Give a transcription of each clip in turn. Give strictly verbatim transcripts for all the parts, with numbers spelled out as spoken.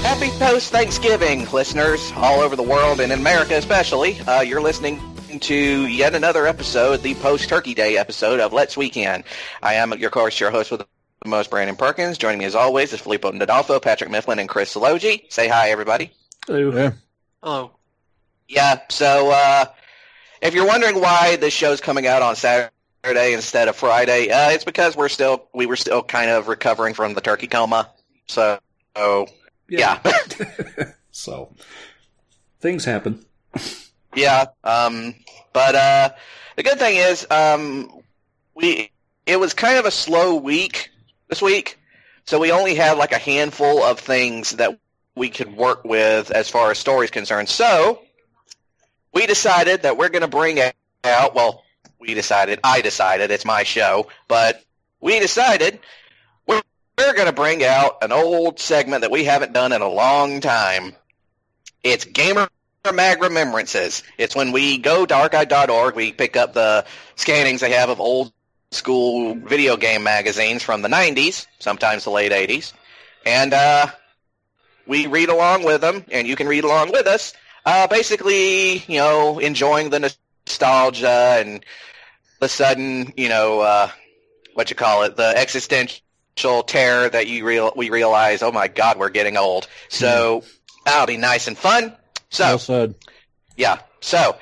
Happy post-Thanksgiving, listeners all over the world and in America especially. Uh, you're listening to yet another episode, the post-Turkey Day episode of Let's Weekend. I am, of course, your host with the most, Brandon Perkins. Joining me as always is Filippo Nadolfo, Patrick Mifflin, and Chris Salogi. Say hi, everybody. Hello. Yeah. Hello. Yeah, so uh, if you're wondering why this show's coming out on Saturday instead of Friday, uh, it's because we're still we were still kind of recovering from the turkey coma. So, so yeah. yeah. So, things happen. Yeah, um, but uh, the good thing is um, we it was kind of a slow week this week, so we only had like a handful of things that we could work with as far as stories concerned. So we decided that we're going to bring out, well, we decided, I decided, it's my show, but we decided we're, we're going to bring out an old segment that we haven't done in a long time. It's Gamer Mag Remembrances. It's when we go to archive dot org, we pick up the scannings they have of old school video game magazines from the nineties, sometimes the late eighties, and uh, we read along with them, and you can read along with us. Uh, basically, you know, enjoying the nostalgia and the sudden, you know, uh, what you call it, the existential terror that you real we realize, oh my God, we're getting old. So mm. that'll be nice and fun. So, well said. Yeah. So,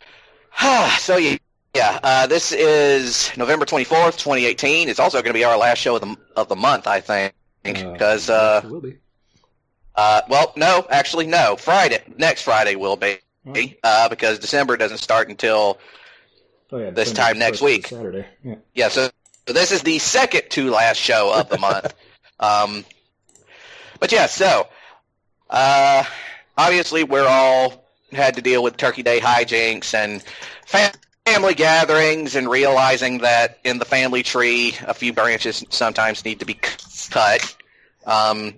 so yeah, yeah. Uh, this is November twenty-fourth, twenty eighteen. It's also going to be our last show of the of the month, I think, because uh, it will be. Uh, well, no, actually, no. Friday, next Friday will be, uh, because December doesn't start until oh, yeah, this time next week. Saturday. Yeah. Yeah. So, so this is the second to last show of the month. um, but yeah, so uh, obviously we're all had to deal with Turkey Day hijinks and fam- family gatherings, and realizing that in the family tree, a few branches sometimes need to be cut. Um.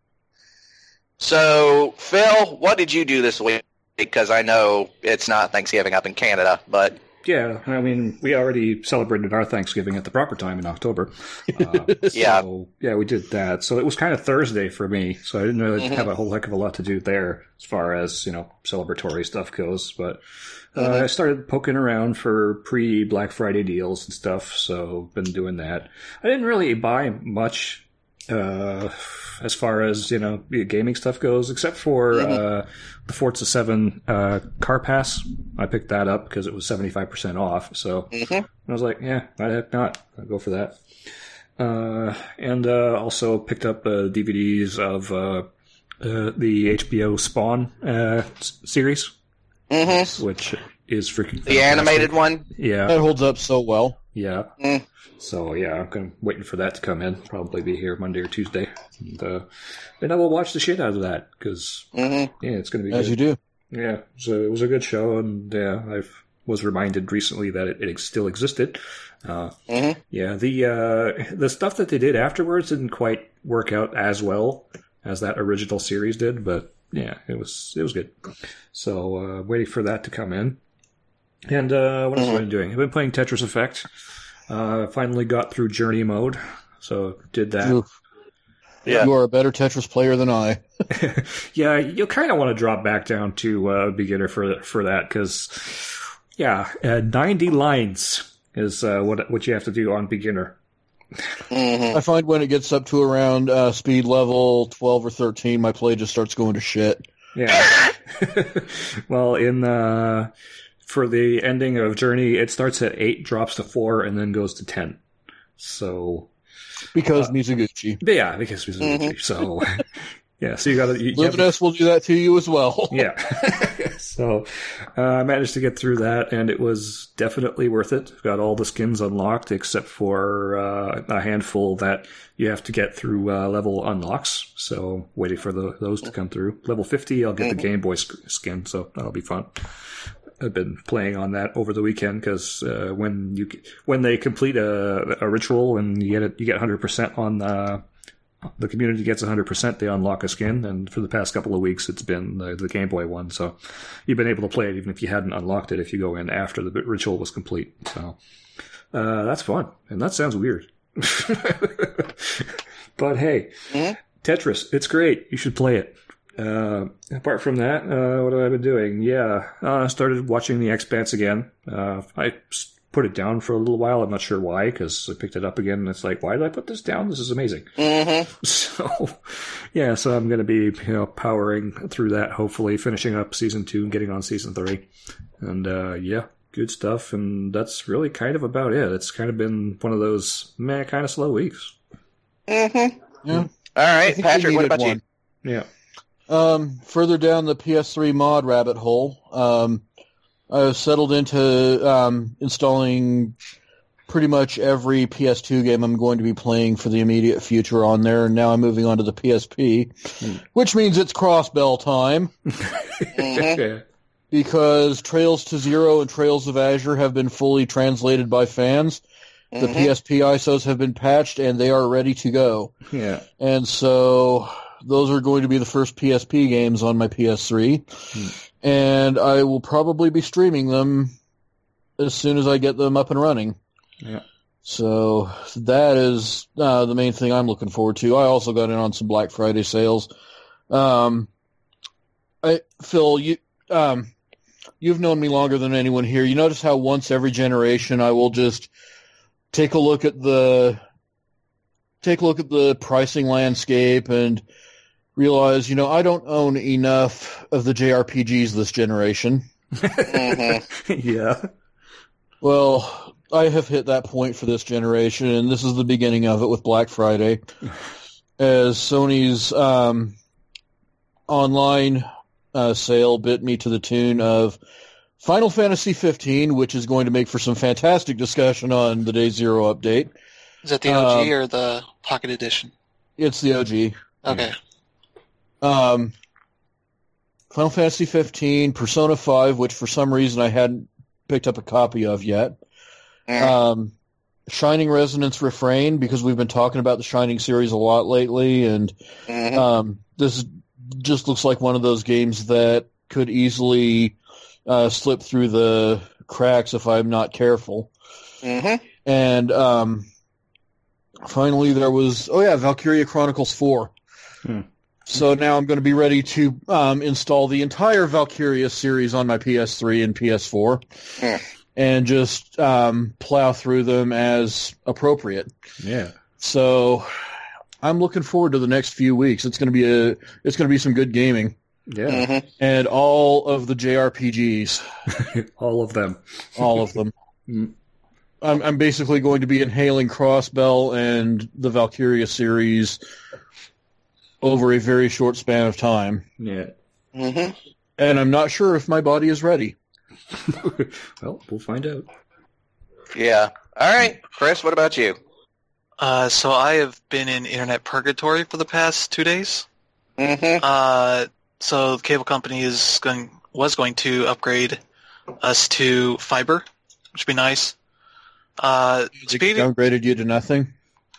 So, Phil, what did you do this week? Because I know it's not Thanksgiving up in Canada, but... Yeah, I mean, we already celebrated our Thanksgiving at the proper time in October. Uh, yeah. So, yeah, we did that. So it was kind of Thursday for me, so I didn't really mm-hmm. have a whole heck of a lot to do there as far as, you know, celebratory stuff goes. But uh, mm-hmm. I started poking around for pre-Black Friday deals and stuff, so been doing that. I didn't really buy much uh, as far as, you know, gaming stuff goes, except for mm-hmm. uh, the Forza seven uh, car pass. I picked that up because it was seventy-five percent off. So mm-hmm. I was like, yeah, why the heck not? I'll go for that. Uh, and uh, also picked up uh, D V Ds of uh, uh, the H B O Spawn uh, series, mm-hmm. which is freaking the fantastic. Animated one. Yeah, that holds up so well. Yeah. Mm. So yeah, I'm kind of waiting for that to come in. Probably be here Monday or Tuesday, and uh, then I will watch the shit out of that because mm-hmm. yeah, it's going to be as good. you do. Yeah, so it was a good show, and yeah, I was reminded recently that it, it still existed. Uh, mm-hmm. Yeah, the uh, the stuff that they did afterwards didn't quite work out as well as that original series did, but yeah, it was it was good. So uh, waiting for that to come in. And uh, what else mm-hmm. have I been doing? I've been playing Tetris Effect. Uh, finally got through Journey mode, so did that. Oof. Yeah, you are a better Tetris player than I. Yeah, you'll kind of want to drop back down to uh, beginner for for that because, yeah, uh, ninety lines is uh, what what you have to do on beginner. Mm-hmm. I find when it gets up to around uh, speed level twelve or thirteen, my play just starts going to shit. Yeah. Well, in uh, for the ending of Journey, it starts at eight, drops to four, and then goes to ten. So. Because uh, Mizuguchi. Yeah, because Mizuguchi. Mm-hmm. So, yeah, so you got to. Luminous will do that to you as well. Yeah. So, uh, I managed to get through that, and it was definitely worth it. Got all the skins unlocked except for uh, a handful that you have to get through uh, level unlocks. So, waiting for the, those to come through. Level fifty, I'll get mm-hmm. the Game Boy skin, so that'll be fun. I've been playing on that over the weekend because uh, when you when they complete a, a ritual and you get it, you get one hundred percent on the the community gets one hundred percent, they unlock a skin. And for the past couple of weeks, it's been the, the Game Boy one, so you've been able to play it even if you hadn't unlocked it if you go in after the ritual was complete. So uh, that's fun, and that sounds weird, but hey, mm-hmm. Tetris, it's great. You should play it. Uh, apart from that, uh, what have I been doing? Yeah, I uh, started watching The Expanse again. Uh, I put it down for a little while. I'm not sure why, because I picked it up again, and it's like, why did I put this down? This is amazing. Mm-hmm. So, yeah, so I'm going to be you know powering through that, hopefully finishing up season two and getting on season three. And uh, yeah, good stuff. And that's really kind of about it. It's kind of been one of those meh, kind of slow weeks. Mm-hmm. Yeah. All right, Patrick, what about one. you? Yeah. Um, further down the P S three mod rabbit hole, um, I've settled into um, installing pretty much every P S two game I'm going to be playing for the immediate future on there, and now I'm moving on to the P S P, mm. which means it's cross-bell time. Mm-hmm. Because Trails to Zero and Trails of Azure have been fully translated by fans. The mm-hmm. P S P I S Os have been patched, and they are ready to go. Yeah. And so those are going to be the first P S P games on my P S three. Mm. And I will probably be streaming them as soon as I get them up and running. Yeah. So that is uh, the main thing I'm looking forward to. I also got in on some Black Friday sales. Um, I Phil, you um, you've known me longer than anyone here. You notice how once every generation I will just take a look at the take a look at the pricing landscape and realize, you know, I don't own enough of the J R P Gs this generation. Mm-hmm. Yeah. Well, I have hit that point for this generation, and this is the beginning of it with Black Friday, as Sony's um, online uh, sale bit me to the tune of Final Fantasy fifteen, which is going to make for some fantastic discussion on the Day Zero update. Is that the O G um, or the Pocket Edition? It's the O G. Okay. Um, Final Fantasy fifteen, Persona five, which for some reason I hadn't picked up a copy of yet. Mm. Um, Shining Resonance Refrain, because we've been talking about the Shining series a lot lately, and Mm-hmm. um, this just looks like one of those games that could easily uh, slip through the cracks if I'm not careful. Mm-hmm. And um, finally there was, oh yeah, Valkyria Chronicles four. Hmm. So now I'm going to be ready to um, install the entire Valkyria series on my P S three and P S four. Hmm. And just um, plow through them as appropriate. Yeah. So I'm looking forward to the next few weeks. It's going to be a, it's going to be some good gaming. Yeah. Mm-hmm. And all of the J R P Gs. All of them. All of them. Mm. I'm, I'm basically going to be inhaling Crossbell and the Valkyria series over a very short span of time. Yeah. Mm-hmm. And I'm not sure if my body is ready. Well, we'll find out. Yeah. All right, Chris, what about you? Uh, so I have been in internet purgatory for the past two days. Mm-hmm. Uh, so the cable company is going was going to upgrade us to fiber, which would be nice. Uh, They speed- downgraded you to nothing?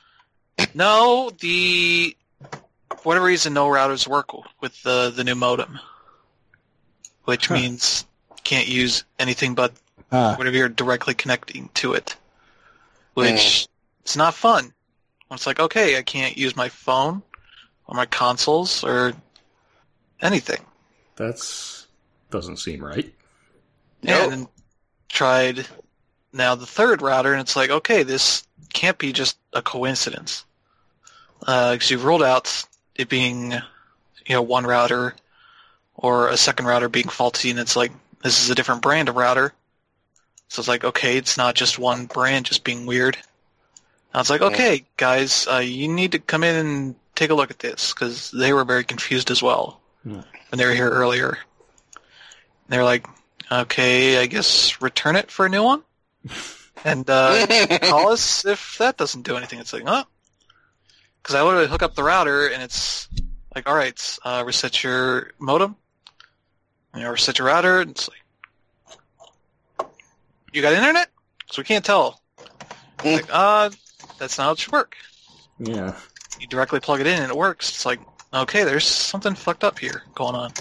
no, the for whatever reason, no routers work with the the new modem, which Huh. means you can't use anything but Ah. whatever you're directly connecting to it, which it's not fun. It's like, okay, I can't use my phone or my consoles or anything. That's doesn't seem right. Yeah, Nope. and then tried now the third router, and it's like, okay, this can't be just a coincidence. Because you've ruled out it being, you know, one router or a second router being faulty, and it's like, this is a different brand of router. So it's like, okay, it's not just one brand just being weird. And I was like, okay, guys, uh, you need to come in and take a look at this, because they were very confused as well Hmm. when they were here earlier. They were like, okay, I guess return it for a new one? And uh, call us if that doesn't do anything. It's like, huh? Because I literally hook up the router, and it's like, all right, uh, reset your modem. You know, reset your router, and it's like, you got internet? So we can't tell. It's like, uh, that's not how it should work. Yeah. You directly plug it in, and it works. It's like, okay, there's something fucked up here going on.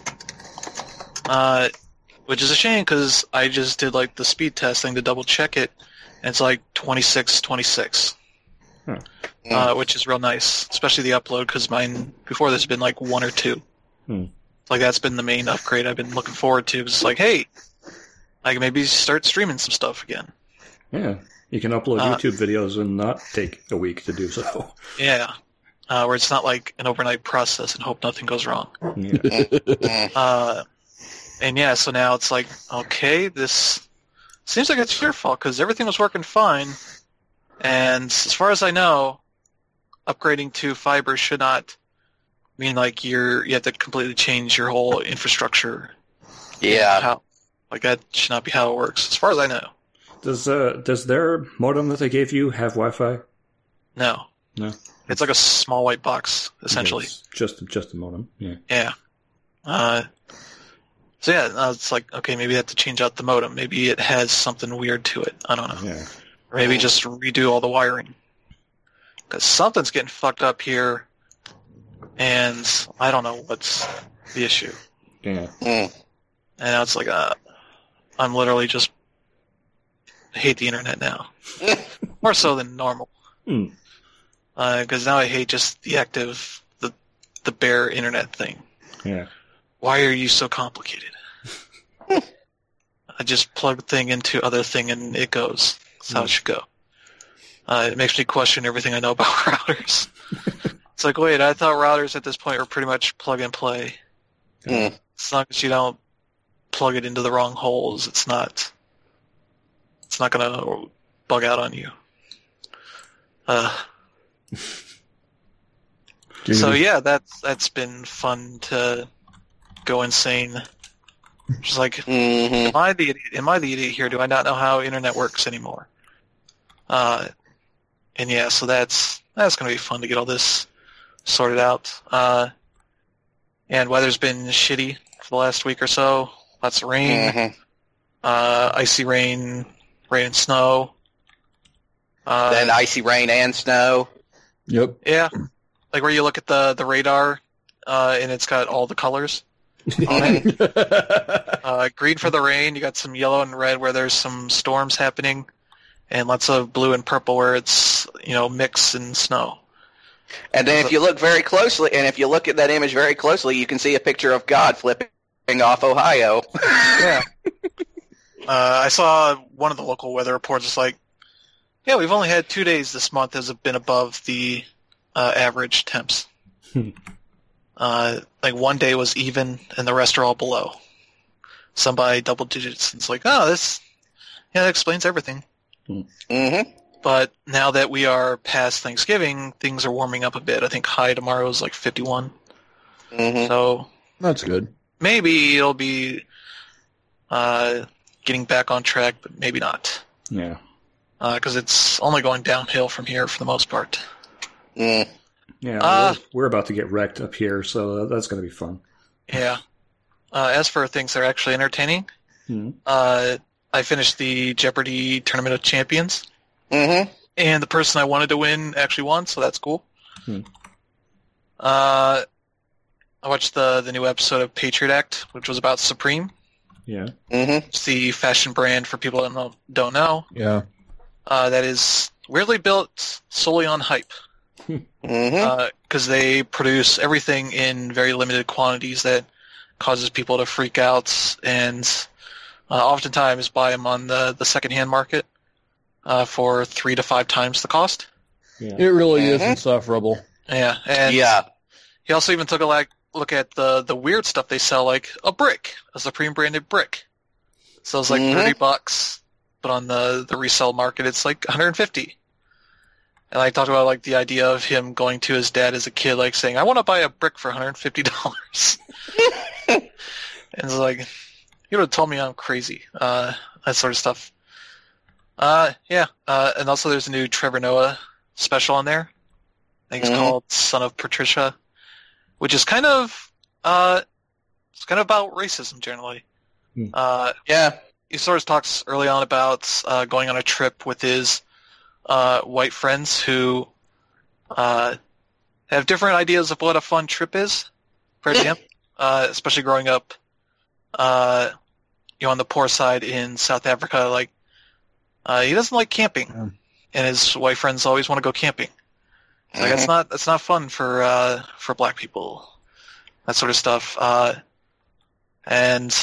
Uh, which is a shame, because I just did, like, the speed testing to double-check it, and it's like twenty-six twenty-six. Huh. Uh, which is real nice, especially the upload, because mine, before this, has been like one or two. Hmm. like that's been the main upgrade I've been looking forward to. It's like, hey, I can maybe start streaming some stuff again. Yeah, you can upload Uh, YouTube videos and not take a week to do so. Yeah, uh, where it's not like an overnight process and hope nothing goes wrong. Yeah. Mm. Uh, and yeah, so now it's like, okay, this seems like it's your fault because everything was working fine. And as far as I know, upgrading to fiber should not mean like you're you have to completely change your whole infrastructure. Yeah. How, like that should not be how it works, as far as I know. Does uh does their modem that they gave you have Wi-Fi? No, No. it's like a small white box essentially. It's just just a modem. Yeah. Yeah. Uh, so yeah, uh, it's like, okay, maybe they have to change out the modem. Maybe it has something weird to it. I don't know. Yeah. Or maybe just redo all the wiring. Because something's getting fucked up here, and I don't know what's the issue. Yeah. Mm. And now it's like, uh, I'm literally just hate the internet now. More so than normal. Hmm. Because now I hate just the active, the, the bare internet thing. Yeah. Why are you so complicated? I just plug thing into other thing and it goes. That's how it should go. Uh, it makes me question everything I know about routers. It's like, wait, I thought routers at this point were pretty much plug and play. Mm. As long as you don't plug it into the wrong holes, it's not. It's not gonna bug out on you. Uh, so yeah, that's that's been fun to go insane. Just like, Mhm. am I the idiot? Am I the idiot here? Do I not know how internet works anymore? Uh, and yeah, so that's that's gonna be fun to get all this sorted out. Uh, and weather's been shitty for the last week or so. Lots of rain, Mhm. uh, icy rain, rain and snow. Uh, Then icy rain and snow. Yep. yeah, like where you look at the the radar, uh, and it's got all the colors on it. Uh, green for the rain. You got some yellow and red where there's some storms happening, and lots of blue and purple where it's, you know, mix and snow. And then if you look very closely, and if you look at that image very closely, you can see a picture of God flipping off Ohio. Yeah. uh, I saw one of the local weather reports. It's like, yeah, we've only had two days this month has been above the uh, average temps. uh, like one day was even, and the rest are all below. Some by double digits. It's like, oh, this, yeah, that explains everything. Mm-hmm. But now that we are past Thanksgiving, things are warming up a bit. I think high tomorrow is like fifty-one. Mm-hmm. So That's good. maybe it'll be uh, getting back on track, but maybe not. Yeah. Because it's only going downhill from here for the most part. Mm. Yeah. Uh, we're, we're about to get wrecked up here, so that's going to be fun. Yeah. Uh, as for things that are actually entertaining, Hmm. uh, I finished the Jeopardy Tournament of Champions, Mm-hmm. and the person I wanted to win actually won, so that's cool. Hmm. Uh, I watched the the new episode of Patriot Act, which was about Supreme. Yeah. Mm-hmm. It's the fashion brand for people that don't don't know. Yeah. Uh, that is weirdly built solely on hype. Mm-hmm. Because they produce everything in very limited quantities that causes people to freak out and uh, oftentimes buy them on the, the secondhand market uh, for three to five times the cost. Yeah. It really is Mhm. insufferable. Yeah, and Yeah. he also even took a like, look at the, the weird stuff they sell, like a brick, a Supreme branded brick. So it's like Mhm. thirty bucks, but on the, the resale market it's like one hundred fifty. And I talked about like the idea of him going to his dad as a kid, like saying, "I want to buy a brick for one hundred fifty dollars." And it's like, you would have told me I'm crazy. Uh, that sort of stuff. Uh, yeah. Uh, and also there's a new Trevor Noah special on there. I think it's Mhm. called Son of Patricia, which is kind of, uh, it's kind of about racism generally. Hmm. Uh, Yeah. he sort of talks early on about uh, going on a trip with his uh, white friends who uh, have different ideas of what a fun trip is for him, uh, especially growing up uh, you know, on the poor side in South Africa. Like, uh, he doesn't like camping, Yeah. and his white friends always want to go camping. Like, that's not that's not fun for uh, for black people. That sort of stuff. Uh, and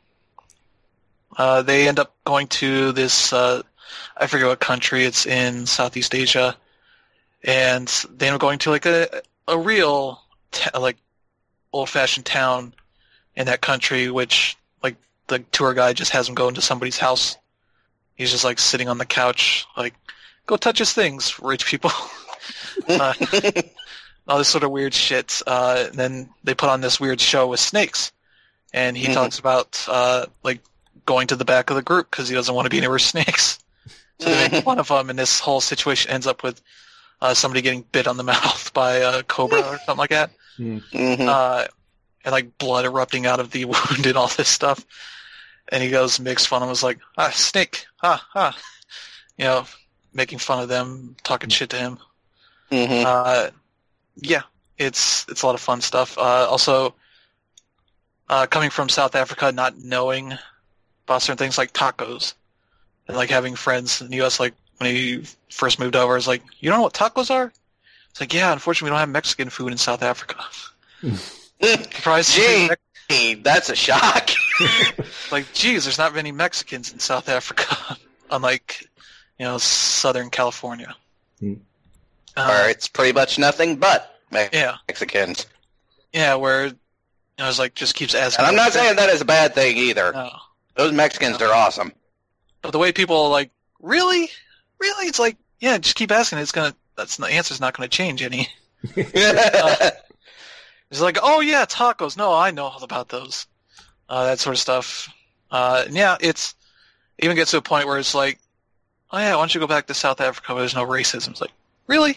uh, they end up going to this, uh, I forget what country, it's in Southeast Asia, and they end up going to like a, a real, ta- like, old-fashioned town in that country, which, like, the tour guide just has them go into somebody's house. He's just, like, sitting on the couch, like, go touch his things, rich people. uh, all this sort of weird shit. Uh, and then they put on this weird show with snakes. And he mm-hmm. talks about, uh, like, going to the back of the group because he doesn't want to be near snakes. So they make fun of him, and this whole situation ends up with uh, somebody getting bit on the mouth by a cobra or something like that. Mm-hmm. Uh, and, like, blood erupting out of the wound and all this stuff. And he goes, makes fun of him, was like, ah, snake, ah, ah. You know, making fun of them, talking shit to him. Mm-hmm. Uh, yeah, it's it's a lot of fun stuff. Uh, also, uh, coming from South Africa, not knowing about certain things like tacos, and like having friends in the U S, like when he first moved over, is like, you don't know what tacos are? It's like, yeah, unfortunately, we don't have Mexican food in South Africa. Surprise! Gee, that's a shock. Like, geez, there's not many Mexicans in South Africa, unlike, you know, Southern California. Mm. Uh, or it's pretty much nothing but Me- yeah. Mexicans. Yeah, where, you know, it's like, just keeps asking. And I'm not saying that is a bad thing either. No. Those Mexicans, no. they're awesome. But the way people are like, really? Really? It's like, yeah, just keep asking. It's gonna, that's, the answer's not gonna change any. uh, it's like, oh yeah, tacos. No, I know all about those. Uh, that sort of stuff. Uh, and yeah, it's, even gets to a point where it's like, oh yeah, why don't you go back to South Africa where there's no racism? It's like, really?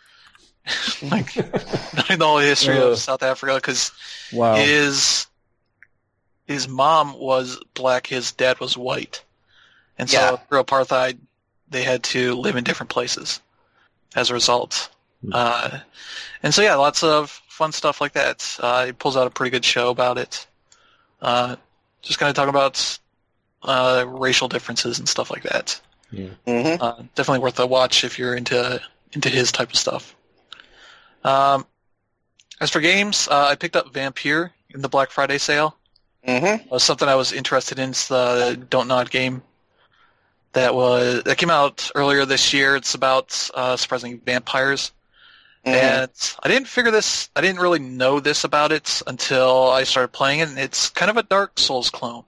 Like, knowing the whole history uh, of South Africa, because wow. his, his mom was black, his dad was white. And so Yeah. through apartheid, they had to live in different places as a result. Uh, and so yeah, lots of fun stuff like that. Uh, he pulls out a pretty good show about it. Uh, just kind of talking about uh, racial differences and stuff like that. Yeah. Mm-hmm. Uh, definitely worth a watch if you're into into his type of stuff. Um, as for games, uh, I picked up Vampire in the Black Friday sale. Mm-hmm. It was something I was interested in. It's the Don't Nod game that was that came out earlier this year. It's about uh, surprising vampires. Mm-hmm. And I didn't figure this, I didn't really know this about it until I started playing it, and it's kind of a Dark Souls clone.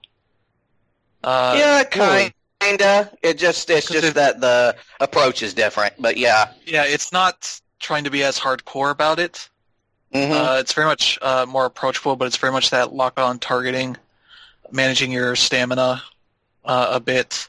Uh, yeah, kind kinda. It just it's just it, that the approach is different, but yeah. Yeah, it's not trying to be as hardcore about it. Mm-hmm. Uh, it's very much uh, more approachable, but it's very much that lock-on targeting, managing your stamina uh, a bit,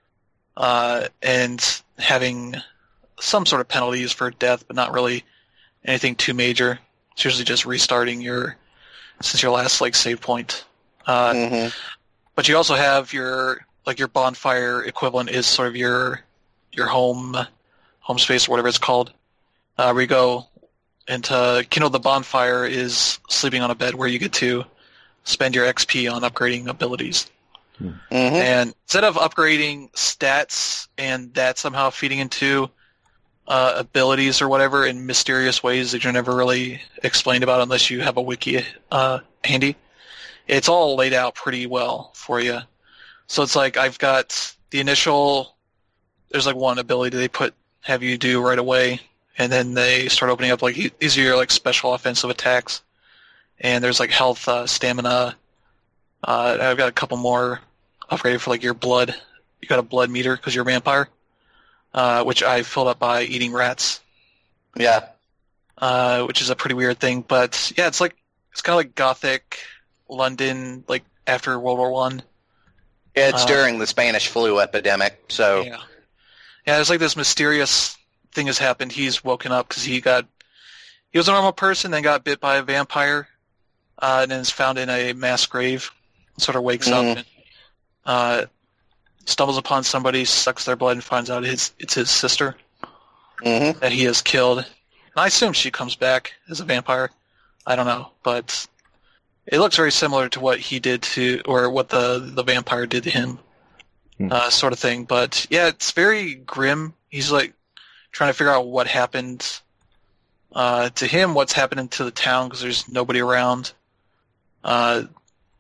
uh, and having some sort of penalties for death, but not really anything too major. It's usually just restarting your since your last like save point. Uh, mm-hmm. But you also have your like your bonfire equivalent is sort of your your home home space or whatever it's called. Uh, where you go and to kindle the bonfire is sleeping on a bed where you get to spend your X P on upgrading abilities. Mm-hmm. And instead of upgrading stats and that somehow feeding into uh, abilities or whatever in mysterious ways that you're never really explained about unless you have a wiki uh, handy, it's all laid out pretty well for you. So it's like I've got the initial, there's like one ability they put have you do right away, and then they start opening up like these are your like special offensive attacks, and there's like health, uh, stamina. Uh, I've got a couple more upgraded for like your blood. You got a blood meter because you're a vampire, uh, which I filled up by eating rats. Yeah. Uh, which is a pretty weird thing, but yeah, it's like it's kind of like Gothic London, like after World War One. Yeah, it's Uh, during the Spanish flu epidemic, so Yeah, yeah. There's like this mysterious thing has happened. He's woken up because he got he was a normal person, then got bit by a vampire, uh, and then is found in a mass grave. Sort of wakes Mhm. up and uh, stumbles upon somebody, sucks their blood, and finds out it's it's his sister mm-hmm. that he has killed. And I assume she comes back as a vampire. I don't know, but it looks very similar to what he did to, or what the the vampire did to him, Hmm. uh, sort of thing. But yeah, it's very grim. He's like trying to figure out what happened uh, to him, what's happening to the town because there's nobody around. Uh,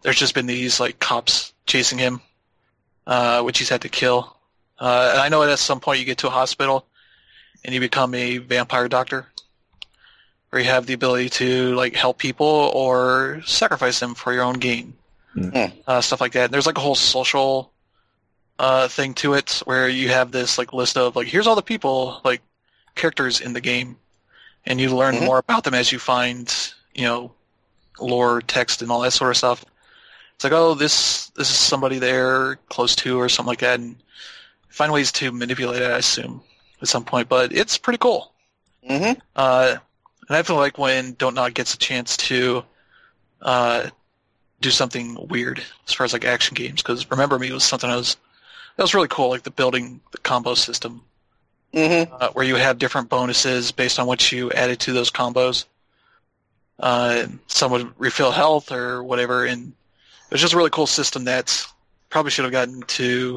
there's just been these like cops chasing him, uh, which he's had to kill. Uh, and I know at some point you get to a hospital and you become a vampire doctor, where you have the ability to like help people or sacrifice them for your own gain, Mm. uh, stuff like that. And there's like a whole social uh, thing to it, where you have this like list of like, here's all the people, like characters in the game, and you learn Mhm. more about them as you find, you know, lore, text, and all that sort of stuff. It's like, oh, this this is somebody they're close to or something like that, and find ways to manipulate it, I assume, at some point. But it's pretty cool. Mm-hmm. Uh, and I feel like when Don't Nod gets a chance to uh, do something weird as far as like action games, because Remember Me was something that was that was really cool, like the building the combo system, Mm-hmm. uh, where you have different bonuses based on what you added to those combos. Uh, some would refill health or whatever, and it was just a really cool system that probably should have gotten to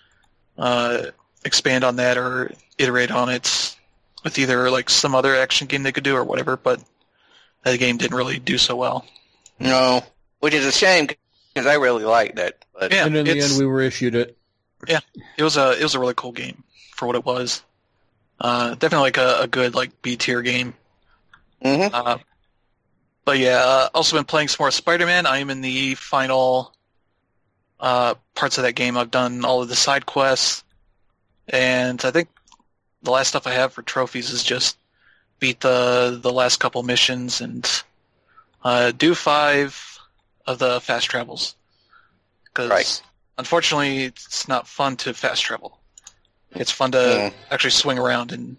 uh, expand on that or iterate on it with either like some other action game they could do or whatever, but that game didn't really do so well. No, which is a shame because I really liked it. But Yeah, and in the it's- end, we were issued it. It was a it was a really cool game for what it was. Uh, definitely like a, a good like B tier game. Mm-hmm. Uh, but yeah, uh, also been playing some more Spider-Man. I am in the final uh, parts of that game. I've done all of the side quests, and I think the last stuff I have for trophies is just beat the the last couple missions and uh, do five of the fast travels. Because Right. unfortunately, it's not fun to fast travel. It's fun to Mm. actually swing around and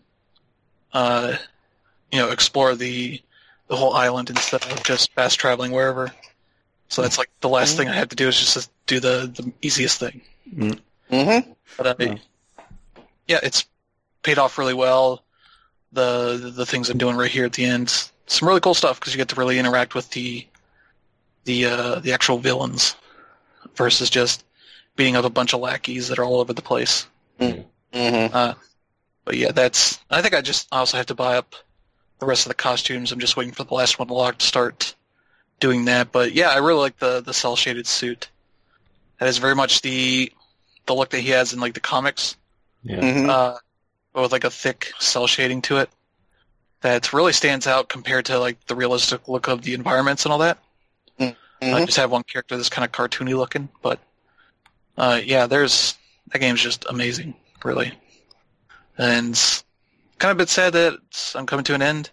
uh, you know explore the the whole island instead of just fast traveling wherever. So that's like the last thing I have to do is just to do the, the easiest thing. Mm-hmm. But uh, Yeah. yeah, it's paid off really well. The, the the things I'm doing right here at the end, some really cool stuff because you get to really interact with the the uh, the actual villains versus just beating up a bunch of lackeys that are all over the place. Mm-hmm. Uh, but yeah, that's. I think I just I also have to buy up the rest of the costumes. I'm just waiting for the last one to lock to start doing that. But yeah, I really like the the cell shaded suit. That is very much the the look that he has in like the comics, Yeah. Mm-hmm. uh, but with like a thick cell shading to it. That really stands out compared to like the realistic look of the environments and all that. I Mm-hmm. just have one character that's kind of cartoony looking, but uh, yeah, there's that game's just amazing, really. And it's kind of a bit sad that it's, I'm coming to an end.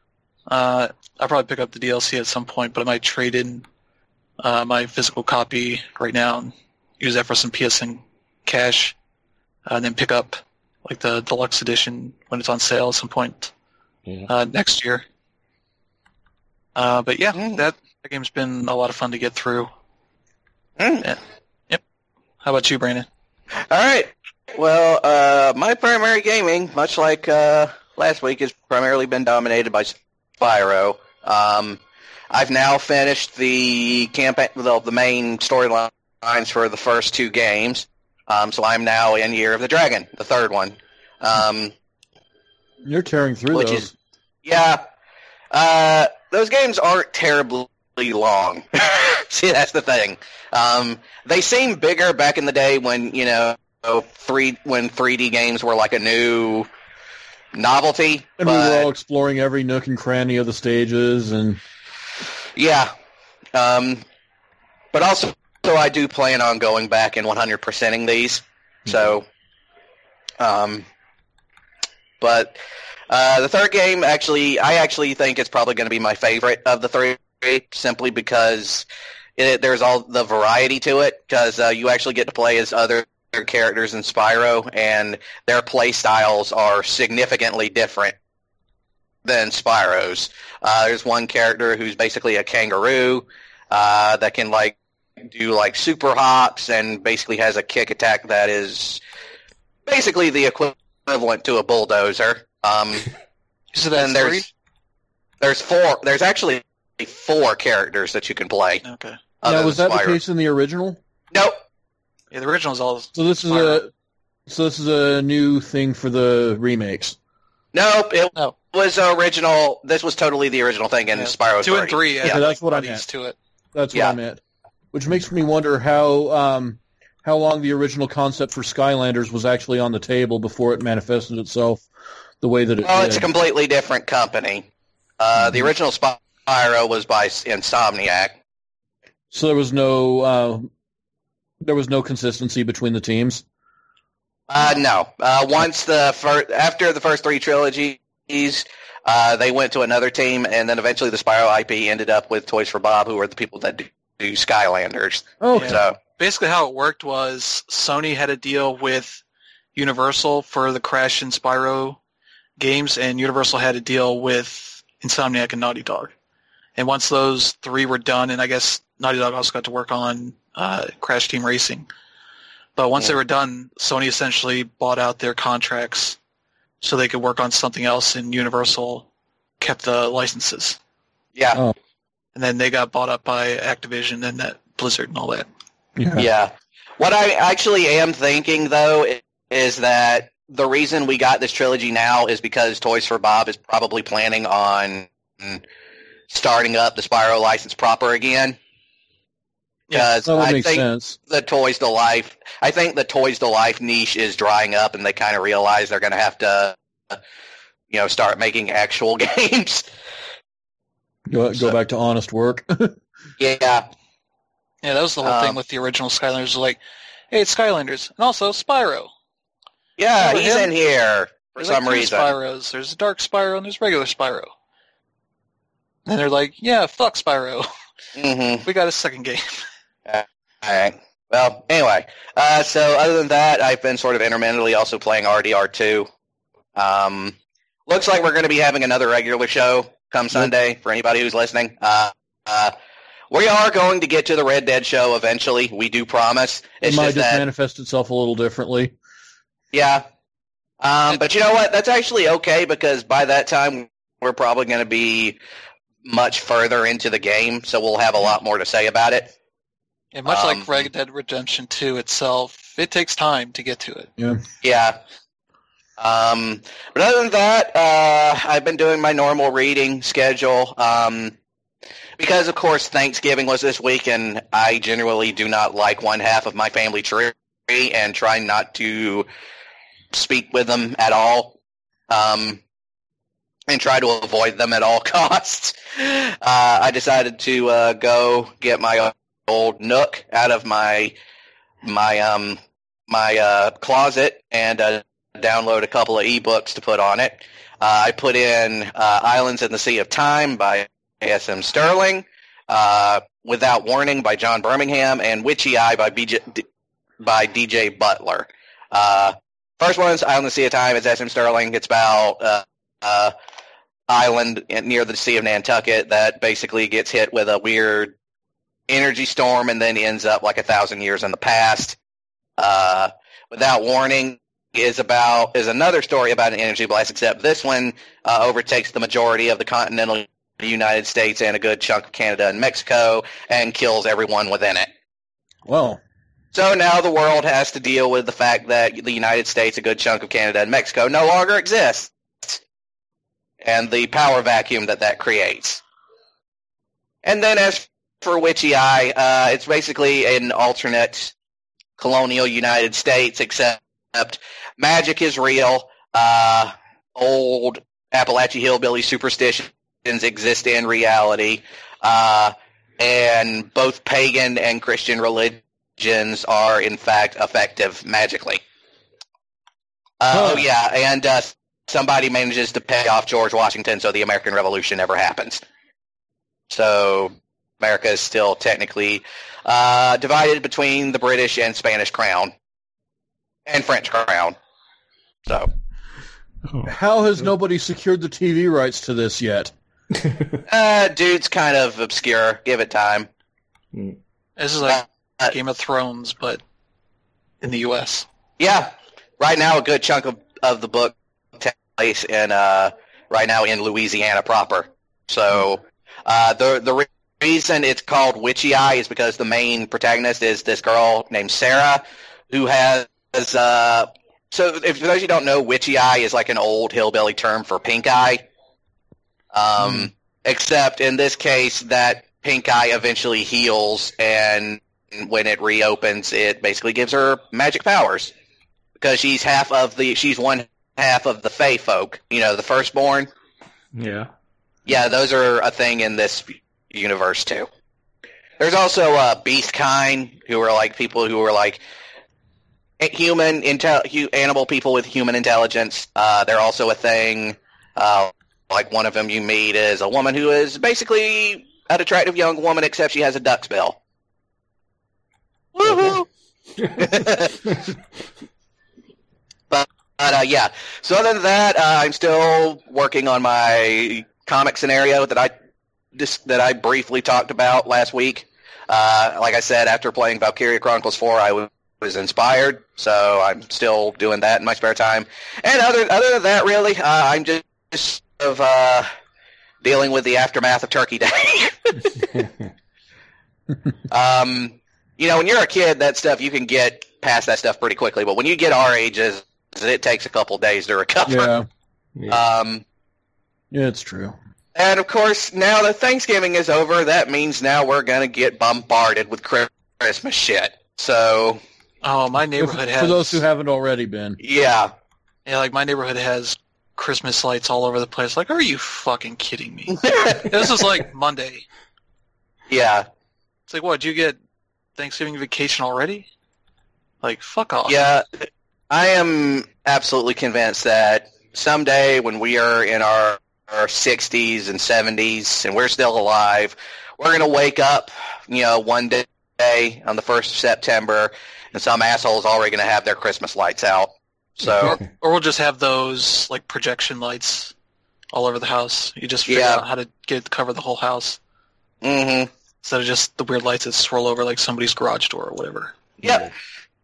Uh, I'll probably pick up the D L C at some point, but I might trade in uh, my physical copy right now and use that for some P S N cash, uh, and then pick up like the deluxe edition when it's on sale at some point Yeah. uh, next year. Uh, but yeah, Mm. that, that game's been a lot of fun to get through. Mm. How about you, Brandon? All right. Well, uh, my primary gaming, much like uh, last week, has primarily been dominated by Spyro. Um, I've now finished the campaign, the, the main storylines for the first two games. Um, so I'm now in Year of the Dragon, the third one. Um, You're tearing through Which those. is- yeah. Uh, those games aren't terribly long. See, that's the thing. Um, they seemed bigger back in the day when, you know, three when three D games were like a new novelty. and but, we were all exploring every nook and cranny of the stages, and yeah. Um, but also, so I do plan on going back and one hundred percenting these. So, um, but uh, the third game, actually, I actually think it's probably going to be my favorite of the three, simply because it, there's all the variety to it, because uh, you actually get to play as other characters in Spyro, and their play styles are significantly different than Spyro's. Uh, there's one character who's basically a kangaroo uh, that can like do like super hops and basically has a kick attack that is basically the equivalent to a bulldozer. Um, So that's and there's three? there's four. There's actually four characters that you can play. Okay. other now was than that the Spyro. case in the original? Nope. Yeah, the original's all. So this is Spyro. a so this is a new thing for the remakes. Nope. It No. was original. This was totally the original thing in Yeah. Spyro Two and three. three. Yeah. add, Okay, that's like, what I buddies meant. to it. That's Yeah. what I meant. which makes me wonder how um, how long the original concept for Skylanders was actually on the table before it manifested itself the way that it Well, did. it's a completely different company. Uh, Mm-hmm. The original Spyro was by Insomniac. So there was no uh, there was no consistency between the teams. Uh, no. Uh, once the fir- after the first three trilogies, uh, they went to another team, and then eventually the Spyro I P ended up with Toys for Bob, who are the people that do, do Skylanders. Okay. So Basically, how it worked was Sony had a deal with Universal for the Crash and Spyro games, and Universal had a deal with Insomniac and Naughty Dog. And once those three were done, and I guess Naughty Dog also got to work on uh, Crash Team Racing. But once Yeah. they were done, Sony essentially bought out their contracts so they could work on something else, and Universal kept the licenses. yeah, Oh. And then they got bought up by Activision and that Blizzard and all that. Yeah. yeah. What I actually am thinking, though, i- is that the reason we got this trilogy now is because Toys for Bob is probably planning on starting up the Spyro license proper again. Because That would I make think sense. the Toys to Life, I think the Toys to Life niche is drying up, and they kind of realize they're going to have to, you know, start making actual games. Go, go So- back to honest work. Yeah, Yeah, that was the whole Um, thing with the original Skylanders. Like, hey, it's Skylanders, and also Spyro. yeah, Remember he's him? in here for There's some like two reason. Spyros. There's a Dark Spyro and there's regular Spyro. And they're like, yeah, fuck Spyro. Mm-hmm. We got a second game. All right. Well, anyway, uh, so other than that, I've been sort of intermittently also playing R D R two. Um, looks like we're going to be having another regular show come Sunday for anybody who's listening. Uh, uh, we are going to get to the Red Dead show eventually. We do promise. It It's might just just that, manifest itself a little differently. yeah. Um, but you know what? That's actually okay because by that time we're probably going to be much further into the game, so we'll have a lot more to say about it. And much Um, like Red Dead Redemption two itself, it takes time to get to it. Yeah. Yeah. Um, but other than that, uh, I've been doing my normal reading schedule. Um, because, of course, Thanksgiving was this week, and I generally do not like one half of my family tree and try not to speak with them at all. Um, and try to avoid them at all costs. Uh, I decided to uh, go get my old Nook out of my my um my uh, closet and uh, download a couple of ebooks to put on it. Uh, I put in uh, Islands in the Sea of Time by S M Sterling, uh, Without Warning by John Birmingham, and Witchy Eye by, B J, D, by D J Butler. Uh, first one's Island in the Sea of Time. It's S M Sterling. It's about uh, uh, island near the Sea of Nantucket that basically gets hit with a weird energy storm and then ends up like a thousand years in the past. Uh, Without Warning is about is another story about an energy blast, except this one uh, overtakes the majority of the continental United States and a good chunk of Canada and Mexico and kills everyone within it. Well, So now the world has to deal with the fact that the United States, a good chunk of Canada and Mexico, no longer exists, and the power vacuum that that creates. And then as for Witchy Eye, uh, it's basically an alternate colonial United States, except magic is real. Uh, old Appalachian hillbilly superstitions exist in reality. Uh, and both pagan and Christian religions are, in fact, effective magically. Uh, Huh. Oh, yeah, and uh, somebody manages to pay off George Washington so the American Revolution never happens. So America is still technically uh, divided between the British and Spanish crown and French crown. So, Oh. how has nobody secured the T V rights to this yet? uh, dude's kind of obscure. Give it time. This is like Uh, Game of Thrones, but in the U S Yeah, right now a good chunk of, of the book takes place in uh, right now in Louisiana proper. So uh, the the re- reason it's called Witchy Eye is because the main protagonist is this girl named Sarah, who has uh, so if for those of you who don't know, Witchy Eye is like an old hillbilly term for pink eye. Um, Hmm. Except in this case, that pink eye eventually heals, and when it reopens, it basically gives her magic powers because she's half of the she's one half of the Fae folk. You know, the firstborn. Yeah. Yeah, those are a thing in this universe too. There's also uh, beast kind, who are like people who are like human, intel, hu- animal people with human intelligence. Uh, they're also a thing. Uh, like one of them you meet is a woman who is basically an attractive young woman, except she has a duck's bill. Woohoo! but but uh, yeah. So other than that, uh, I'm still working on my comic scenario that I just that I briefly talked about last week. Uh, like I said, after playing Valkyria Chronicles four, I w- was inspired, so I'm still doing that in my spare time. And other other than that, really, uh, I'm just, just of uh, dealing with the aftermath of Turkey Day. um, you know, when you're a kid, that stuff you can get past that stuff pretty quickly, but when you get our ages, it takes a couple days to recover. Yeah. Yeah. Um, Yeah, it's true. and of course, now that Thanksgiving is over, that means now we're gonna get bombarded with Christmas shit. So, Oh, my For, neighborhood has for those who haven't already been. yeah. yeah, like my neighborhood has Christmas lights all over the place. Like, are you fucking kidding me? This is like Monday. Yeah. It's like, what? Did you get Thanksgiving vacation already? Like, fuck off. Yeah. I am absolutely convinced that someday when we are in our, our sixties and seventies and we're still alive, we're going to wake up, you know, one day on the first of September, and some asshole's already going to have their Christmas lights out. So, Or we'll just have those like projection lights all over the house. You just figure Yeah. out how to get it to cover the whole house hmm instead of just the weird lights that swirl over like somebody's garage door or whatever. Yep.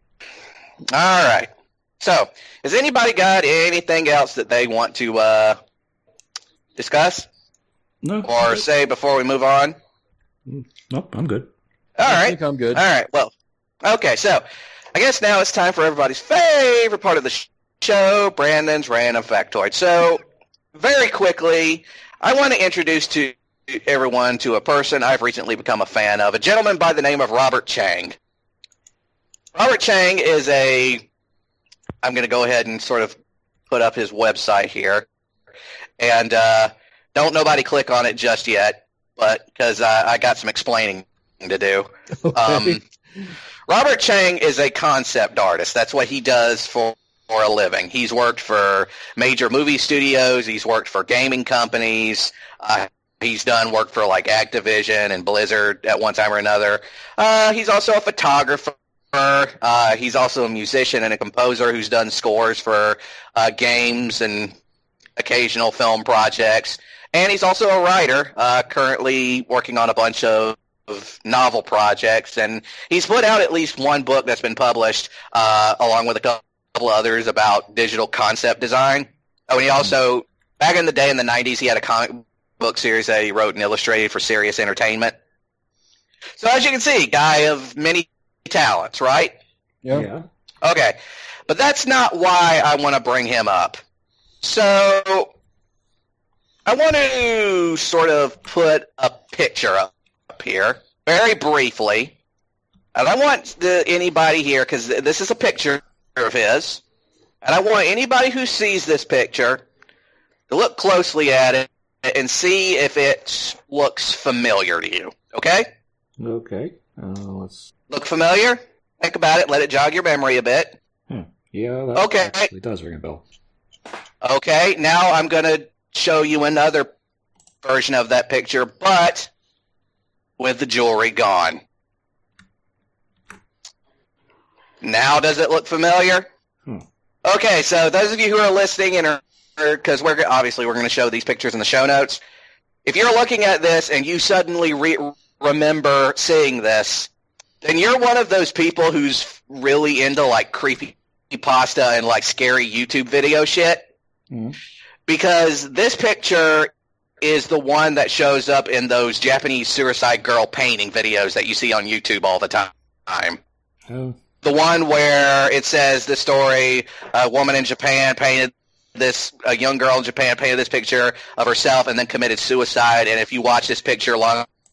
All right. So, has anybody got anything else that they want to uh, discuss No. or say before we move on? Nope, I'm good. All I right. think I'm good. All right. Well, okay. So, I guess now it's time for everybody's favorite part of the sh- show, Brandon's Random Factoid. So, very quickly, I want to introduce to everyone to a person I've recently become a fan of, a gentleman by the name of Robert Chang. Robert Chang is a, I'm going to go ahead and sort of put up his website here, and uh, don't nobody click on it just yet, but because uh, I got some explaining to do. Okay. Um, Robert Chang is a concept artist. That's what he does for, for a living. He's worked for major movie studios. He's worked for gaming companies. Uh, he's done work for like Activision and Blizzard at one time or another. Uh, he's also a photographer. Uh, he's also a musician and a composer who's done scores for uh, games and occasional film projects. And he's also a writer, uh, currently working on a bunch of of novel projects, and he's put out at least one book that's been published, uh, along with a couple others about digital concept design. Oh, and he also, back in the day in the nineties, he had a comic book series that he wrote and illustrated for Sirius Entertainment. So as you can see, guy of many talents, right? Yeah. Yeah. Okay, but that's not why I want to bring him up. So I want to sort of put a picture up here very briefly, and I want the, anybody here, because this is a picture of his, and I want anybody who sees this picture to look closely at it and see if it looks familiar to you. Okay? Okay. Uh, let's. Look familiar? Think about it. Let it jog your memory a bit. Hmm. Yeah. That Okay. actually does ring a bell. Okay, now I'm going to show you another version of that picture, but with the jewelry gone. Now does it look familiar? Hmm. Okay, so those of you who are listening, and because we're obviously we're going to show these pictures in the show notes, if you're looking at this and you suddenly re- remember seeing this, then you're one of those people who's really into like creepy pasta and like scary YouTube video shit. Hmm. Because this picture is the one that shows up in those Japanese suicide girl painting videos that you see on YouTube all the time. Oh. The one where it says the story, a woman in Japan painted this, a young girl in Japan painted this picture of herself and then committed suicide, and if you watch this picture long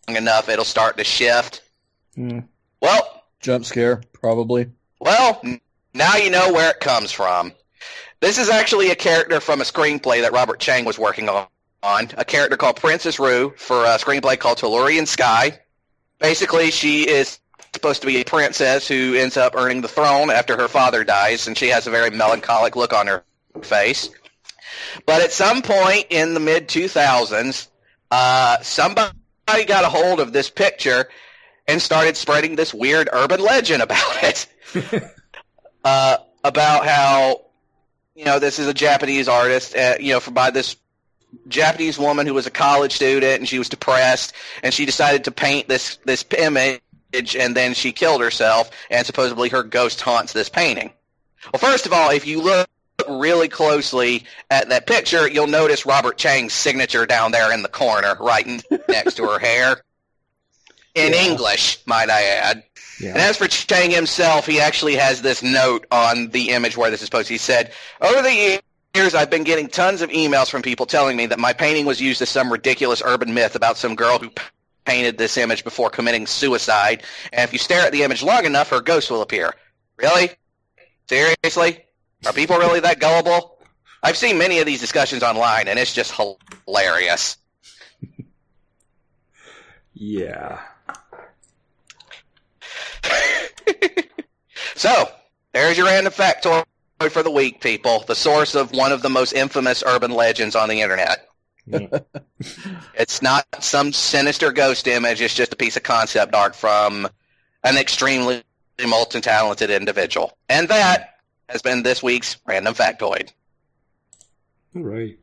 enough, it'll start to shift. Hmm. Well, Jump scare, probably. well, now you know where it comes from. This is actually a character from a screenplay that Robert Chang was working on, on a character called Princess Rue for a screenplay called Tellurian Sky. Basically, she is supposed to be a princess who ends up earning the throne after her father dies, and she has a very melancholic look on her face. But at some point in the mid two thousands, uh, somebody got a hold of this picture and started spreading this weird urban legend about it. uh, about how, you know, this is a Japanese artist, uh, you know, from by this Japanese woman who was a college student, and she was depressed, and she decided to paint this, this image, and then she killed herself, and supposedly her ghost haunts this painting. Well, first of all, if you look really closely at that picture, you'll notice Robert Chang's signature down there in the corner, right next to her hair. In yeah. English, might I add. Yeah. And as for Chang himself, he actually has this note on the image where this is posted. He said, "Over the years, I've been getting tons of emails from people telling me that my painting was used as some ridiculous urban myth about some girl who painted this image before committing suicide, and if you stare at the image long enough, her ghost will appear." Really? Seriously? Are people really that gullible? I've seen many of these discussions online, and it's just hilarious. Yeah. So, there's your random factoid for the week, people. The source of one of the most infamous urban legends on the internet. It's not some sinister ghost image. It's just a piece of concept art from an extremely multi-talented individual. And that has been this week's random factoid. All right.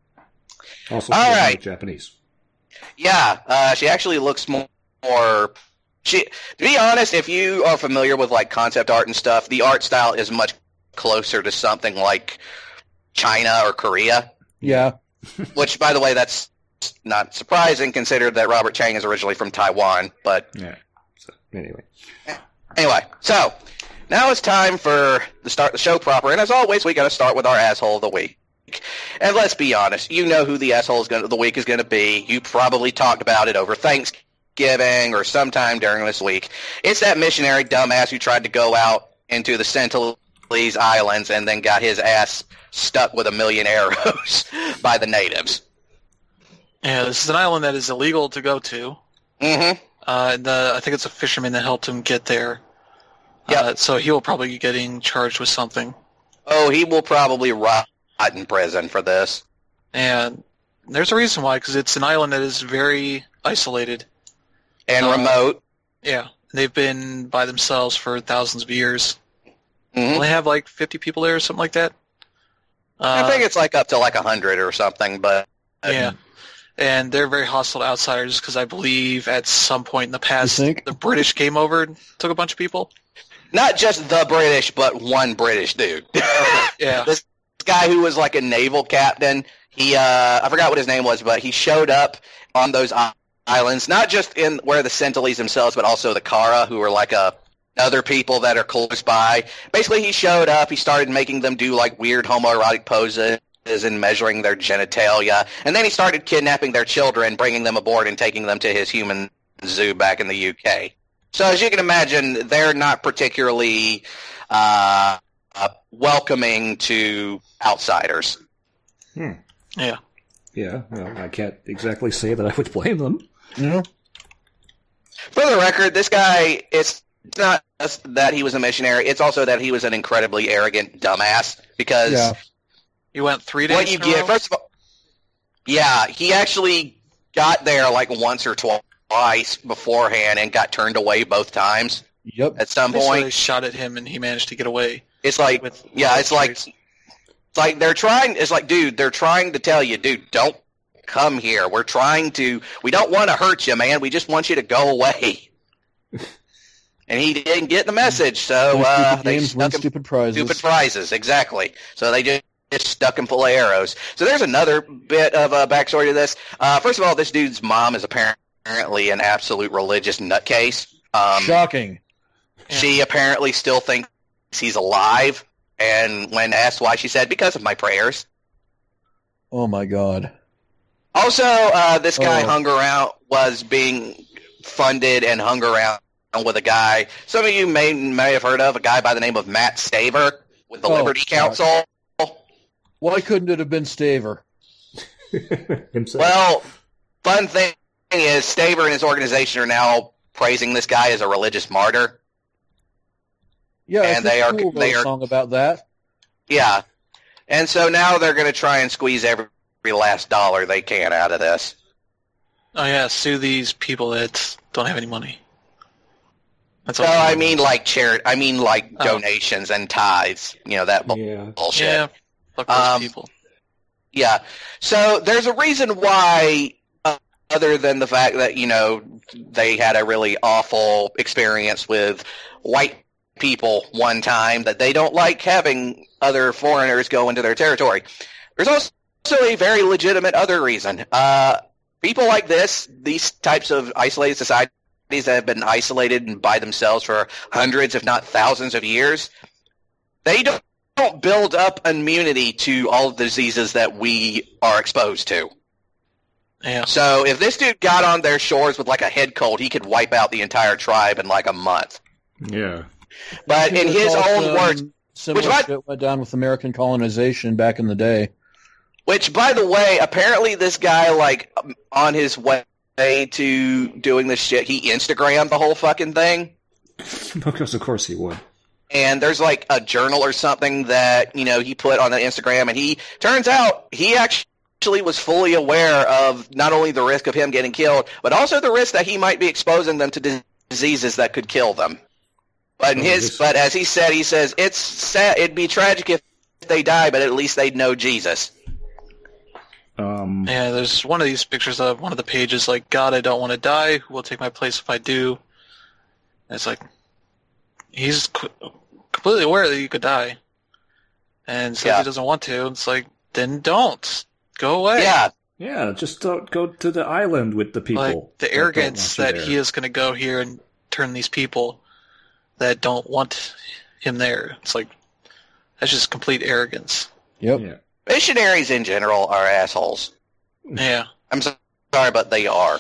Also, All right. Japanese. Yeah, uh, she actually looks more, more. She, to be honest, if you are familiar with like concept art and stuff, the art style is much closer to something like China or Korea. Yeah. Which, by the way, that's not surprising, considered that Robert Chang is originally from Taiwan. But yeah. So, anyway. Anyway, so now it's time for the start the show proper, and as always, we got to start with our asshole of the week. And let's be honest, you know who the asshole is gonna, of the week is going to be. You probably talked about it over Thanksgiving or sometime during this week. It's that missionary dumbass who tried to go out into the Sentinelese Islands and then got his ass stuck with a million arrows by the natives. Yeah, this is an island that is illegal to go to. Mm-hmm. Uh, and the, I think it's a fisherman that helped him get there. Yeah. Uh, so he will probably be getting charged with something. Oh, he will probably rot in prison for this. And there's a reason why, because it's an island that is very isolated. And uh, remote. Yeah. They've been by themselves for thousands of years. Mm-hmm. They have like fifty people there or something like that. Uh, I think it's like up to like one hundred or something, but... Yeah. And they're very hostile to outsiders because I believe at some point in the past the British came over and took a bunch of people. Not just the British, but one British dude. Yeah. This guy who was like a naval captain, he, uh, I forgot what his name was, but he showed up on those islands, not just in where the Sentinelese themselves, but also the Kara, who were like a, other people that are close by. Basically, he showed up, he started making them do like weird homoerotic poses and measuring their genitalia, and then he started kidnapping their children, bringing them aboard and taking them to his human zoo back in the U K. So as you can imagine, they're not particularly uh, uh, welcoming to outsiders. Hmm. Yeah. Yeah, well, I can't exactly say that I would blame them. Yeah. For the record, this guy, it's not just that he was a missionary, it's also that he was an incredibly arrogant dumbass, because Yeah. You went three days what you in a get, row? first of all, yeah, he actually got there like once or twice beforehand and got turned away both times Yep. at some They sort point. of shot at him and he managed to get away. It's like, with yeah, it's like, stories. it's like they're trying, it's like, dude, they're trying to tell you, dude, don't come here. We're trying to, we don't want to hurt you, man. We just want you to go away. And he didn't get the message, so uh, stupid they games win stuck him stupid prizes. stupid prizes, exactly. So they just, just stuck him full of arrows. So there's another bit of a backstory to this. Uh, first of all, this dude's mom is apparently an absolute religious nutcase. Um, Shocking. She apparently still thinks he's alive, and when asked why, she said, because of my prayers. Oh my God. Also, uh, this guy Oh. hung around, was being funded and hung around with a guy some of you may may have heard of, a guy by the name of Matt Staver with the Oh, Liberty God. Council. Why couldn't it have been Staver? Himself. Well, fun thing is Staver and his organization are now praising this guy as a religious martyr. Yeah, I And think they are- Tool wrote they a are- song about that. Yeah. And so now they're going to try and squeeze every last dollar they can out of this. Oh yeah, sue these people that don't have any money. That's No, all. I mean like charity. I mean like Oh. donations and tithes. You know, that bu- yeah. bullshit. yeah, fuck those Um, people. Yeah. So there's a reason why, uh, other than the fact that, you know, they had a really awful experience with white people one time, that they don't like having other foreigners go into their territory. There's also a very legitimate other reason. Uh, people like this, these types of isolated societies that have been isolated by themselves for hundreds, if not thousands of years, they don't don't build up immunity to all of the diseases that we are exposed to. Yeah. So if this dude got on their shores with like a head cold, he could wipe out the entire tribe in like a month. Yeah. But in his own words, similar which- shit went down with American colonization back in the day. which by the way, apparently this guy, like, um, on his way to doing this shit, he Instagrammed the whole fucking thing. Because of course he would. And there's like a journal or something that, you know, he put on the Instagram, and he turns out he actually was fully aware of not only the risk of him getting killed, but also the risk that he might be exposing them to dis- diseases that could kill them. But in Oh, his, this- but as he said, he says it's sad. It'd be tragic if they die, but at least they'd know Jesus. Um, Yeah, there's one of these pictures of one of the pages like, God, I don't want to die. Who will take my place if I do? And it's like, he's qu- completely aware that you could die. And says Yeah. he doesn't want to. It's like, then don't. Go away. Yeah, yeah, just don't go to the island with the people. Like, the that don't arrogance want you that there. he is going to go here and turn these people that don't want him there. It's like, that's just complete arrogance. Yep. Yeah. missionaries in general are assholes. Yeah. I'm so- sorry, but they are.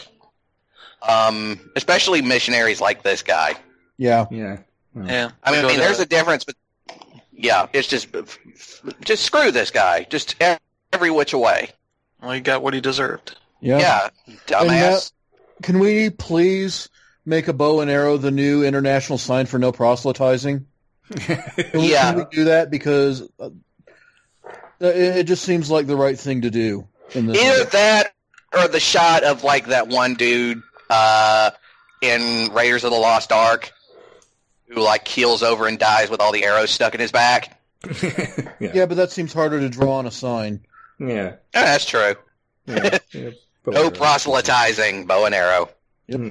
Um, especially missionaries like this guy. Yeah. Yeah. Well, Yeah. I mean, Go to- there's a difference, but yeah, it's just just screw this guy, just every which way. Well, he got what he deserved. Yeah. Yeah, dumbass. Can we please make a bow and arrow the new international sign for no proselytizing? Can we, Yeah. can we do that? Because uh, it, it just seems like the right thing to do. In this Either that or the shot of like that one dude uh, in Raiders of the Lost Ark who like keels over and dies with all the arrows stuck in his back. yeah. Yeah, but that seems harder to draw on a sign. Yeah. Oh, that's true. Yeah. Yeah. But No whatever. proselytizing, bow and arrow. Yep.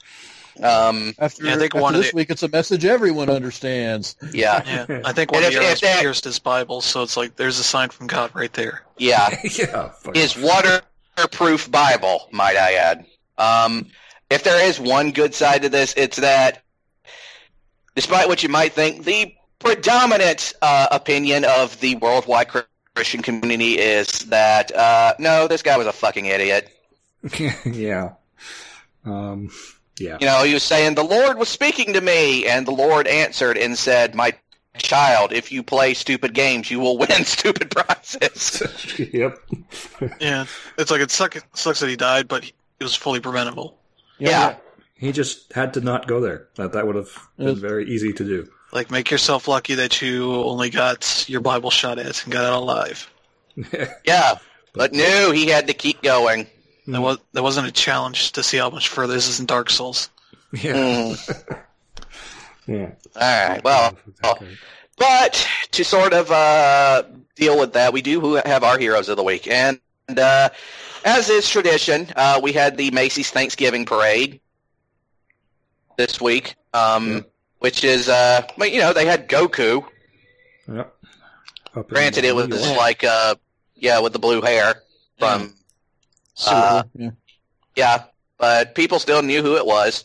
Um, After, Yeah, I think after one of this the- week, it's a message everyone understands. yeah, Yeah. I think one And of the if- arrows if that- pierced his Bible, so it's like, there's a sign from God right there. yeah. yeah. fuck. His waterproof Bible, might I add. Um, if there is one good side to this, it's that, despite what you might think, the predominant uh, opinion of the worldwide Christian community is that, uh, no, this guy was a fucking idiot. yeah. Um, yeah. You know, he was saying, the Lord was speaking to me, and the Lord answered and said, my child, if you play stupid games, you will win stupid prizes. Yep. Yeah. It's like, it suck, sucks that he died, but it was fully preventable. Yeah. He just had to not go there. That that would have been Yes. very easy to do. Like, make yourself lucky that you only got your Bible shot at and got out alive. Yeah, but no, he had to keep going. That, was, that wasn't a challenge to see how much further this is in Dark Souls. Yeah. Mm. Yeah. All right, well, Exactly. but to sort of uh, deal with that, we do have our heroes of the week. And uh, as is tradition, uh, we had the Macy's Thanksgiving Parade this week, um, Yeah. which is, uh, well, you know, they had Goku. Yep. Up in Granted, it was New York. like, uh, yeah, with the blue hair from, Super. Uh, yeah. yeah, but people still knew who it was.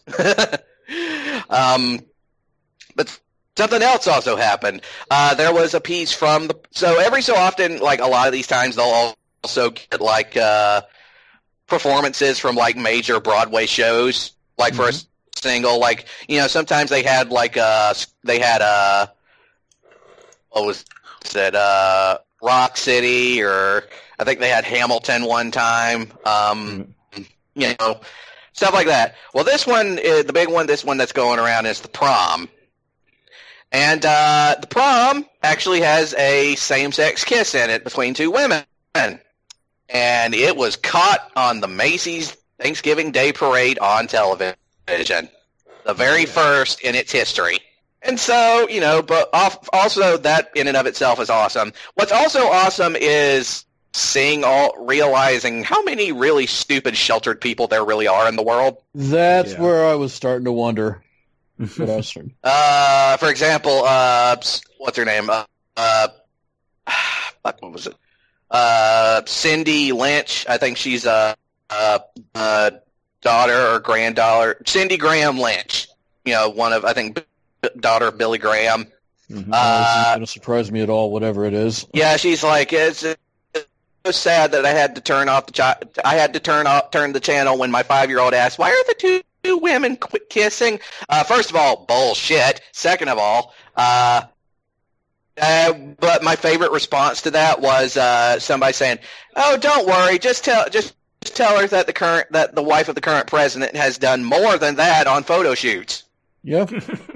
um, but something else also happened. Uh, there was a piece from the, so every so often, like a lot of these times, they'll also get like uh, performances from like major Broadway shows like for Mhm. a single. Like, you know, sometimes they had like uh they had uh what was it uh Rock City, or I think they had Hamilton one time. Um, you know, stuff like that. Well, this one, is, the big one, this one that's going around is the prom. And uh, the prom actually has a same-sex kiss in it between two women. And it was caught on the Macy's Thanksgiving Day Parade on television. The very first in its history. And so, you know, but off, also that in and of itself is awesome. What's also awesome is seeing all, realizing how many really stupid sheltered people there really are in the world. That's Yeah. where I was starting to wonder. What else? Uh, for example, uh, what's her name? Uh, uh, fuck, what was it? Uh, Cindy Lynch. I think she's a, a, a daughter or granddaughter. Cindy Graham Lynch. You know, one of, I think, daughter of Billy Graham. Mhm. Uh, it's Uh, not going to surprise me at all, whatever it is. yeah, she's like, it's, it's so sad that I had to turn off the chi- I had to turn off turn the channel when my five year old asked, "Why are the two, two women quit kissing?" Uh, first of all, bullshit. Second of all, uh, uh, but my favorite response to that was uh, somebody saying, "Oh, don't worry, just tell just." Just tell her that the current that the wife of the current president has done more than that on photo shoots." Yeah.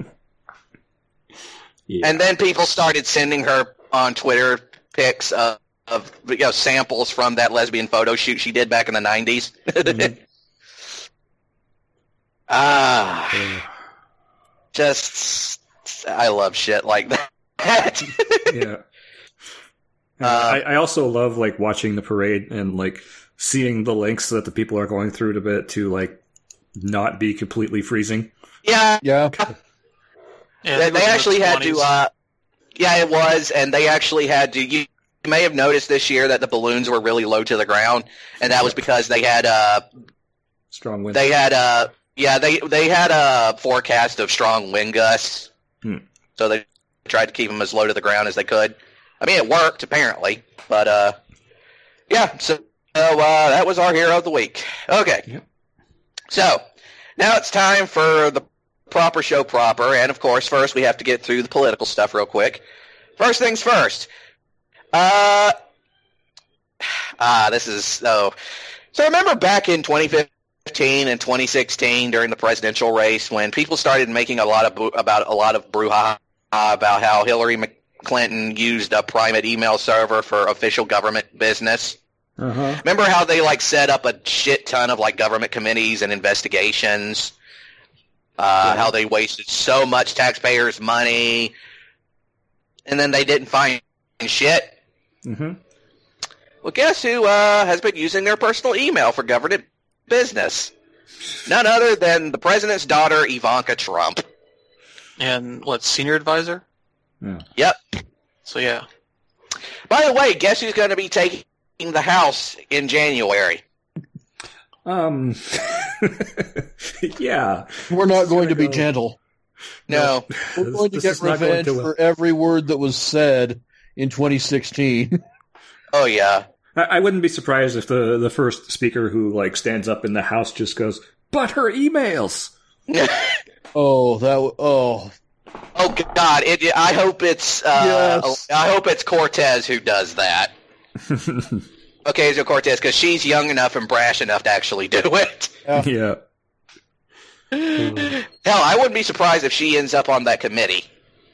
Yeah. And then people started sending her on Twitter pics of, of you know, samples from that lesbian photo shoot she did back in the nineties. Mhm. Ah, Yeah. just I love shit like that. Yeah. Uh, I, I also love like watching the parade and like seeing the lengths that the people are going through to bit to like not be completely freezing. yeah, Yeah. Yeah, they, it was they in the actually had to. twenties. Uh, yeah, it was, and they actually had to. You, you may have noticed this year that the balloons were really low to the ground, and that was because they had uh, Strong wind. They had a yeah they they had a forecast of strong wind gusts, Hmm. so they tried to keep them as low to the ground as they could. I mean, it worked apparently, but uh, yeah. So uh, that was our hero of the week. Okay, Yep. so now it's time for the proper show proper, and of course, first we have to get through the political stuff real quick. First things first. Uh, ah, this is so. So remember back in twenty fifteen and twenty sixteen during the presidential race when people started making a lot of boo- about a lot of brouhaha about how Hillary Clinton used a private email server for official government business. Uh-huh. Remember how they like set up a shit ton of like government committees and investigations? Uh, Yeah. How they wasted so much taxpayers' money, and then they didn't find shit. Mm-hmm. Well, guess who uh, has been using their personal email for government business? None other than the president's daughter, Ivanka Trump. And what, senior advisor? Yeah. Yep. So yeah. By the way, guess who's going to be taking the House in January? Um. yeah. We're not It's going gonna to be go- gentle. No. We're This- going to this get is not going revenge to- for every word that was said in twenty sixteen. Oh, yeah. I, I wouldn't be surprised if the the first speaker who like stands up in the House just goes, "But her emails." Oh, that w- oh, Oh, God. It, I hope it's uh, Yes. I hope it's Cortez who does that. Ocasio-Cortez, because she's young enough and brash enough to actually do it. Yeah. Hell, I wouldn't be surprised if she ends up on that committee.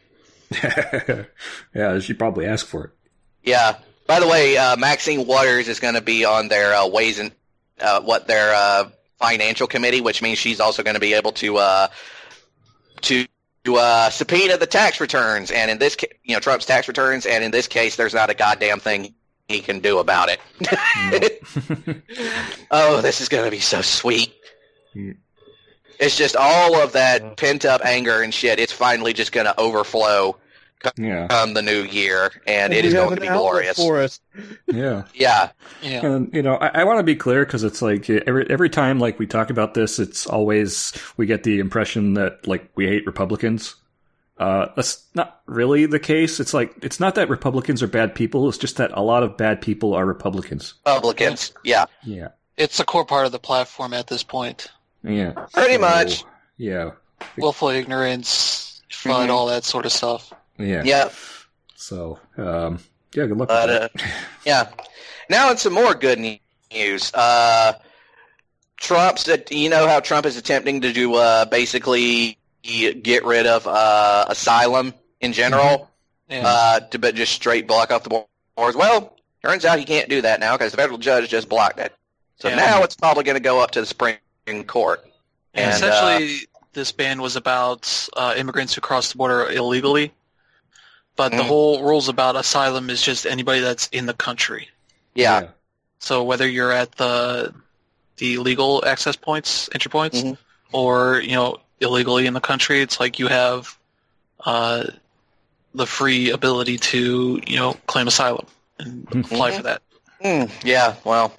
Yeah, she probably asked for it. Yeah. By the way, uh, Maxine Waters is going to be on their uh, ways and uh, what their uh, financial committee, which means she's also going to be able to uh, to uh, subpoena the tax returns, and in this, ca- you know, Trump's tax returns, and in this case, there's not a goddamn thing he can do about it. Oh, this is going to be so sweet. Mm. It's just all of that pent up anger and shit. It's finally just going to overflow Yeah. come the new year, and it we is have going an to be outlet glorious. for it. Yeah. Yeah. Yeah. And you know, I, I want to be clear because it's like every every time like we talk about this, it's always we get the impression that like we hate Republicans. Uh, that's not really the case. It's like it's not that Republicans are bad people. It's just that a lot of bad people are Republicans. Republicans. Yeah. Yeah. It's a core part of the platform at this point. Yeah. Pretty So, much. Yeah. Willful ignorance, fun, Mhm. all that sort of stuff. Yeah. Yeah. So, um, yeah, good luck But, with uh, that. yeah. Now it's some more good news. Uh, Trump's, you know how Trump is attempting to do, uh, basically get rid of, uh, asylum in general, Yeah. uh, to but just straight block off the borders. Well, turns out he can't do that now because the federal judge just blocked it. So Yeah. now it's probably going to go up to the Supreme Court. And And, uh, essentially, this ban was about uh, immigrants who cross the border illegally. But the Mm. whole rules about asylum is just anybody that's in the country. Yeah. So whether you're at the the legal access points, entry points, Mhm. or you know illegally in the country, it's like you have uh, the free ability to you know claim asylum and apply for that. Mm, yeah, well.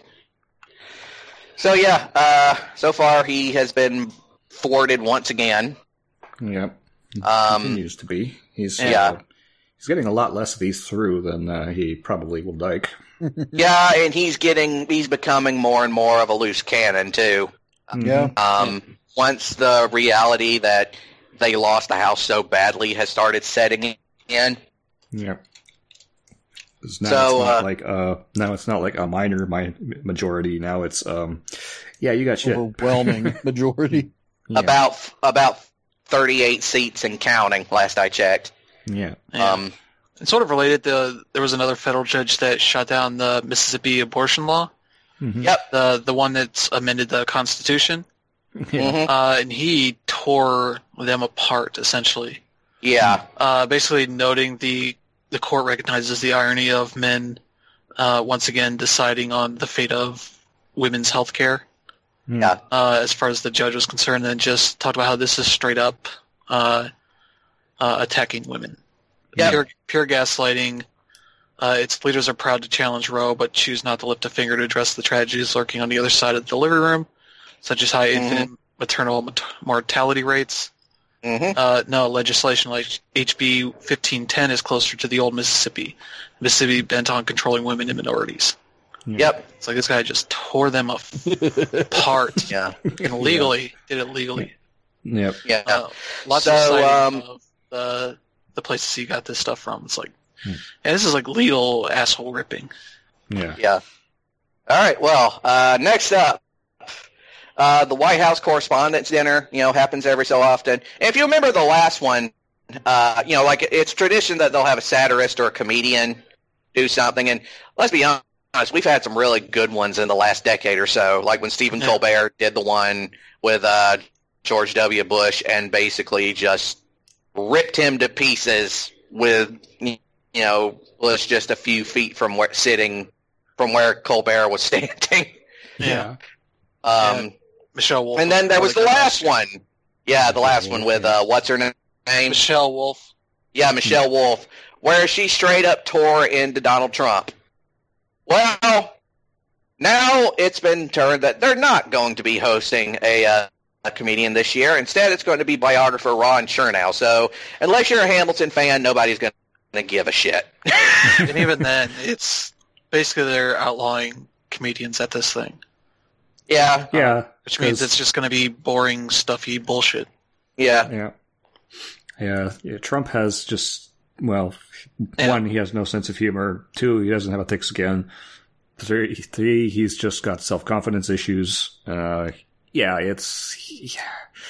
So, yeah, uh, so far he has been thwarted once again. Yeah. Um, Continues to be. He's, yeah. uh, he's getting a lot less of these through than uh, he probably will like. Yeah, and he's getting, he's becoming more and more of a loose cannon, too. Yeah. Um, once the reality that they lost the House so badly has started setting in. Yeah. 'Cause Now So, it's not uh, like uh now it's not like a minor mi- majority. Now it's um yeah, you got shit. Overwhelming majority. Yeah. About about thirty-eight seats and counting, last I checked. Yeah. Yeah. Um, And sort of related, the, there was another federal judge that shot down the Mississippi abortion law, Mhm. Yep. the the one that's amended the Constitution, Yeah. mhm. uh, and he tore them apart essentially. Yeah. Uh, basically noting the the court recognizes the irony of men uh, once again deciding on the fate of women's health care Yeah. uh, as far as the judge was concerned, and just talked about how this is straight up uh, uh, attacking women. Yeah. Pure, pure gaslighting. Uh, its leaders are proud to challenge Roe, but choose not to lift a finger to address the tragedies lurking on the other side of the delivery room, such as high Mhm. infant maternal mot- mortality rates. hmm Uh, no, legislation like H B fifteen ten is closer to the old Mississippi. Mississippi bent on controlling women and minorities. Yep. It's like this guy just tore them apart. Yeah. And legally, did it legally. Yep. Yeah. Uh, lots So, of citing um, of the, the places he got this stuff from. It's like, Hmm. and this is like legal asshole ripping. Yeah. Yeah. All right. Well, uh, next up, uh, the White House Correspondents' Dinner. You know, happens every so often. And if you remember the last one, uh, you know, like it's tradition that they'll have a satirist or a comedian do something. And let's be honest, we've had some really good ones in the last decade or so. Like when Stephen Yeah. Colbert did the one with uh, George W. Bush and basically just ripped him to pieces with, you know, was just a few feet from where sitting from where Colbert was standing. Yeah. Um, Michelle Wolf. and then there was the really good last one. Yeah, the last one with uh, what's her name? Michelle Wolf. Yeah, Michelle Wolf, where she straight up tore into Donald Trump. Well, now it's been turned that they're not going to be hosting a, uh, a comedian this year. Instead, it's going to be biographer Ron Chernow. So unless you're a Hamilton fan, nobody's going to give a shit. And even then, it's basically they're outlawing comedians at this thing, Yeah, Yeah. which means 'cause- it's just going to be boring, stuffy bullshit. yeah, Yeah. Yeah. Yeah. Trump has just, well, Yeah. one, he has no sense of humor. Two, he doesn't have a thick skin. Three, three he's just got self-confidence issues. Uh, yeah, it's yeah,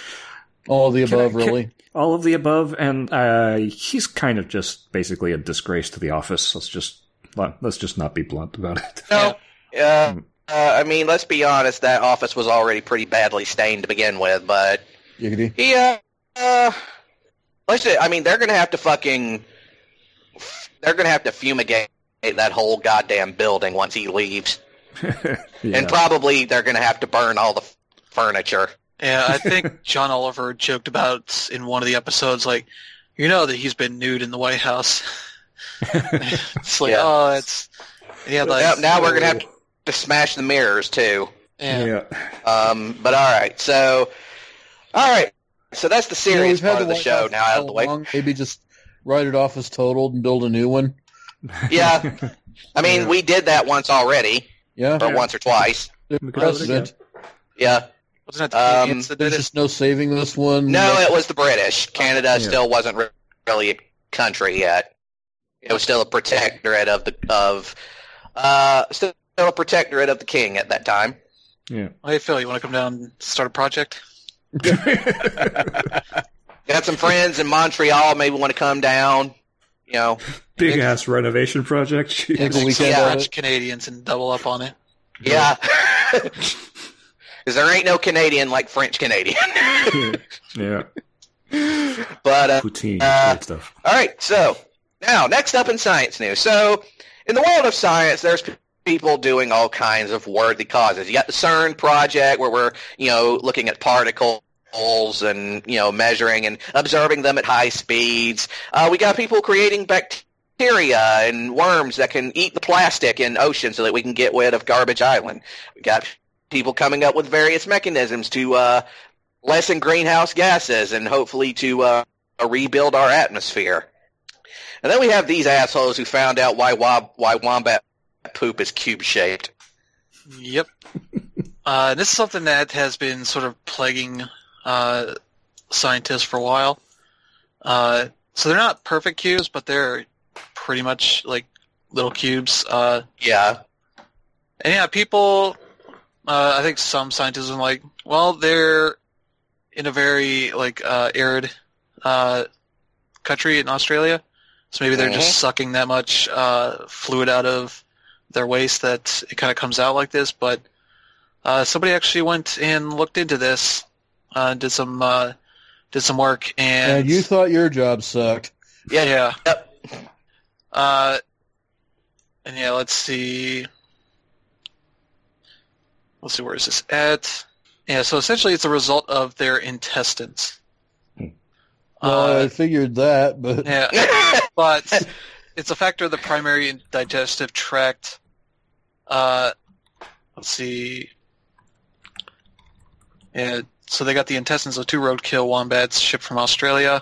All the Can I- above, can- really. all of the above, and uh, he's kind of just basically a disgrace to the office. Let's just let's just not be blunt about it. No, uh, uh, I mean, let's be honest. That office was already pretty badly stained to begin with, but Giggity. he, uh, uh let's say, I mean, they're gonna have to fucking, they're gonna have to fumigate that whole goddamn building once he leaves, Yeah. and probably they're gonna have to burn all the furniture. Yeah, I think John Oliver joked about in one of the episodes, like, you know that he's been nude in the White House. It's like, Yeah. oh, it's yeah, like Now, now we're gonna have to smash the mirrors too. yeah. yeah. Um, but all right, so all right, so that's the You know, serious we've had part of the White show House now out of the so way. long, maybe just write it off as totaled and build a new one. Yeah, I mean, Yeah. we did that once already, Yeah. or Yeah. once or twice. There's We could do it precedent. Yeah. Wasn't it the Um, Canadians that did There's it? just no saving this one. No, it was the British. Canada Yeah. still wasn't re- really a country yet. It was still a protectorate of the of uh still a protectorate of the king at that time. Yeah. Hey, Phil, you want to come down and start a project? Got some friends in Montreal. Maybe want to come down. You know, Big ass renovation project. Take a Jeez. weekend Yeah. of French it. Canadians and double up on it. yeah. Because there ain't no Canadian like French Canadian. Yeah. But uh, Poutine. Uh, great stuff. all right, so now next up in science news. So in the world of science, there's p- people doing all kinds of worthy causes. You got the CERN project where we're you know looking at particles and you know measuring and observing them at high speeds. Uh, we got people creating bacteria and worms that can eat the plastic in oceans so that we can get rid of Garbage Island. We got people coming up with various mechanisms to uh, lessen greenhouse gases and hopefully to uh, rebuild our atmosphere. And then we have these assholes who found out why wob- why wombat poop is cube-shaped. Yep. uh, this is something that has been sort of plaguing uh, scientists for a while. Uh, so they're not perfect cubes, but they're pretty much like little cubes. Uh, Yeah. and yeah, people, uh, I think some scientists are like, well, they're in a very like uh, arid uh, country in Australia, so maybe they're Mhm. just sucking that much uh, fluid out of their waste that it kind of comes out like this. But uh, somebody actually went and looked into this, uh, did some uh, did some work, and, And you thought your job sucked. Yeah. yeah, Yep. uh, and yeah, let's see, let's see, where is this at? Yeah, so essentially, it's a result of their intestines. Well, Uh, I figured that, but Yeah, but it's a factor of the primary digestive tract. Uh, let's see. Yeah, so they got the intestines of two roadkill wombats shipped from Australia.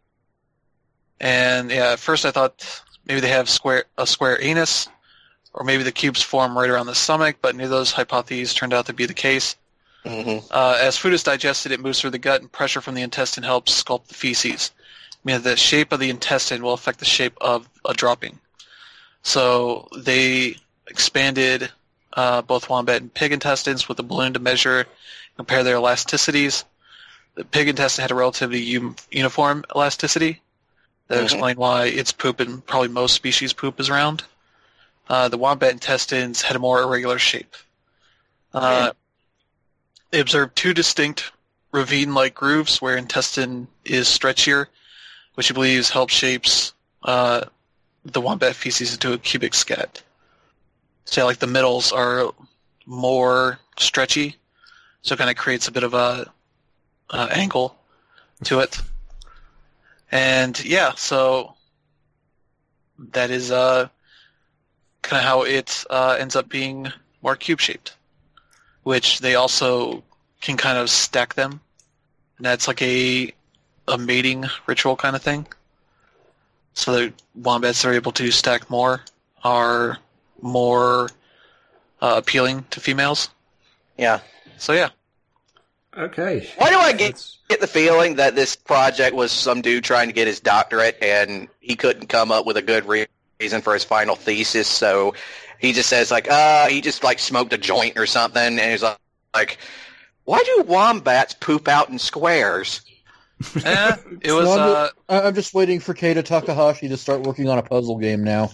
And yeah, at first I thought maybe they have square a square anus, or maybe the cubes form right around the stomach, but neither of those hypotheses turned out to be the case. Mhm. Uh, as food is digested, it moves through the gut, and pressure from the intestine helps sculpt the feces. Meaning the shape of the intestine will affect the shape of a dropping. So they expanded uh, both wombat and pig intestines with a balloon to measure and compare their elasticities. The pig intestine had a relatively u- uniform elasticity. That Mhm. explained why its poop and probably most species' poop is round. Uh, the wombat intestines had a more irregular shape. Uh, They observed two distinct ravine-like grooves where intestine is stretchier, which he believes helps shapes uh, the wombat feces into a cubic scat. So like the middles are more stretchy, so it kind of creates a bit of a uh, angle to it. And yeah, so that is uh, kind of how it uh, ends up being more cube-shaped, which they also can kind of stack them. And that's like a a mating ritual kind of thing. So the wombats are able to stack more, are more uh, appealing to females. Yeah. So yeah. Okay. Why do I get That's- get the feeling that this project was some dude trying to get his doctorate and he couldn't come up with a good re- reason for his final thesis, so he just says like, uh, he just like smoked a joint or something, and he's like, like why do wombats poop out in squares? Eh, it was No, I'm, uh, just, I- I'm just waiting for Keita Takahashi to start working on a puzzle game now.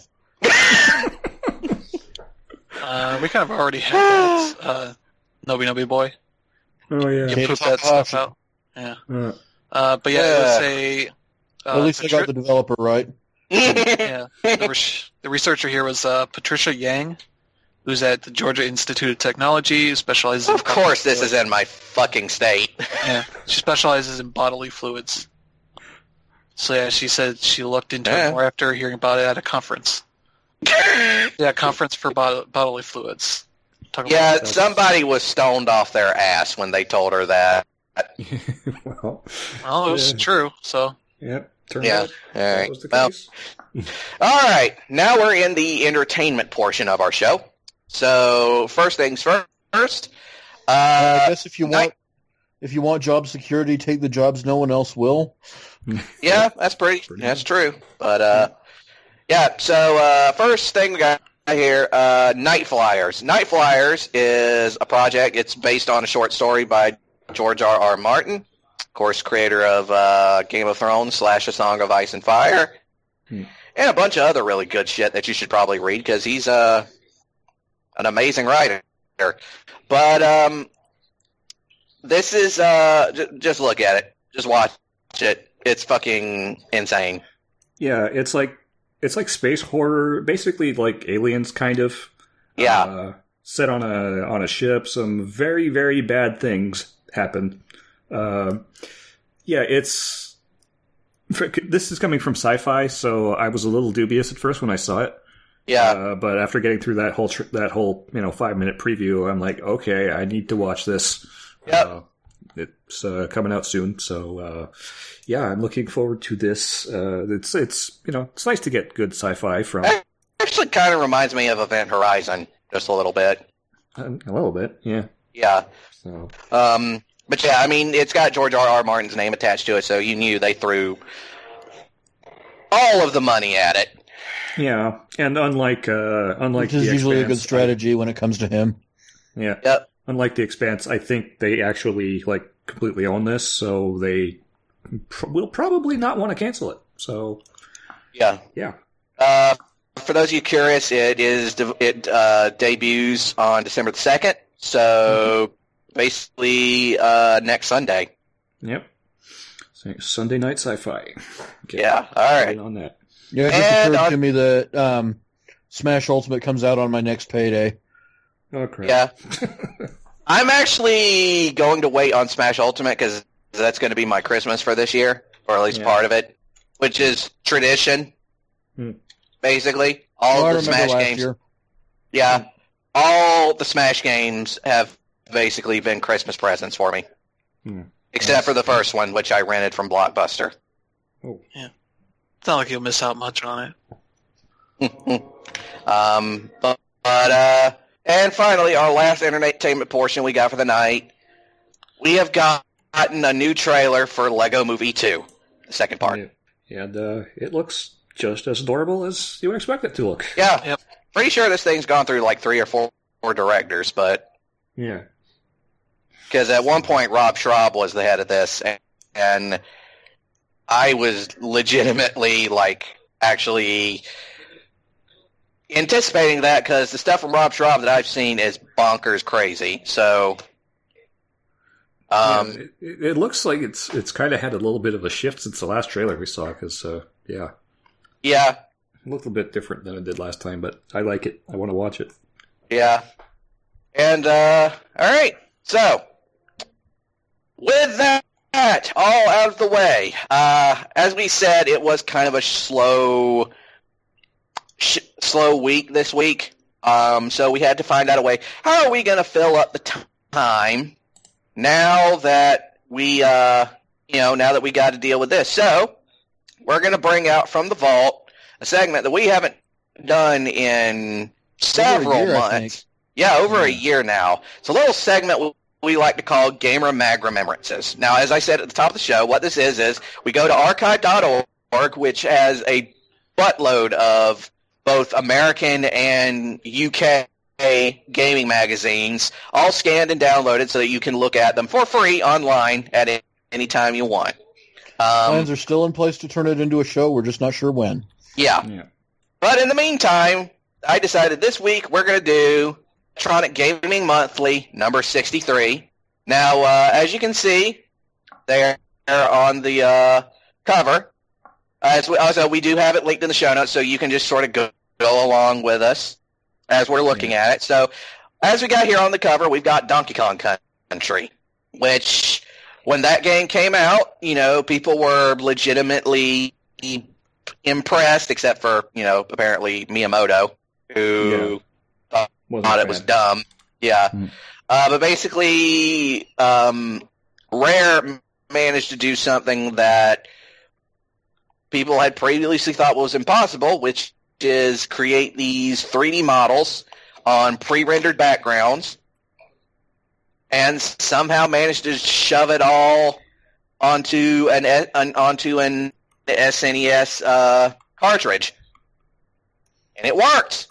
uh, we kind of already had that. Uh, Nobi Nobi Boy. Oh yeah. You Okay. poop that stuff out. Yeah. Uh, Uh, but yeah, it was a. Uh, At least I got Patri- the developer right. yeah, the, res- the researcher here was uh, Patricia Yang, who's at the Georgia Institute of Technology, who specializes. Of in course, this is in my fucking state. Yeah, she specializes in bodily fluids. So yeah, she said she looked into Yeah. it more after hearing about it at a conference. Yeah, conference for bod- bodily fluids. Talk about Yeah, that. somebody was stoned off their ass when they told her that. well, Well, it was Yeah. true. So yep. Turned Yeah. out All that right. was the Well, case. all right. Now we're in the entertainment portion of our show. So first things first. Uh, I Uh, guess if you night- want if you want job security, take the jobs no one else will. Yeah, that's pretty. Pretty that's true. But uh, yeah. So uh, first thing we got here, uh, Night Flyers. Night Flyers is a project. It's based on a short story by George R. R. Martin, of course, creator of uh, Game of Thrones slash A Song of Ice and Fire, Hmm. and a bunch of other really good shit that you should probably read because he's uh, an amazing writer. But um, this is uh, j- just look at it, just watch it. It's fucking insane. Yeah, it's like it's like space horror, basically like Aliens, kind of. Yeah. Uh, set on a on a ship. Some very very bad things happen. Uh, yeah, it's this is coming from Sci-Fi, so I was a little dubious at first when I saw it. Yeah. Uh, but after getting through that whole tr- that whole you know five minute preview, I'm like, okay, I need to watch this. Yep. Uh, it's uh, coming out soon, so uh, yeah, I'm looking forward to this. Uh, it's it's you know it's nice to get good sci-fi from It actually kind of reminds me of Event Horizon, just a little bit. a, a little bit, yeah. Yeah. So Um, but yeah, I mean, it's got George R. R. Martin's name attached to it, so you knew they threw all of the money at it. yeah, and unlike uh, unlike Which is the usually a good Expanse, strategy when it comes to him. I- yeah, Yep. unlike the Expanse, I think they actually like completely own this, so they pr- will probably not want to cancel it. So Yeah. yeah, Uh, for those of you curious, it is de- it uh, debuts on December the second, so basically uh, next Sunday. yep. So, Sunday night sci-fi. Okay. Yeah. All right. On that. Yeah, it And just occurred on- to me that um, Smash Ultimate comes out on my next payday. Oh crap. Yeah. I'm actually going to wait on Smash Ultimate because that's going to be my Christmas for this year, or at least Yeah. part of it, which is tradition, Hmm. basically. All Oh, I of the remember Smash last games. year. Yeah. All the Smash games have basically been Christmas presents for me. Hmm. Except for the first one, which I rented from Blockbuster. Oh. It's not like you'll miss out much on it. um, but, but uh, and finally, our last entertainment portion we got for the night, we have gotten a new trailer for Lego Movie two, the second part. Yeah. And uh, it looks just as adorable as you would expect it to look. Yeah, Yep. pretty sure this thing's gone through like three or four, four directors, but Yeah. because at one point Rob Schraub was the head of this, and, and I was legitimately like actually anticipating that because the stuff from Rob Schraub that I've seen is bonkers crazy. So, um, yeah, it, it looks like it's it's kind of had a little bit of a shift since the last trailer we saw. Because uh, yeah, yeah, a little bit different than it did last time, but I like it. I want to watch it. yeah, and uh, all right, so. With that all out of the way, uh, as we said, it was kind of a slow, sh- slow week this week. Um, so we had to find out a way. How are we going to fill up the t- time now that we, uh, you know, now that we got to deal with this? So we're going to bring out from the vault a segment that we haven't done in several year, I months. think. Yeah, over a Yeah. year now. It's a little segment we we like to call Gamer Mag Remembrances. Now, as I said at the top of the show, what this is is we go to archive dot org, which has a buttload of both American and U K gaming magazines, all scanned and downloaded so that you can look at them for free online at any time you want. Um, Plans are still in place to turn it into a show. We're just not sure when. yeah. Yeah. But in the meantime, I decided this week we're going to do Electronic Gaming Monthly, number sixty-three. Now, uh, as you can see, they're on the uh, cover. As we, also, we do have it linked in the show notes, so you can just sort of go, go along with us as we're looking at it. So, as we got here on the cover, we've got Donkey Kong Country, which, when that game came out, you know, people were legitimately impressed, except for, you know, apparently Miyamoto, who Wasn't thought a it was fan. dumb. Yeah. Hmm. Uh, but basically, um, Rare managed to do something that people had previously thought was impossible, which is create these three D models on pre-rendered backgrounds and somehow managed to shove it all onto an, an onto an S N E S uh, cartridge, and it worked.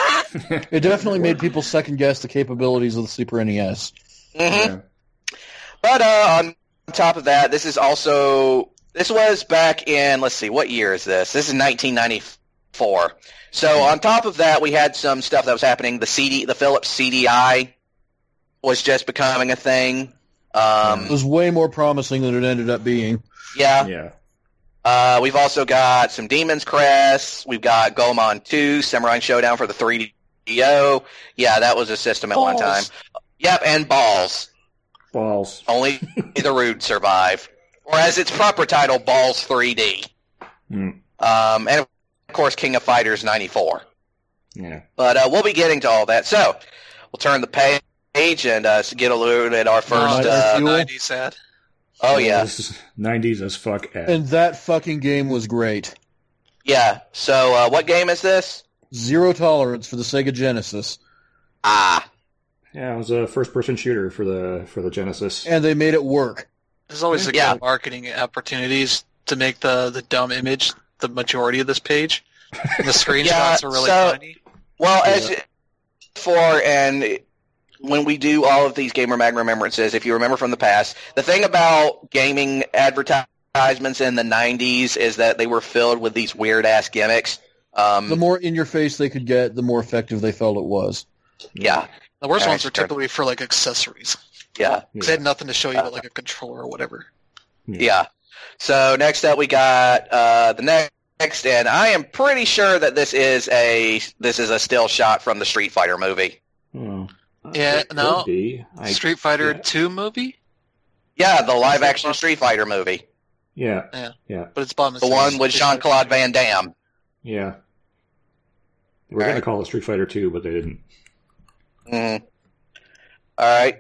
It definitely made people second guess the capabilities of the Super N E S. Mm-hmm. Yeah. But uh, on top of that, this is also this was back in let's see, what year is this? This is nineteen ninety-four. So on top of that, we had some stuff that was happening. The C D, the Philips C D I, was just becoming a thing. Um, it was way more promising than it ended up being. Yeah. Yeah. Uh, we've also got some Demon's Crest. We've got Goemon two, Samurai Showdown for the three D O. Yeah, that was a system at Balls. one time. Yep, and Balls. Balls. Only the rude survive. Or as its proper title, Balls three D. Mm. Um, and, of course, King of Fighters ninety-four. Yeah. But uh, we'll be getting to all that. So, we'll turn the page and uh, get a look at our first... No, Uh, nineties ad. oh, yeah. This is nineties as fuck. Ad. And that fucking game was great. Yeah. So, uh, what game is this? Zero Tolerance for the Sega Genesis. Ah. Yeah, it was a first-person shooter for the for the Genesis. And they made it work. There's always the Yeah. kind of marketing opportunities to make the, the dumb image the majority of this page. The screenshots Yeah, are really so- tiny. Well, Yeah. as for and when we do all of these Gamer Mag remembrances, if you remember from the past, the thing about gaming advertisements in the nineties is that they were filled with these weird-ass gimmicks. Um, The more in your face they could get, the more effective they felt it was. yeah, The worst Alright, ones are sure. typically for like accessories. yeah, Because they had nothing to show you but like a controller or whatever. yeah. So next up, we got uh, the next, and I am pretty sure that this is a this is a still shot from the Street Fighter movie. Oh. Yeah, It could no. be. I- Street Fighter yeah. two movie? Yeah, the live-action Street Fighter movie, Yeah. Yeah. Yeah. But it's bottom. the one with Jean-Claude Van Damme. Yeah. We're going Alright. to call it Street Fighter two, but they didn't. Mm. All right.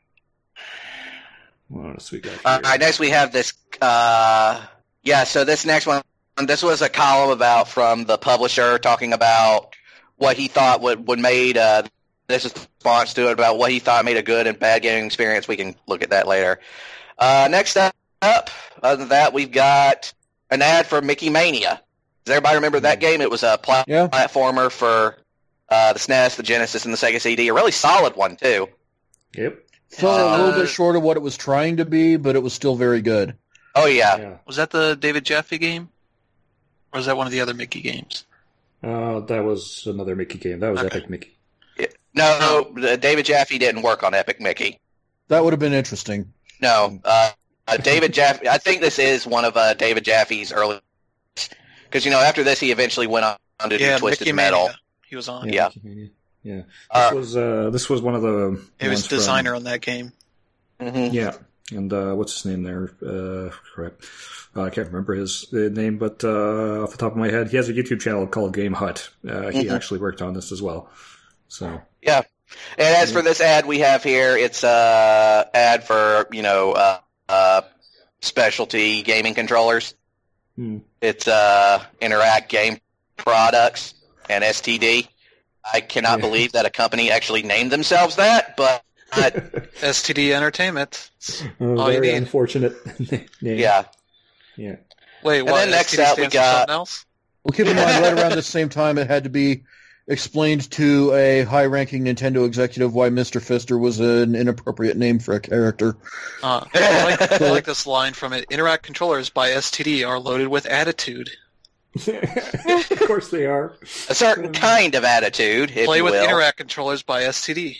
What else we got here? All right, next we have this. Uh, yeah, so this next one, this was a column about from the publisher talking about what he thought would would made. Uh, this is a response to it about what he thought made a good and bad gaming experience. We can look at that later. Uh, next up, other than that, we've got an ad for Mickey Mania. Does everybody remember that game? It was a pla- Yeah. platformer for uh, the S N E S, the Genesis, and the Sega C D. A really solid one too. Yep. Fell a little Uh, bit short of what it was trying to be, but it was still very good. Oh yeah. Yeah. Was that the David Jaffe game? Or was that one of the other Mickey games? Uh, that was another Mickey game. That was Okay. Epic Mickey. No, uh, David Jaffe didn't work on Epic Mickey. That would have been interesting. No, uh, uh, David Jaffe. I think this is one of uh, David Jaffe's early. Because you know, after this, he eventually went on to Yeah, do Twisted Mickey Metal. Mania. He was on. Yeah. Mickey Mania. Yeah. This Uh, was uh, this was one of the. He was ones from- designer on that game. mhm. Yeah, and uh, what's his name there? Uh, crap. Uh, I can't remember his uh, name, but uh, off the top of my head, he has a YouTube channel called Game Hut. Uh, he Mhm. actually worked on this as well. So Yeah. And as for this ad we have here, it's a uh, ad for you know uh, uh, specialty gaming controllers. hmm. It's uh, Interact Game Products and S T D. I cannot Yeah. believe that a company actually named themselves that, but S T D Entertainment. Uh, All you very need. unfortunate name. yeah. Yeah. Wait, what? then next S T D up we stands for got- something else? Well, keep in mind, right around the same time, it had to be explained to a high-ranking Nintendo executive why Mister Fister was an inappropriate name for a character. Uh, I, like, I like this line from it. Interact controllers by S T D are loaded with attitude. Of course they are. A certain kind of attitude, if Play you with will. Interact controllers by S T D.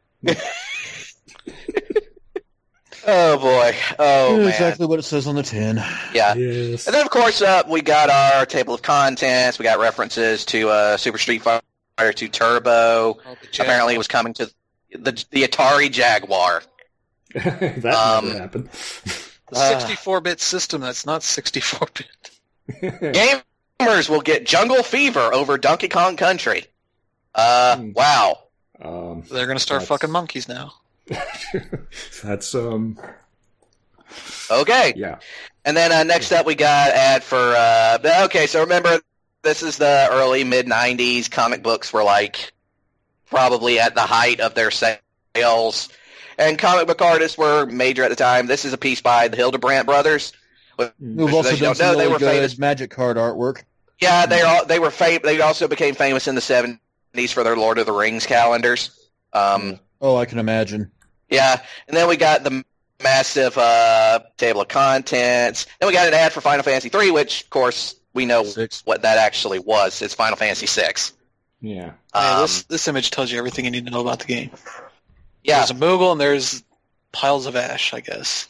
Oh boy. Oh man. Exactly what it says on the tin. Yeah. Yes. And then of course uh, we got our table of contents. We got references to uh, Super Street Fighter two Turbo. Oh, the Jag- Apparently it was coming to the the Atari Jaguar. that Um, never happened. the sixty-four bit system that's not sixty-four bit. Gamers will get Jungle Fever over Donkey Kong Country. Uh, Hmm. wow. um, They're going to start That's- fucking monkeys now. that's um, Okay. yeah. And then uh, next up we got ad for, uh, okay, so remember, this is the early mid nineties. Comic books were like probably at the height of their sales. and comic book artists were major at the time. This is a piece by the Hildebrandt brothers. Who've also done some know, really they were good famous. Magic card artwork. Yeah, they all they were fam- They also became famous in the seventies for their Lord of the Rings calendars. Um, Oh, I can imagine. yeah, and then we got the massive uh, table of contents. Then we got an ad for Final Fantasy three, which, of course, we know Six. what that actually was. It's Final Fantasy six. Yeah. Yeah, Um, this this image tells you everything you need to know about the game. yeah. There's a Moogle and there's piles of ash, I guess.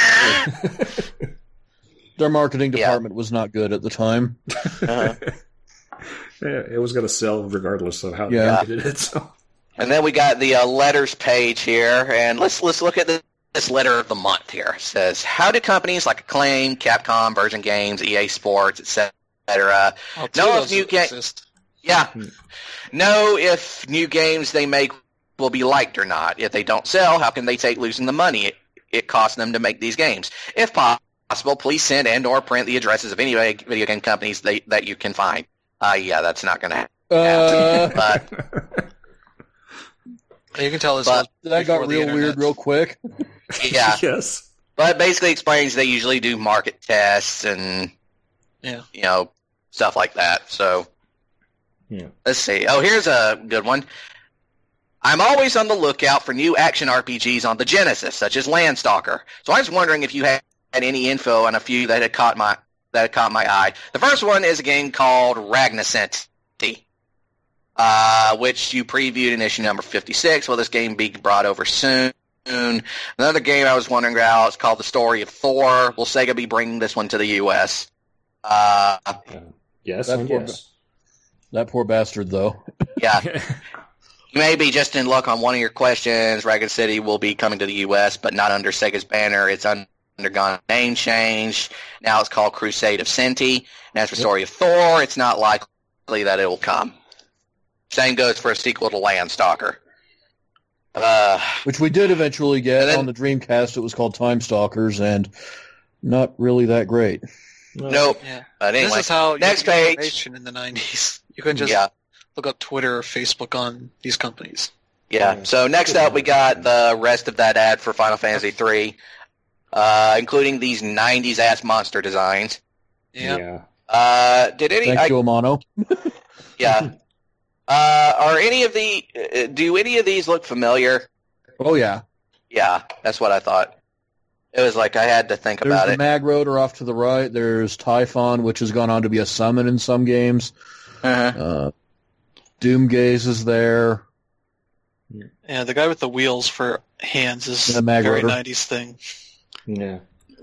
Their marketing Yeah. department was not good at the time. Uh-huh. Yeah, it was going to sell regardless of how Yeah. they did it. So. And then we got the uh, letters page here, and let's let's look at the, this letter of the month here. It says, how do companies like Acclaim, Capcom, Virgin Games, E A Sports, et cetera, Well, two No, of if those you get- exist. yeah, know if new games they make will be liked or not? If they don't sell, how can they take losing the money it, it costs them to make these games? If possible, please send and or print the addresses of any video game companies they, that you can find. Uh, yeah, that's not going to happen. Uh, But, You can tell this But- was that got before the real internet. weird real quick. yeah. Yes. But it basically explains they usually do market tests and, Yeah. you know, stuff like that. So, Yeah. let's see. Oh, here's a good one. I'm always on the lookout for new action R P Gs on the Genesis, such as Landstalker. So I was wondering if you had any info on a few that had caught my that had caught my eye. The first one is a game called Ragnarsent, uh, which you previewed in issue number fifty-six. Will this game be brought over soon? Another game I was wondering about is called The Story of Thor. Will Sega be bringing this one to the U S? Uh, Uh, yes That and poor yes. That poor bastard, though. yeah. Maybe just in luck on one of your questions, Raggan City will be coming to the U S, but not under Sega's banner. It's undergone a name change. Now it's called Crusade of Senti. And as for Story of Thor, it's not likely that it will come. Same goes for a sequel to Landstalker. Uh, Which we did eventually get And then- on the Dreamcast. It was called Time Stalkers, and not really that great. nope. Yeah. But anyway, This is how you next get page. information in the nineties. You couldn't just yeah. look up Twitter or Facebook on these companies. Yeah. So next up, we got the rest of that ad for Final Fantasy three, uh, including these nineties ass monster designs. Yeah. Yeah. Uh, did any? Thank I, you, Amano. yeah. Uh, are any of the? Uh, do any of these look familiar? Oh, yeah. Yeah, that's what I thought. It was like I had to think There's about the it. Mag Rotor off to the right. There's Typhon, which has gone on to be a summon in some games. Uh-huh. Uh, Doomgaze is there. Yeah, the guy with the wheels for hands is The a Mag very Rotor. nineties thing. Yeah.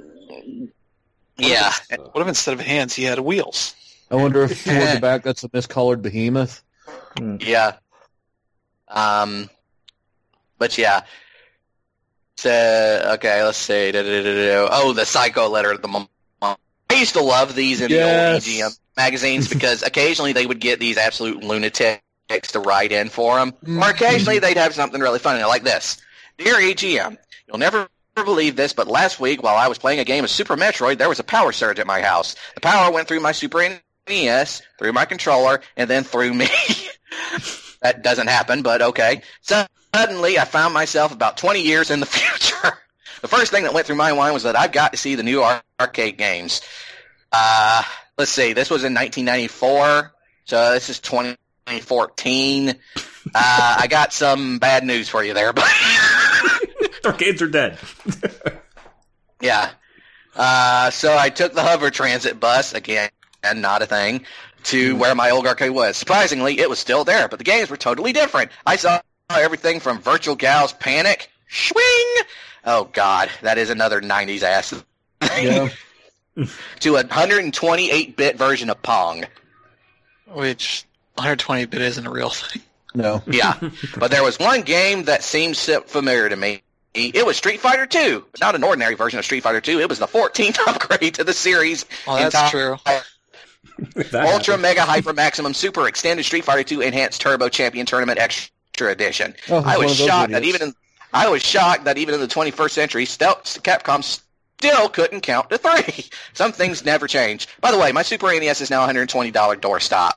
Yeah. What if instead of hands he had wheels? I wonder if toward the back that's a miscolored behemoth. Yeah. Um, but yeah. So, okay, let's see. Da-da-da-da-da. Oh, the Psycho letter of the month. I used to love these in Yes. the old E G M magazines because occasionally they would get these absolute lunatics to write in for them. Or occasionally they'd have something really funny like this. Dear E G M, you'll never believe this, but last week while I was playing a game of Super Metroid, there was a power surge at my house. The power went through my Super N E S, through my controller, and then through me. That doesn't happen, but okay. So suddenly I found myself about twenty years in the future. The first thing that went through my mind was that I've got to see the new ar- arcade games. Uh, let's see, this was in nineteen ninety-four, so this is twenty fourteen. Uh, I got some bad news for you there, but Arcades are dead. yeah. Uh, so I took the hover transit bus, again, and not a thing, to where my old arcade was. Surprisingly, it was still there, but the games were totally different. I saw everything from Virtual Gal's Panic, Swing, oh god, that is another nineties ass thing, Yeah. to a one twenty-eight bit version of Pong. Which one twenty bit isn't a real thing. No. Yeah, but there was one game that seemed so familiar to me. It was Street Fighter two, but not an ordinary version of Street Fighter two. It was the fourteenth upgrade to the series. Well, that's entire- true. That Ultra happened. Mega Hyper Maximum Super Extended Street Fighter two Enhanced Turbo Champion Tournament Extra Edition. Oh, he's I one was of those shocked that idiots. even in I was shocked that even in the twenty-first century, Stel- Capcom still couldn't count to three. Some things never change. By the way, my Super N E S is now one hundred twenty dollars doorstop.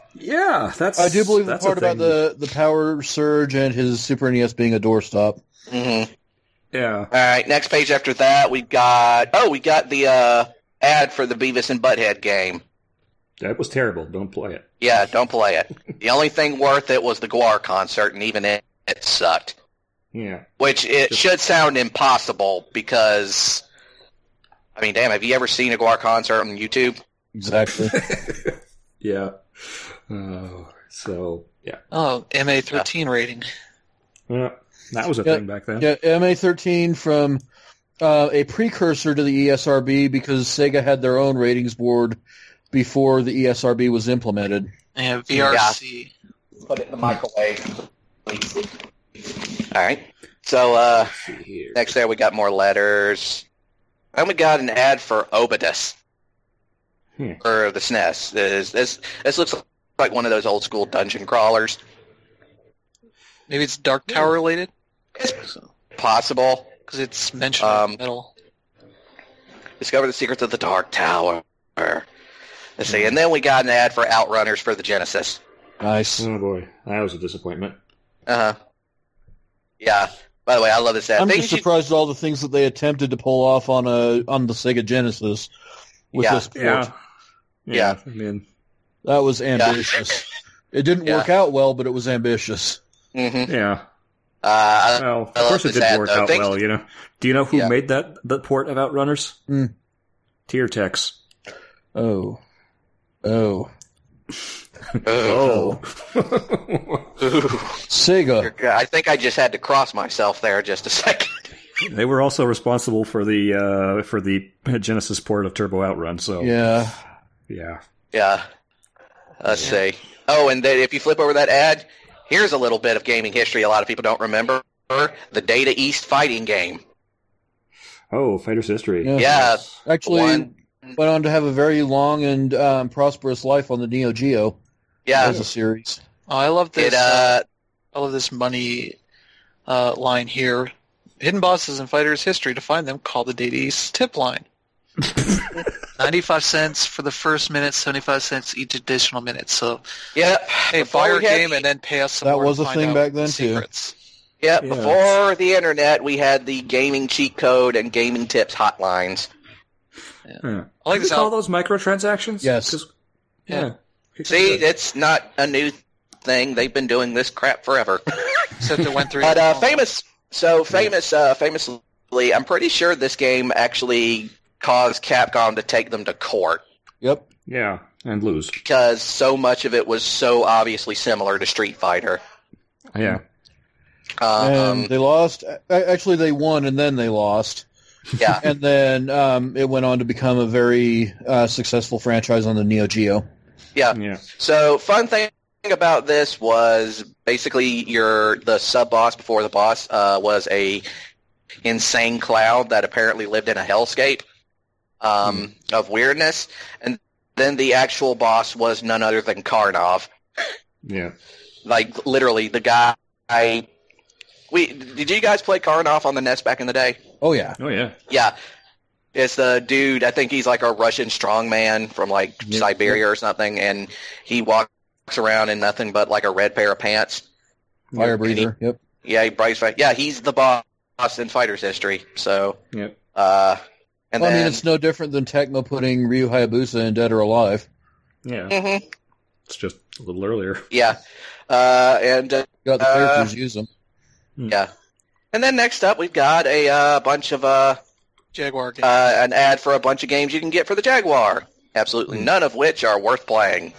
Yeah, that's. I do believe the that's part a about thing. the, the power surge and his Super N E S being a doorstop. Mm-hmm. Yeah. All right, next page after that, we got oh, we got the uh, ad for the Beavis and Butthead game. That was terrible. Don't play it. Yeah, don't play it. The only thing worth it was the Gwar concert, and even it, it sucked. Yeah. Which it Just- should sound impossible because, I mean, damn, have you ever seen a Gwar concert on YouTube? Exactly. Yeah. Oh, so yeah. Oh, M A thirteen rating. Yeah. That was a Yeah, thing back then. Yeah, M A thirteen from uh, a precursor to the E S R B because Sega had their own ratings board before the E S R B was implemented. Yeah, V R C. Put it in the microwave. All right. So uh, Let's see here. next there we got more letters. And we got an ad for Obidus Hmm. for the S N E S. This, this this looks like one of those old school dungeon crawlers. Maybe it's Dark Tower related? It's possible. Because it's mentioned Um, in the middle. Discover the secrets of the Dark Tower. Let's see. And then we got an ad for Outrunners for the Genesis. Nice. Oh boy, that was a disappointment. Uh huh. Yeah. By the way, I love this ad. I'm Things just you- surprised at all the things that they attempted to pull off on a on the Sega Genesis with Yeah. this port. Yeah. Yeah. I mean, That was ambitious. It didn't Yeah. work out well, but it was ambitious. Mhm. yeah. Uh, Well, of I love course it this did ad, work though. out Things- well. You know. Do you know who Yeah. made that the port of Outrunners? Hmm. Tiertex. Oh. Oh. Oh. Sega. I think I just had to cross myself there just a second. They were also responsible for the uh, for the Genesis port of Turbo Outrun. So Yeah. yeah. Yeah. Let's see. Oh, and then if you flip over that ad, here's a little bit of gaming history a lot of people don't remember. The Data East fighting game. Oh, Fighter's History. Yeah. Yeah. Actually, One- went on to have a very long and um, prosperous life on the Neo Geo Yeah. as a series. Oh, I love this. It, uh, I love this money uh, line here. Hidden bosses in Fighters history. To find them, call the Data East tip line. ninety-five cents for the first minute, seventy-five cents each additional minute. So, yeah. hey, Before buy our we had game the- and then pay us some That more was to a find thing out back then, the too. secrets. Yeah, Yeah. before the internet, we had the gaming cheat code and gaming tips hotlines. Yeah. I like Do this we call out- those microtransactions? Yes. 'Cause- Yeah. yeah. See, it's not a new thing. They've been doing this crap forever. Except it went through. But uh, famous, so famous, uh, famously, I'm pretty sure this game actually caused Capcom to take them to court Yep. Yeah, and lose. because so much of it was so obviously similar to Street Fighter. Yeah. Um, and they lost. a- Actually, they won, and then they lost. yeah, And then um, it went on to become a very uh, successful franchise on the Neo Geo. yeah. Yeah. So fun thing about this was basically your the sub boss before the boss uh, was a insane cloud that apparently lived in a hellscape um, of weirdness, and then the actual boss was none other than Karnov. Yeah. Like literally, the guy. We did you guys play Karnov on the N E S back in the day? Oh, yeah. Oh yeah. Yeah, it's the dude. I think he's like a Russian strongman from like Yep. Siberia or something, and he walks around in nothing but like a red pair of pants. Fire And he- breather. Yep. Yeah, he breaks. Yeah, he's the boss in Fighters history. So, Yep. uh, and Well, I then mean, it's no different than Tecmo putting Ryu Hayabusa in Dead or Alive. Yeah. Mhm. It's just a little earlier. yeah, uh, and uh, Got the Uh, characters use them. yeah, and then next up we've got a uh, bunch of uh, Jaguar game. uh, an ad for a bunch of games you can get for the Jaguar. Absolutely none of which are worth playing.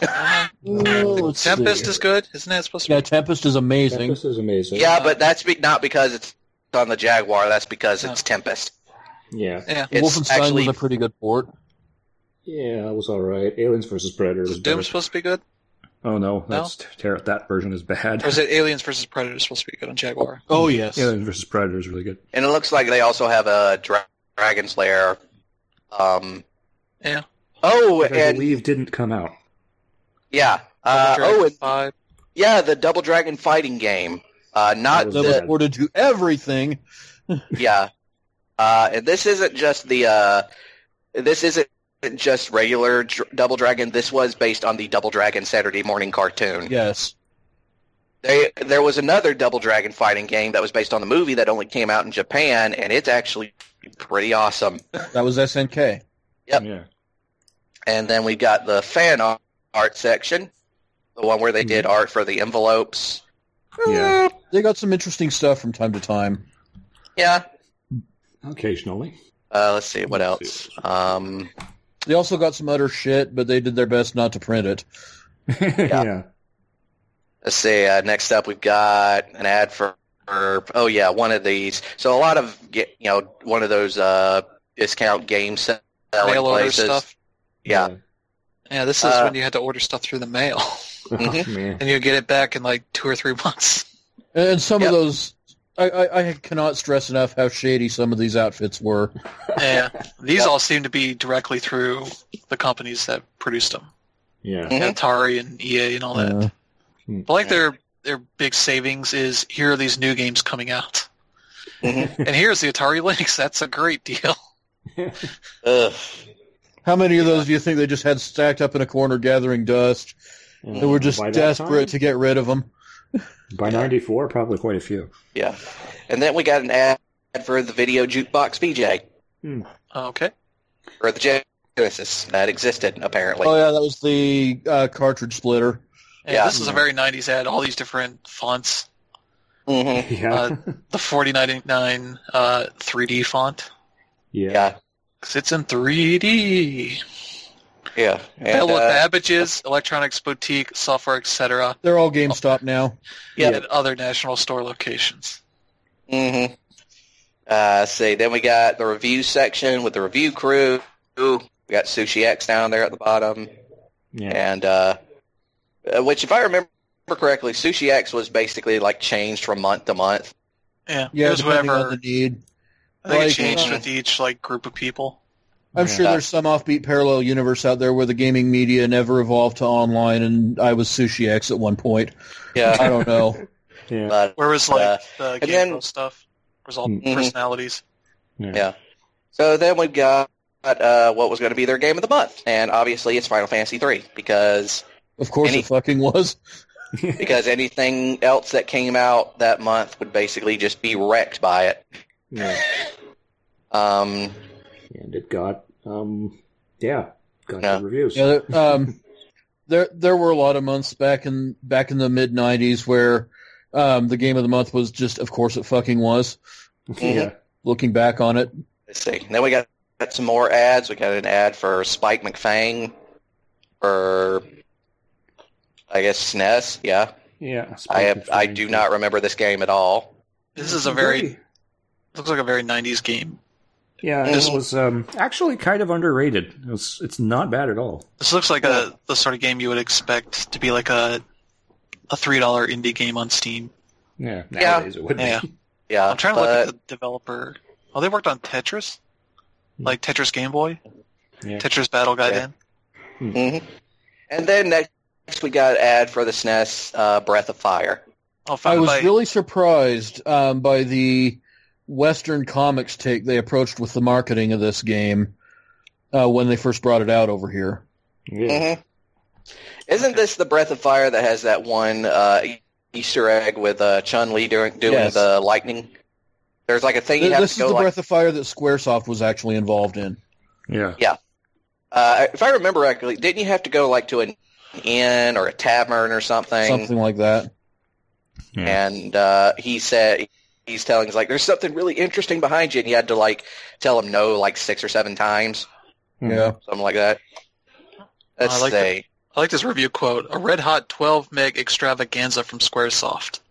Tempest is good, isn't that supposed to be? Yeah, Tempest is amazing. Tempest is amazing. Yeah, but that's be- not because it's on the Jaguar. That's because it's Tempest. Yeah. Yeah. It's Wolfenstein actually was a pretty good port. Yeah, it was all right. Aliens versus Predator was Is Doom better. supposed to be good? Oh no, that's ter- that version is bad. Or is it Aliens versus Predator supposed to be good on Jaguar? Oh, yes. Aliens versus Predator is really good. and it looks like they also have a Dra- Dragon's Lair. Um. Yeah. Oh, Which I and believe didn't come out. yeah. Uh, Double Dragon oh, and five. yeah, the Double Dragon fighting game. Uh, not That was That the was bad. ported to everything. yeah. Uh, and this isn't just the uh, this isn't just regular Dr- Double Dragon. This was based on the Double Dragon Saturday morning cartoon. Yes. They, there was another Double Dragon fighting game that was based on the movie that only came out in Japan, and it's actually pretty awesome. That was S N K. Yep. Yeah. And then we got the fan art, art section, the one where they did art for the envelopes. Yeah. Eh, They got some interesting stuff from time to time. yeah. Occasionally. Uh, let's see, what else? Um, They also got some utter shit, but they did their best not to print it. yeah. let's see, uh, next up we've got an ad for, for, oh yeah, one of these. So a lot of, you know, one of those uh, discount game selling Mail order places. stuff. Yeah. Yeah, this is Uh, when you had to order stuff through the mail, Oh, man. and you get it back in like two or three months. And some Yep. of those, I, I, I cannot stress enough how shady some of these outfits were. Yeah, these Yep. all seem to be directly through the companies that produced them, Yeah. Mhm. Atari and E A and all that. Uh, But like their their big savings is here are these new games coming out, Mhm. and here's the Atari Lynx. That's a great deal. Ugh. how many of those do you think they just had stacked up in a corner gathering dust? They were just By that desperate time, to get rid of them. By ninety-four, probably quite a few. Yeah. And then we got an ad for the Video Jukebox B J, Okay. or the Genesis, that existed, apparently. Oh yeah, that was the uh, cartridge splitter. Yeah, Yeah. this is a very nineties ad. All these different fonts. Mm-hmm. Yeah. Uh, the forty ninety-nine uh, three D font. yeah. Yeah. 'Cause it's in three D. Yeah. And, Bella uh, Babbage's, Electronics Boutique, Software, et cetera, They're all GameStop now. yeah. and other national store locations. Mm-hmm. Uh, see, then we got the review section with the review crew. We got Sushi X down there at the bottom. Yeah. And, uh, uh, which, if I remember correctly, Sushi X was basically, like, changed from month to month. Yeah, Yeah, it was depending whatever. on the need. I think like, it changed uh, with each like group of people. I'm Yeah. sure there's some offbeat parallel universe out there where the gaming media never evolved to online, and I was Sushi X at one point. I Yeah. don't know. Yeah. But, Where was like Uh, the and Game then- Pro stuff? Was all Mhm. personalities. Yeah. yeah. So then we've got uh, what was going to be their game of the month. And obviously it's Final Fantasy three, because Of course Any- it fucking was. because anything else that came out that month would basically just be wrecked by it. Yeah. Um, And it got, um, yeah, got Yeah. good reviews. Yeah, there, um, there there were a lot of months back in back in the mid nineties where um, the game of the month was just, of course, it fucking was. Yeah. Looking back on it, let's see. Then we got, got some more ads. We got an ad for Spike McFang for, I guess, S N E S. Yeah. Yeah. I have, I do not remember this game at all. This is a very looks like a very nineties game. Yeah, Mhm. it was um, actually kind of underrated. It was, it's not bad at all. This looks like a the sort of game you would expect to be like a a three dollar indie game on Steam. Yeah, Yeah. nowadays it would Yeah. be. Yeah. I'm trying to but, look at the developer. Oh, they worked on Tetris, like Tetris Game Boy, Yeah. Tetris Battle Gaiden. mhm. And then next we got an ad for the S N E S uh, Breath of Fire. Oh, I found was by, really surprised um, by the Western comics take they approached with the marketing of this game uh, when they first brought it out over here. Yeah. hmm Isn't this the Breath of Fire that has that one uh, Easter egg with uh, Chun-Li doing, doing Yes. the lightning? There's like a thing you Th- have This to is go the like... Breath of Fire that Squaresoft was actually involved in. Yeah. Uh, if I remember correctly, didn't you have to go like to an inn or a tavern or something? Something like that. Yeah. And uh, he said he's telling us like there's something really interesting behind you, and he had to like tell him no like six or seven times, Mhm. Yeah. something like that. Let's I like say I like this review quote: "A red hot twelve meg extravaganza from SquareSoft."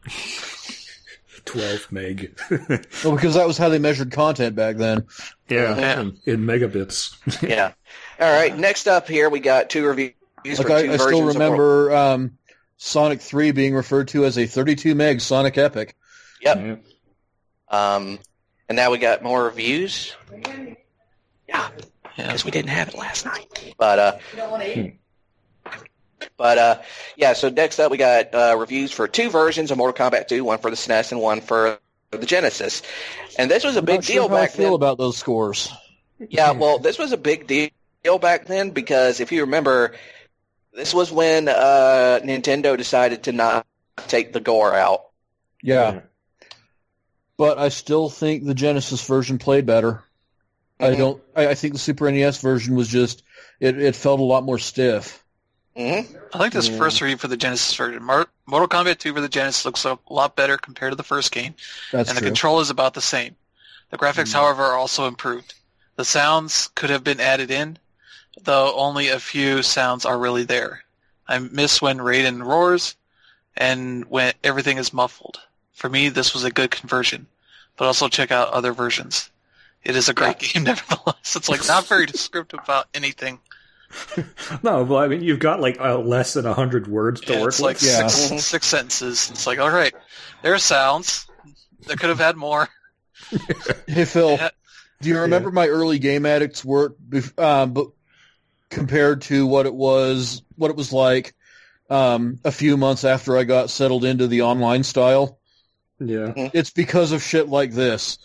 twelve meg. Well, because that was how they measured content back then. yeah. Yeah. In, in megabits. yeah. All right. Next up here we got two reviews Like for I, two I versions still of World- remember um, Sonic three being referred to as a thirty-two meg Sonic Epic. Yep. Yeah. Um, and now we got more reviews. Yeah, Yeah, because we didn't have it last night. But uh, but uh, yeah. So next up, we got uh, reviews for two versions of Mortal Kombat two, one for the S N E S and one for the Genesis. And this was a I'm big not sure deal how I back feel then. about those scores. Yeah, well, this was a big deal deal back then because if you remember, this was when uh, Nintendo decided to not take the gore out. Yeah. But I still think the Genesis version played better. Mm-hmm. I don't. I, I think the Super N E S version was just it. It felt a lot more stiff. Mm-hmm. I like this Yeah. first review for the Genesis version. Mar- Mortal Kombat two for the Genesis looks a lot better compared to the first game, That's and the true. control is about the same. The graphics, Mm. however, are also improved. The sounds could have been added in, though only a few sounds are really there. I miss when Raiden roars and when everything is muffled. For me, this was a good conversion, but also check out other versions. It is a great game, nevertheless. It's like not very descriptive about anything. No, well, I mean, you've got like uh, less than a hundred words to Yeah, work it's like with. Yeah. six, Mhm. six sentences. It's like, all right, there are sounds. They could have had more. Hey Phil, Yeah. do you remember my early Game Addicts work, bef- um, but compared to what it was, what it was like um, a few months after I got settled into the online style? Yeah. It's because of shit like this.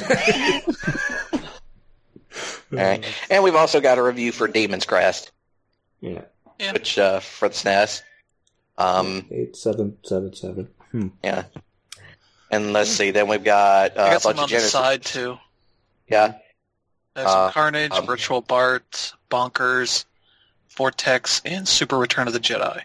All right. And we've also got a review for Demon's Crest, Yeah. Yeah. which uh, for the S N E S. Um, Eight seven seven seven. Hmm. yeah. And let's see, then we've got uh, I a got some bunch on of the Genesis. side too. Yeah. I have some Uh, Carnage, um, Virtual Bart, Bonkers, Vortex, and Super Return of the Jedi.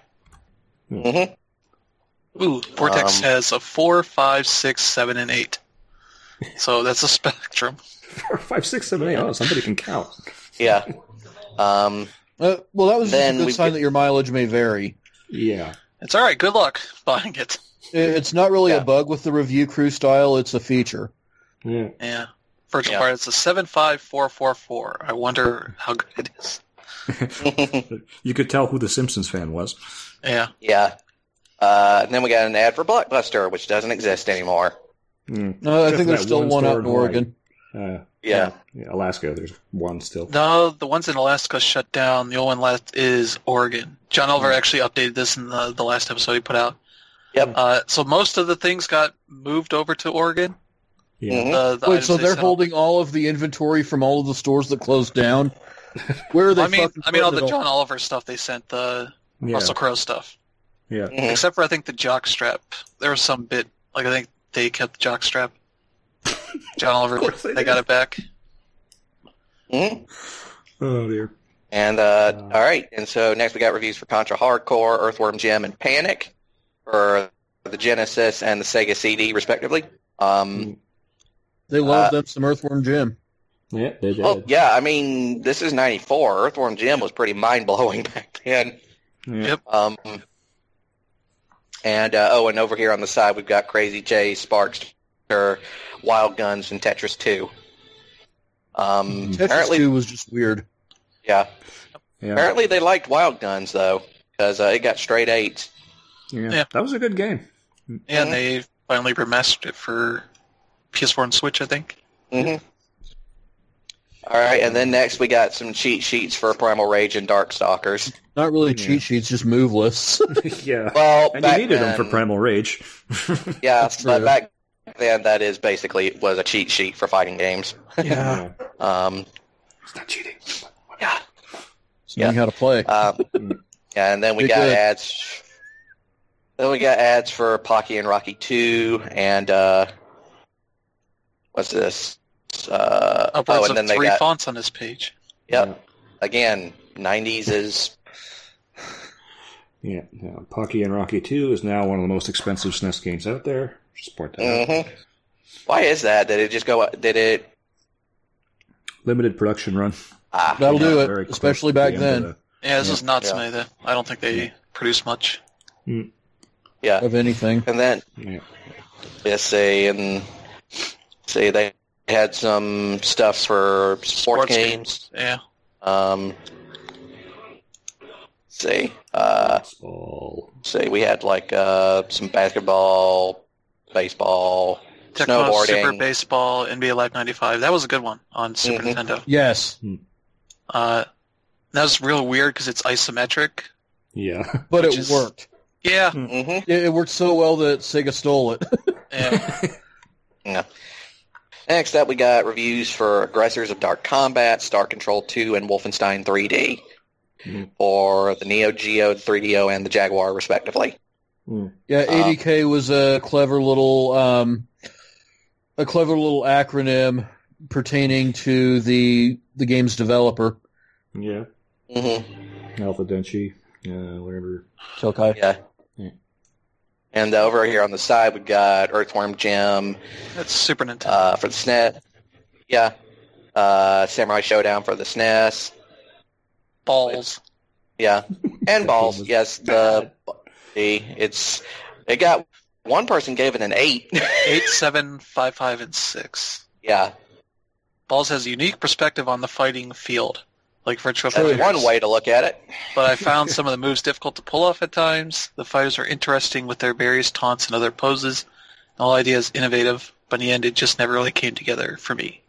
Mm-hmm. Ooh, Vortex Um, has a four, five, six, seven, and eight. So that's a spectrum. Four, five, six, seven, eight. Oh, somebody can count. Yeah. Um, Uh, well, that was just Then a good we sign get- that your mileage may vary. Yeah. It's all right. Good luck buying it. It- It's not really Yeah. a bug with the review crew style; it's a feature. Yeah. Yeah. Virtual Yeah. Bart, it's a seven five four four four. I wonder how good it is. You could tell who the Simpsons fan was. Yeah. yeah. Uh, and then we got an ad for Blockbuster, which doesn't exist anymore. Mm. No, I Except think for there's that still one one store out in in Hawaii. Oregon. Uh, Yeah. yeah, Alaska, there's one still. No, the ones in Alaska shut down. The only one left is Oregon. John Oliver actually updated this in the, the last episode he put out. Yep. Uh, so most of the things got moved over to Oregon. Yeah. Mhm. The, the Wait, items so they they're sell. holding all of the inventory from all of the stores that closed down? Where are they I mean, fucking I mean all the putting it John Oliver stuff they sent, the Yeah. Russell Crowe stuff. Yeah. Mhm. Except for I think the jock strap. There was some bit like I think they kept the jock strap. John Oliver, Of course they they did. got it back. Mhm. Oh, dear. And uh, all right, and so next we got reviews for Contra Hardcore, Earthworm Jim, and Panic for the Genesis and the Sega C D, respectively. Um, They love Uh, them some Earthworm Jim. Yeah, they did. well, yeah, I mean, this is ninety-four. Earthworm Jim was pretty mind-blowing back then. Yeah. Yep. Um, and uh, oh, and over here on the side we've got Crazy J, Sparkster, Wild Guns, and Tetris two. Um, Mhm. Tetris apparently, two was just weird. yeah. Yeah. Apparently they liked Wild Guns though, because uh, it got straight eights. yeah. Yeah. That was a good game. Yeah, and they finally remastered it for P S four and Switch, I think. hmm All right, and then next we got some cheat sheets for Primal Rage and Darkstalkers. Not really Yeah. cheat sheets, just move lists. Yeah. Well, And you back needed then, them for Primal Rage. Yeah, That's but true. back then that is basically was a cheat sheet for fighting games. yeah. Um, It's not cheating. yeah, So knowing how to play. um, yeah, and then we Pretty got good. ads. Then we got ads for Pocky and Rocky two, and uh, what's this? Uh, Upwards oh, and then of they three got fonts on this page. yep. Again, nineties is Yeah. yeah. Pocky and Rocky two is now one of the most expensive S N E S games out there. Just point that out. mhm. Why is that? Did it just go? Did it? Limited production run. Ah, That'll do Very it, close especially to the back end then, of Yeah, this Yeah. is not Yeah. Smitha. I don't think they Yeah. produce much. the- yeah. of anything. And then Yeah. let's see, and see they had some stuff for sports, Sports games. Yeah. Um, see, uh, Baseball. see, we had like uh, some basketball, baseball, Tecmo snowboarding. Super Baseball, N B A Live ninety-five. That was a good one on Super Mhm. Nintendo. Yes, Uh, that was real weird because it's isometric. Yeah. but Which it is- worked. Yeah. hmm It, it worked so well that Sega stole it. Yeah. And Next up, we got reviews for Aggressors of Dark Combat, Star Control two, and Wolfenstein three D mm-hmm. for the Neo Geo, the three D O, and the Jaguar, respectively. Mm. Yeah, A D K uh, was a clever little um, a clever little acronym pertaining to the the game's developer. Yeah. Mm-hmm. Alpha Denshi, uh, whatever. Tokai. Yeah. yeah. And uh, over here on the side, we've got Earthworm Jim. That's Super Nintendo. Uh, for the S N E S. Yeah. Uh, Samurai Showdown for the S N E S. Balls. Yeah. And Balls. Yes. The, the it's it got one person gave it an eight. eight, seven, five, five, and six. Yeah. Balls has a unique perspective on the fighting field, like Virtua That's Fighters. one way to look at it. But I found some of the moves difficult to pull off at times. The fighters are interesting with their various taunts and other poses. The whole idea is innovative, but in the end, it just never really came together for me.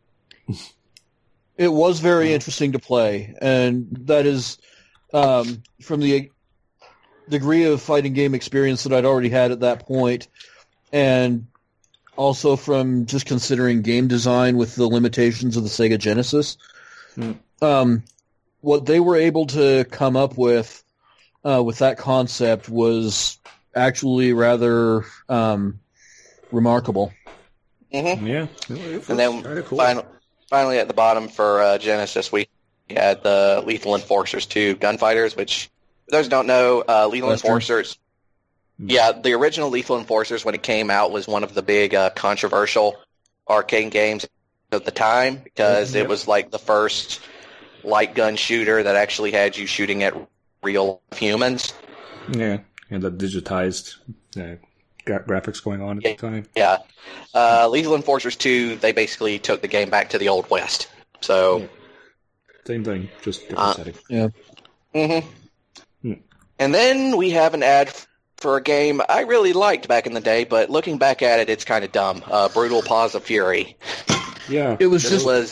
It was very interesting to play, and that is um, from the degree of fighting game experience that I'd already had at that point, and also from just considering game design with the limitations of the Sega Genesis. Hmm. Um, what they were able to come up with uh, with that concept was actually rather um, remarkable. Mm-hmm. Yeah. And then cool. final, finally at the bottom for uh, Genesis, we had the Lethal Enforcers two Gunfighters, which, for those who don't know, uh, Lethal Western. Enforcers... Yeah, the original Lethal Enforcers, when it came out, was one of the big uh, controversial arcade games of the time because mm-hmm. it was like the first light gun shooter that actually had you shooting at real humans. Yeah, and the digitized uh, gra- graphics going on at yeah, the time. Yeah. Uh, Lethal Enforcers two, they basically took the game back to the Old West. So, yeah. Same thing, just different uh, setting. Yeah. Mm-hmm. Hmm. And then we have an ad for a game I really liked back in the day, but looking back at it, it's kind of dumb. Uh, Brutal Paws of Fury. Yeah. It was this just... was...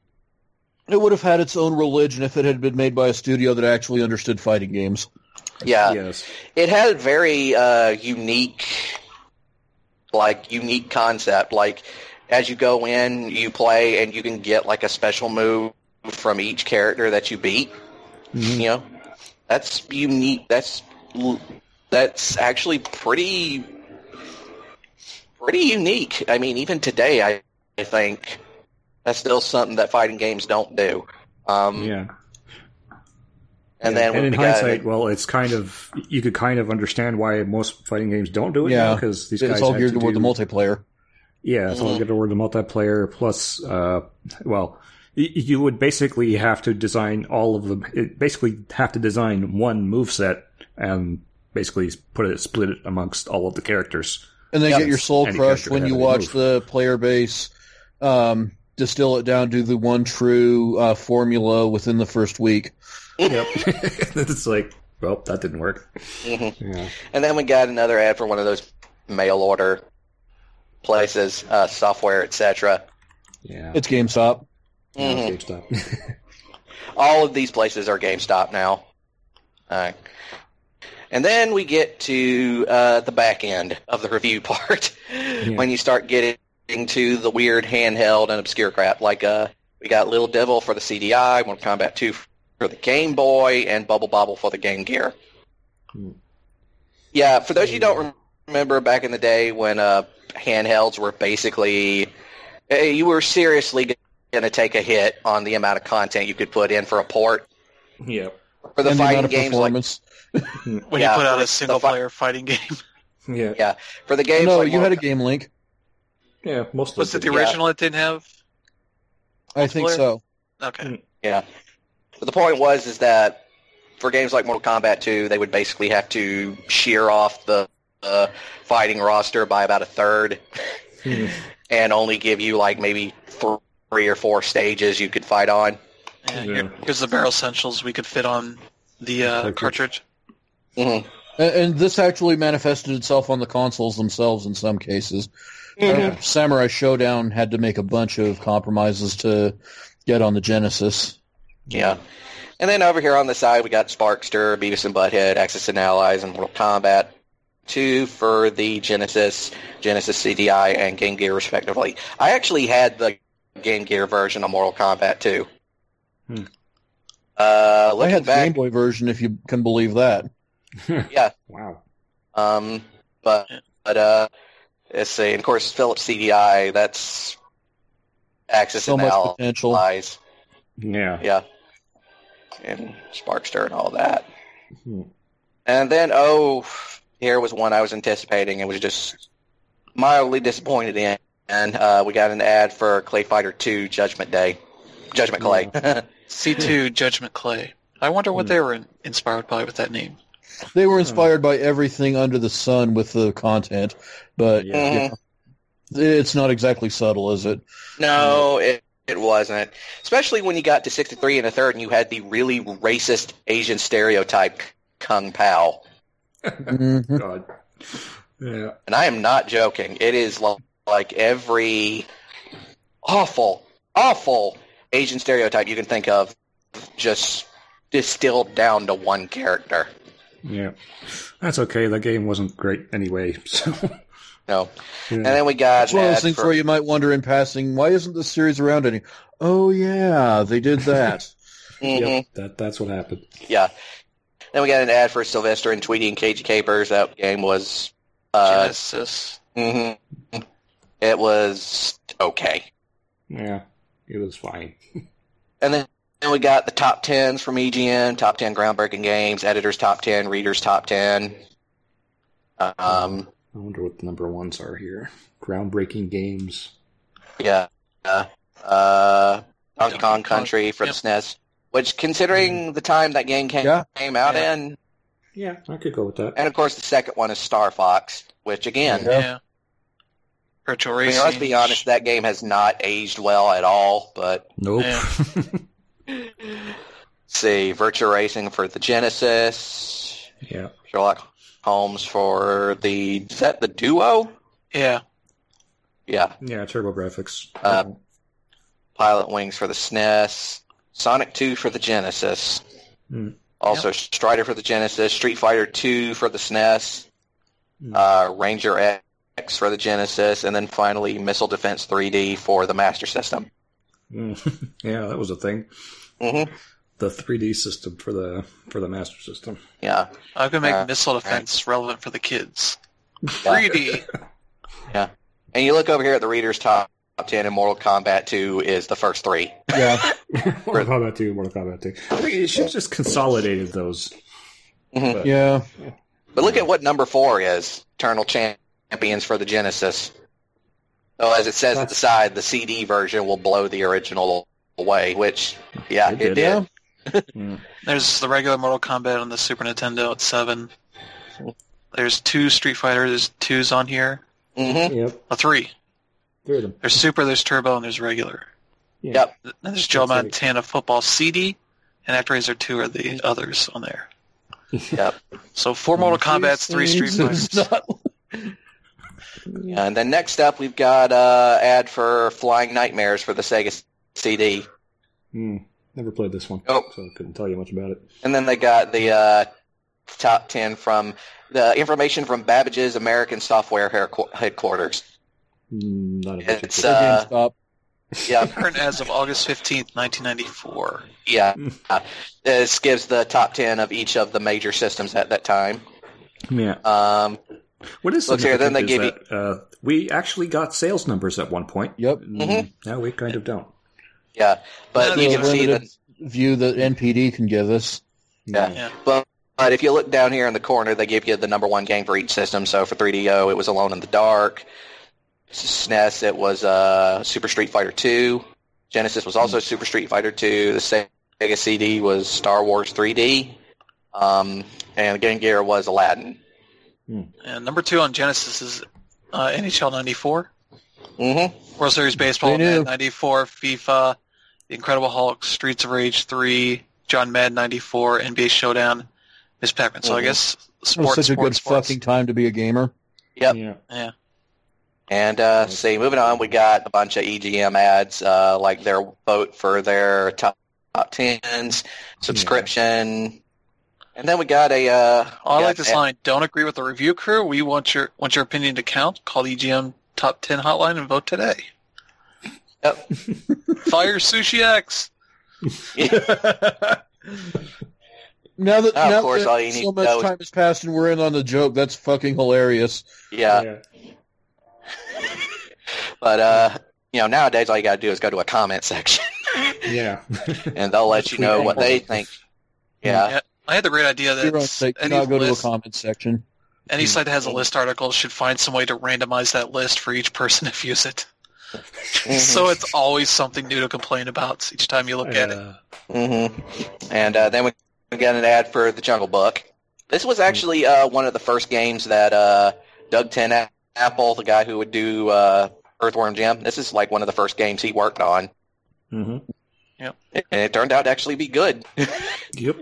It would have had its own religion if it had been made by a studio that actually understood fighting games. Yeah. Yes. It had very uh, unique, like, unique concept. Like, as you go in, you play, and you can get, like, a special move from each character that you beat. Mm-hmm. You know? That's unique. That's... That's actually pretty, pretty unique. I mean, even today, I, I think that's still something that fighting games don't do. Um, yeah. And yeah. then and in we hindsight, got, well, it's kind of you could kind of understand why most fighting games don't do it. Yeah, because these it's guys all had geared to toward do, the multiplayer. Yeah, it's mm-hmm. all geared toward the multiplayer. Plus, uh, well. You would basically have to design all of them. Basically, have to design one moveset and basically put it, split it amongst all of the characters. And then yeah, get your soul crushed when you watch move. the player base um, distill it down to the one true uh, formula within the first week. Yep. It's like, well, that didn't work. Mm-hmm. Yeah. And then we got another ad for one of those mail order places, uh, software, et cetera. Yeah. It's GameStop. Mm-hmm. GameStop. All of these places are GameStop now. Uh, and then we get to uh, the back end of the review part yeah. when you start getting to the weird handheld and obscure crap. Like uh, we got Little Devil for the C D I, Mortal Kombat two for the Game Boy, and Bubble Bobble for the Game Gear. Hmm. Yeah, for those of you who don't remember back in the day when uh, handhelds were basically... Uh, you were seriously going to take a hit on the amount of content you could put in for a port. Yeah. For the and fighting the games, like when yeah, you put out a single-player fi- fighting game. Yeah. Yeah. For the games, no, like you had a Game Link. Yeah, most was of it the original yeah. that didn't have? I think so. Okay. Yeah. But the point was is that for games like Mortal Kombat two, they would basically have to shear off the uh, fighting roster by about a third. And only give you like maybe three or four stages you could fight on. Yeah, yeah. Here's the Barrel Essentials we could fit on the uh, cartridge. Mm-hmm. And, and this actually manifested itself on the consoles themselves in some cases. Mm-hmm. Uh, Samurai Showdown had to make a bunch of compromises to get on the Genesis. Yeah. And then over here on the side, we got Sparkster, Beavis and Butthead, Axis and Allies, and Mortal Kombat two for the Genesis, Genesis C D I, and Game Gear, respectively. I actually had the Game Gear version of Mortal Kombat two. Hmm. Uh, I looking had the back, Game Boy version, if you can believe that. yeah. Wow. Um, but but uh, let's see. And of course, Philips C D I. That's Axis So and much potential. Allies. Yeah. Yeah, and Sparkster and all that. Hmm. And then, oh, here was one I was anticipating and was just mildly disappointed in. And uh, we got an ad for Clay Fighter two Judgment Day. Judgment Clay. C two Judgment Clay. I wonder what Hmm. they were in- inspired by with that name. They were inspired by everything under the sun with the content, but Yeah. you know, it's not exactly subtle, is it? No, it, it wasn't. Especially when you got to sixty-three and a third and you had the really racist Asian stereotype Kung Pao. Mhm. God. Yeah. And I am not joking. It is lo- like every awful, awful Asian stereotype you can think of, just distilled down to one character. Yeah. That's okay. The game wasn't great anyway. So. No. Yeah. And then we got It's one of an those ad things for- where you might wonder in passing, why isn't this series around any? Oh yeah, they did that. Mhm. Yep, that that's what happened. Yeah. Then we got an ad for Sylvester and Tweety and Cagey Capers. That game was uh, Genesis. hmm It was okay. Yeah, it was fine. And then, then we got the top tens from E G N, top ten groundbreaking games, editors top ten, readers top ten. Um, I wonder what the number ones are here. Groundbreaking games. yeah. Uh, uh, Donkey Donkey Kong Kong, Country for yep. the S N E S, which, considering the time that game came, Yeah. came out Yeah. in, Yeah, I could go with that. and of course the second one is Star Fox, which again, Yeah. Yeah. Virtual I mean, Racing. let's be honest, that game has not aged well at all, but Nope. Yeah. see, Virtua Racing for the Genesis, yeah. Sherlock Holmes for the, is that the Duo? Yeah. Yeah. Yeah, Turbo Graphics. Uh, Pilot Wings for the S N E S, Sonic two for the Genesis, Hmm. also Strider for the Genesis, Street Fighter two for the S N E S, Hmm. uh, Ranger X for the Genesis, and then finally Missile Defense three D for the Master System. Mm. yeah, that was a thing. hmm The three D system for the for the Master System. Yeah. I'm going to make Uh, missile defense relevant for the kids. Yeah. three D. And you look over here at the reader's top ten, and Mortal Kombat two is the first three. Yeah, Mortal Kombat two, Mortal Kombat two. I think it should have just consolidated those. Mhm. But- yeah. But look at what number four is, Eternal Champions for the Genesis. Oh, as it says at the side, the C D version will blow the original away, which, yeah, It it did. did. Yeah. Mm. There's the regular Mortal Kombat on the Super Nintendo at seven. There's two Street Fighter. There's twos on here. hmm Yep, A three. three of them. There's Super, there's Turbo, and there's regular. Yeah. Yep. Then there's Joe That's right. Montana Football C D, and ActRaiser two are the others on there. Yep. So four Mortal Kombats, three Street It's Fighters. not- And then next up, we've got uh, ad for Flying Nightmares for the Sega C D. Mm. Never played this one, Nope. so I couldn't tell you much about it. And then they got the uh, top ten from the information from Babbage's American Software Hairqu- Headquarters. Mm, not a It's, particular. uh, GameStop. Yeah, Current as of August fifteenth, nineteen ninety-four. yeah. Uh, this gives the top ten of each of the major systems at that time. yeah. Um, What is Look here, then they significant give is that, uh, we actually got sales numbers at one point. Yep. Mm, Mhm. Now we kind of don't. yeah, but No, you the can see that. limited view that N P D can give us. Yeah. Yeah. But, but if you look down here in the corner, they give you the number one game for each system. So for three D O, it was Alone in the Dark. S N E S, it was uh, Super Street Fighter two. Genesis was also Super Street Fighter two. The Sega C D was Star Wars three D. Um, and the Game Gear was Aladdin. And number two on Genesis is uh, N H L ninety-four, Mm-hmm. World Series Baseball, They knew. Madden ninety-four, FIFA, The Incredible Hulk, Streets of Rage three, John Madden ninety-four, N B A Showdown, Miss Pac-Man. So I Mhm. guess It was sports, such a sports, good sports. fucking time to be a gamer. Yep. Yeah. Yeah. And uh, see, moving on, we got a bunch of E G M ads, uh, like their vote for their top, top tens, subscription, And then we got a. Uh, Oh, I got like this a- line. Don't agree with the review crew. We want your want your opinion to count. Call the E G M Top ten hotline and vote today. Yep. Fire Sushi X. Now that, Oh, of now course, that all you need so to much know is- time has passed and we're in on the joke, that's fucking hilarious. Yeah. But uh, you know, nowadays all you got to do is go to a comment section, Yeah. and they'll let you know what they think. Yeah. Yeah, I had the great idea For your own that sake, do any not go list, to a comment section. any site that has a list article should find some way to randomize that list for each person to views it. Mhm. So it's always something new to complain about each time you look at it. Uh, Mm-hmm. And uh, then we got an ad for the Jungle Book. This was actually uh, one of the first games that uh, Doug Ten Apple, the guy who would do uh, Earthworm Jim, this is like one of the first games he worked on, mhm. and it turned out to actually be good. Yep.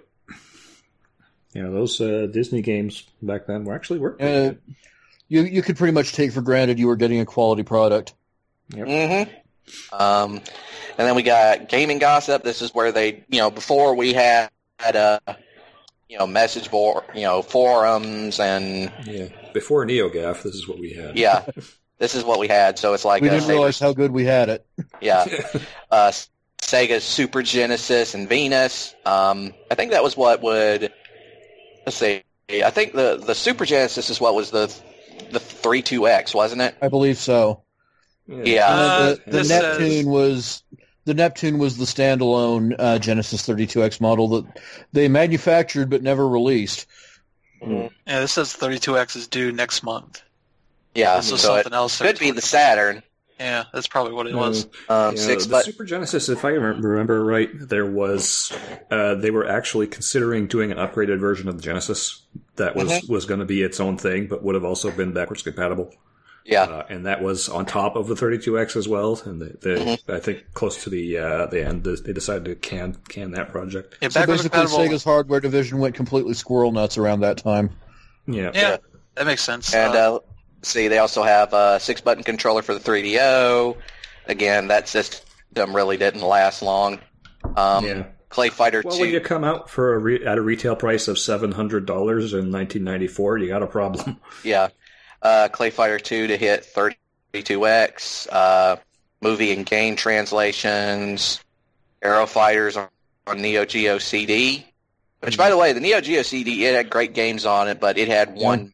Yeah, those uh, Disney games back then were actually working. Uh, you you could pretty much take for granted you were getting a quality product. Mm-hmm. Um, and then we got Gaming Gossip. This is where they, you know, before we had, had uh, you know, message board, you know, forums, and Yeah. Before NeoGAF, this is what we had. yeah, this is what we had. So it's like We uh, didn't realize how good we had it. yeah, uh, Sega's Super Genesis and Venus. Um, I think that was what would. Let's see. I think the the Super Genesis is what was the the three two X, wasn't it? I believe so. Yeah. Uh, the the this Neptune says- was the Neptune was the standalone uh, Genesis thirty-two X model that they manufactured but never released. Mhm. Yeah, this says thirty-two X is due next month. Yeah, This was so it something else. they could were be the talking Saturn. about. Yeah, that's probably what it was. Um, Yeah, six, the but Super Genesis, if I rem- remember right, there was uh, they were actually considering doing an upgraded version of the Genesis that was Mhm. was going to be its own thing, but would have also been backwards compatible. yeah, Uh, and that was on top of the thirty-two X as well. And they, they, Mm-hmm. I think close to the uh, the end, they decided to can can that project. Yeah, So backwards basically, compatible. Sega's hardware division went completely squirrel nuts around that time. Yeah, Yeah, that makes sense. and Uh, uh, see, they also have a six button controller for the three D O. Again, that system really didn't last long. Um, yeah. Clay Fighter Well, when you two. come out for a re- at a retail price of seven hundred dollars in nineteen ninety-four, you got a problem. Yeah, uh, Clay Fighter two to hit thirty-two X. Uh, movie and game translations. Aero Fighters on, on Neo Geo C D. Which, by the way, the Neo Geo C D, it had great games on it, but it had one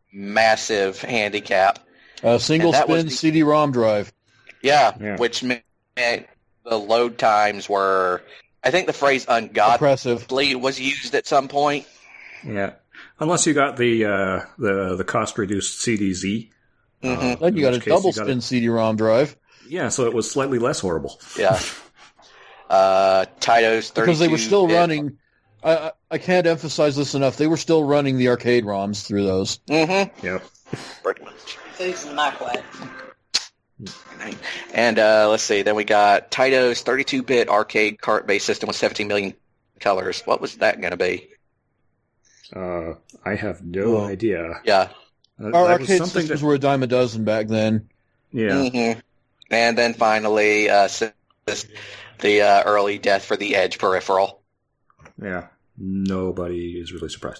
massive handicap. Uh, single And that was spin the- C D ROM drive. Yeah, Yeah. which meant the load times were, I think the phrase ungodly Impressive. was used at some point. Yeah, unless you got the uh, the the cost reduced C D Z. Mhm. Uh, Then you in got a which case double you got spin C D ROM drive Yeah, so it was slightly less horrible. Yeah. Uh, Taito's thirty-two because they were still bit. running. I, I I can't emphasize this enough. They were still running the arcade ROMs through those. Mm-hmm. Yep. Pretty much. Food's in the microwave. And uh, let's see, then we got Taito's thirty-two bit arcade cart-based system with seventeen million colors. What was that going to be? Uh, I have no Well, idea. Yeah. Uh, Our that was arcade something systems that- were a dime a dozen back then. yeah. hmm And then finally, uh, this- the uh, early death for the Edge peripheral. Yeah. Nobody is really surprised.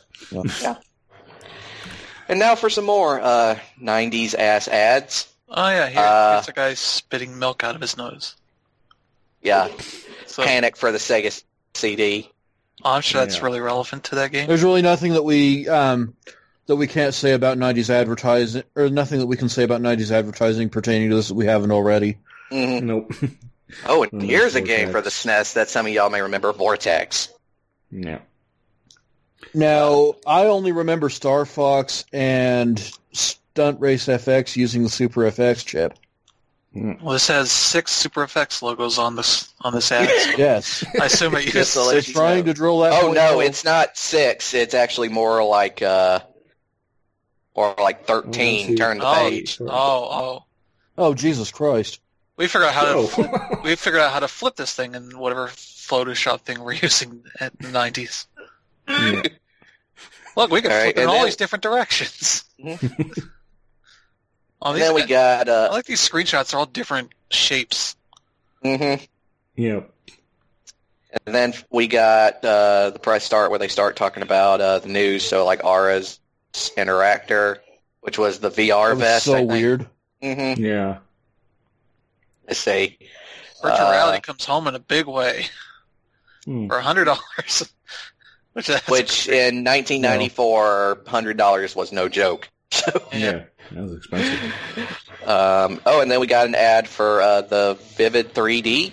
And now for some more uh, nineties ass ads. oh yeah, here, uh, here's a guy spitting milk out of his nose. Yeah. So Panic for the Sega C D. I'm sure that's Yeah. really relevant to that game. There's really nothing that we um, that we can't say about nineties advertising, or nothing that we can say about nineties advertising pertaining to this that we haven't already. hmm Nope. Oh, and Mm, here's a game Vortex. for the S N E S that some of y'all may remember, Vortex. yeah. Now, I only remember Star Fox and Stunt Race F X using the Super F X chip. Well, this has six Super Effects logos on this on this ad. so Yes, I assume it Just uses. to let they're you trying know. to drill that. Oh point no, hole. it's not six. It's actually more like uh, or like thirteen. see. Turn the Oh, page. oh, oh. Oh, Jesus Christ! We figured out how to Oh. flip, we figured out how to flip this thing in whatever Photoshop thing we're using at the nineties. Yeah. Look, we can All right, flip in and all then- these different directions. oh, And these then we guys- got I uh, like these screenshots. They're all different shapes. mhm. Yeah. And then we got uh, the press start where they start talking about uh, the news. So like Aura's Interactor, which was the V R That was vest. so weird. Mm-hmm. Yeah. Let's see. Virtual Uh, reality comes home in a big way Hmm. for a hundred dollars. Which, that's Which in nineteen ninety-four, one hundred dollars was no joke. So, Yeah. That was expensive. um, oh, and then we got an ad for uh, the Vivid three D.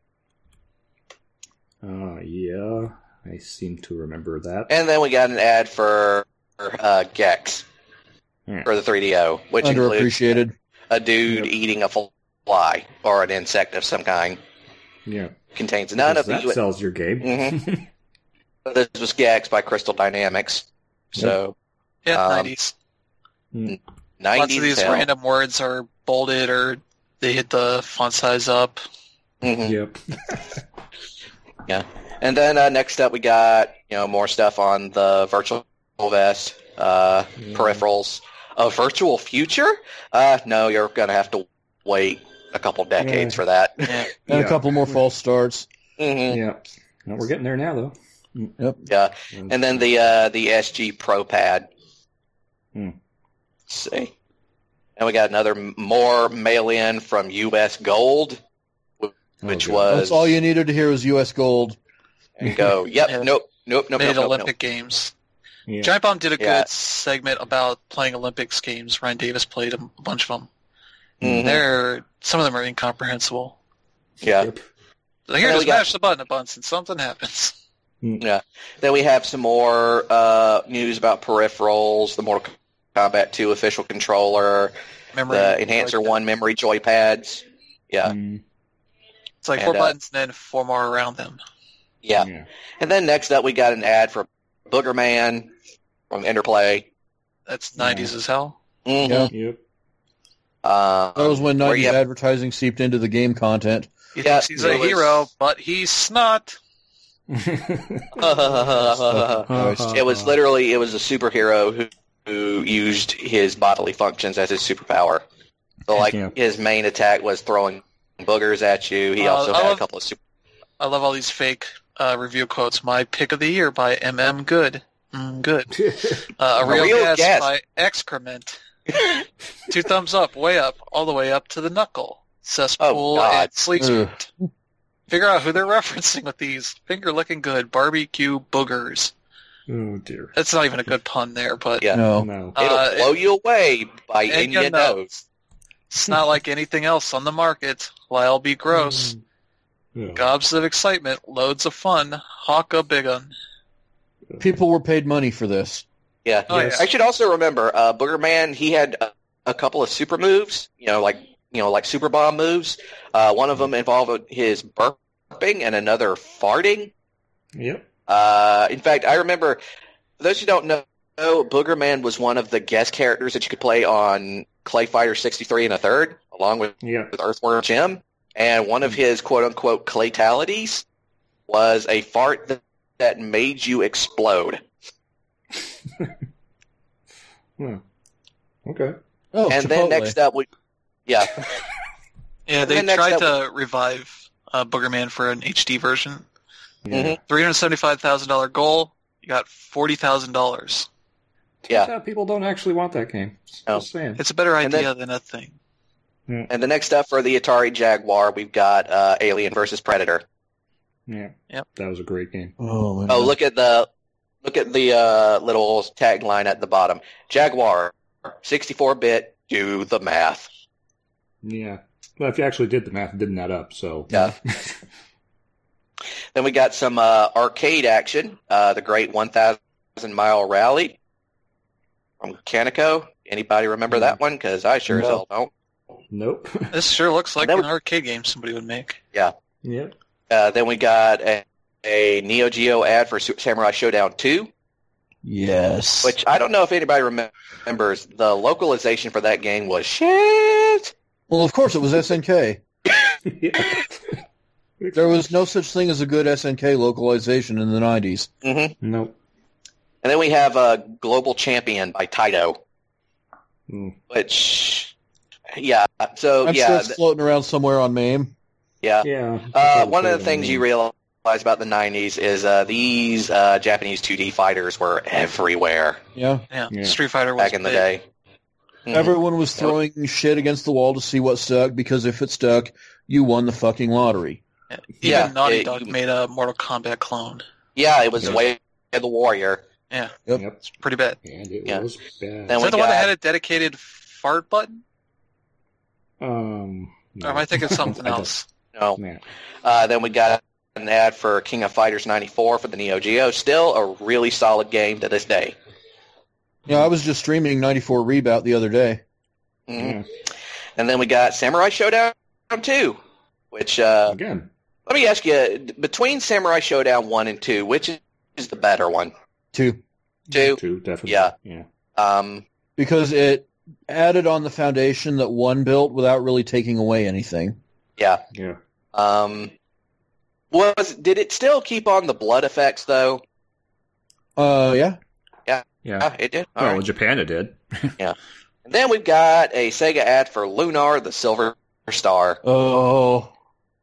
Uh, yeah. I seem to remember that. And then we got an ad for uh, Gex Yeah. for the three D O, which includes Underappreciated. a dude Yep. eating a fly or an insect of some kind. Yeah. Contains none Because of that the... sells your game. Mhm. This was Gex by Crystal Dynamics. So, yeah, um, nineties. nineties Lots of these hell. random words are bolded or they hit the font size up. Mhm. Yep. Yeah. And then uh, next up we got, you know, more stuff on the virtual vest, uh, Yeah. peripherals. A virtual future? Uh, no, you're going to have to wait a couple decades Yeah. for that. Yeah. And Yeah. a couple more false starts. hmm Yeah. Well, we're getting there now, though. Yep. Yeah. And then the uh, the S G Pro Pad. Hmm. Let's see. And we got another m- more mail-in from U S Gold, which Oh, God. was... That's all you needed to hear was U S Gold. And go, yep, Yeah. nope, nope, nope, Made nope, nope, Olympic nope. Games. Yeah. Giant Bomb did a Yeah. good segment about playing Olympics games. Ryan Davis played a bunch of them. Mhm. They're some of them are incomprehensible. Yeah. Yep. So here, then just we got- mash the button a bunch and something happens. Yeah. Then we have some more uh, news about peripherals, the Mortal Kombat two official controller, Memory. the Enhancer like, one memory joypads. Yeah, Mm, It's like and, four uh, buttons and then four more around them. yeah. yeah. And then next up, we got an ad for Booger Man from Interplay. That's nineties as hell. Mhm. Yeah. Yep. Um, That was when where nineties you have- advertising seeped into the game content. He Yeah, thinks he's it a was- hero, but he's not. it was literally it was a superhero who, who used his bodily functions as his superpower. So, like, Yeah. his main attack was throwing boogers at you. He Uh, also I had a love- couple of super. I love all these fake uh, review quotes. My pick of the year by M M Good. Mm, good. Uh, a, A real, real guess, guess. by Excrement. Two thumbs up, way up, all the way up to the knuckle. Cesspool God. and sleep Ugh. script. Figure out who they're referencing with these. Finger looking good. Barbecue boogers. Oh, dear. That's not even a good pun there, but Yeah. No. No. It'll Uh, blow you away by and in you your know. nose. it's not like anything else on the market. Lyle be gross. Yeah. Gobs of excitement, loads of fun. Hawk a big un. People were paid money for this. Yeah. Oh, Yes. I should also remember, uh, Booger Man, he had a, a couple of super moves, you know, like, you know, like super bomb moves. Uh, one of them involved his burping and another farting. Yep. Uh, in fact, I remember, for those who don't know, Booger Man was one of the guest characters that you could play on Clay Fighter sixty-three and a third, along with, Yep. with Earthworm Jim. And one of his quote-unquote claytalities was a fart that, that made you explode. Hmm. Okay. Oh, and Chipotle. then next up, we, yeah. Yeah, they then next tried up- to revive uh, Booger Man for an H D version. Yeah. Mhm. three hundred seventy-five thousand dollars goal. You got forty thousand dollars. Yeah. Turns out people don't actually want that game. No. Just saying. It's a better And idea than a thing. And the next up for the Atari Jaguar, we've got uh, Alien versus Predator. Yeah. Yep. That was a great game. Oh, my Oh, God. look at the look at the uh, little tagline at the bottom. Jaguar, sixty-four bit, do the math. Yeah. Well, if you actually did the math, it didn't add up, so. Yeah. Then we got some uh, arcade action. Uh, the Great one thousand Mile Rally from Canico. Anybody remember that one? Because I sure as No. hell don't. Nope. This sure looks like That an was- arcade game somebody would make. Yep. Uh, then we got a, a Neo Geo ad for Super Samurai Showdown two, Yes. which I don't know if anybody remem- remembers. The localization for that game was shit. Well, of course it was S N K. Yeah. There was no such thing as a good S N K localization in the nineties. hmm Nope. And then we have uh, Global Champion by Taito, Mm. which, yeah, so I'm yeah, still th- floating around somewhere on MAME. yeah. Yeah. Uh, one of the things you realize about the nineties is uh, these uh, Japanese two D fighters were everywhere Yeah. Yeah, Yeah. Street Fighter was back in the big. day. Mhm. Everyone was throwing shit against the wall to see what stuck, because if it stuck, you won the fucking lottery. Yeah. Even Yeah, Naughty it- Dog you- made a Mortal Kombat clone. Yeah, it was Yeah. Way of the Warrior. Yeah, Yep. Yep. it's pretty bad. And it Yeah. was bad. Then Is we that the one that got- had a dedicated fart button? um, Or am I thinking something I don't- else? No. Man. Uh, then we got an ad for King of Fighters ninety-four for the Neo Geo. Still a really solid game to this day. Yeah, I was just streaming ninety-four Reboot the other day. Mhm. Yeah. And then we got Samurai Showdown two, which, uh, Again. let me ask you, between Samurai Showdown one and two, which is the better one? Two. Two? Two, definitely. Yeah. Yeah. Um, Because it added on the foundation that one built without really taking away anything. yeah. Yeah. Um, was did it still keep on the blood effects, though? Uh, yeah. Yeah. Yeah, it did. All Well, right. in Japan it did. And then we've got a Sega ad for Lunar, the Silver Star. Oh,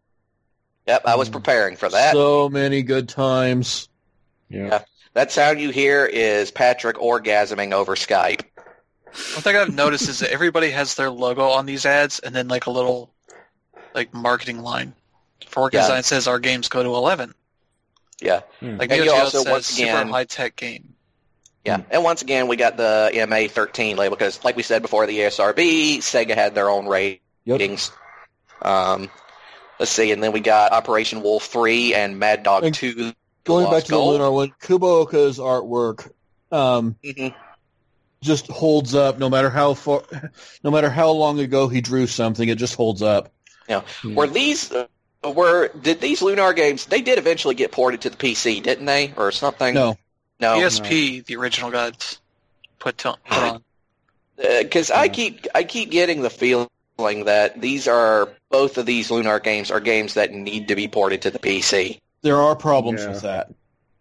Yep, I was preparing for that. so many good times. Yeah. Yeah. That sound you hear is Patrick orgasming over Skype. One thing I've noticed is that everybody has their logo on these ads, and then like a little like marketing line. For Yeah. Design says our games go to eleven. Yeah. Hmm. Like And Neo you Geo also, says once super again- high tech game. Yeah, and once again, we got the M A thirteen label because, like we said before, the A S R B, Sega had their own ratings. Um, let's see, and then we got Operation Wolf three and Mad Dog And two. The Going back Lost to the Gold. Lunar one, Kubooka's artwork um, Mhm. just holds up. No matter how far, no matter how long ago he drew something, it just holds up. Were these uh, were did these Lunar games? They did eventually get ported to the P C, didn't they, or something? No, no, P S P, the original guys put, to, put on. because I Yeah. keep I keep getting the feeling that these are both of these Lunar games are games that need to be ported to the P C. there are problems Yeah. with that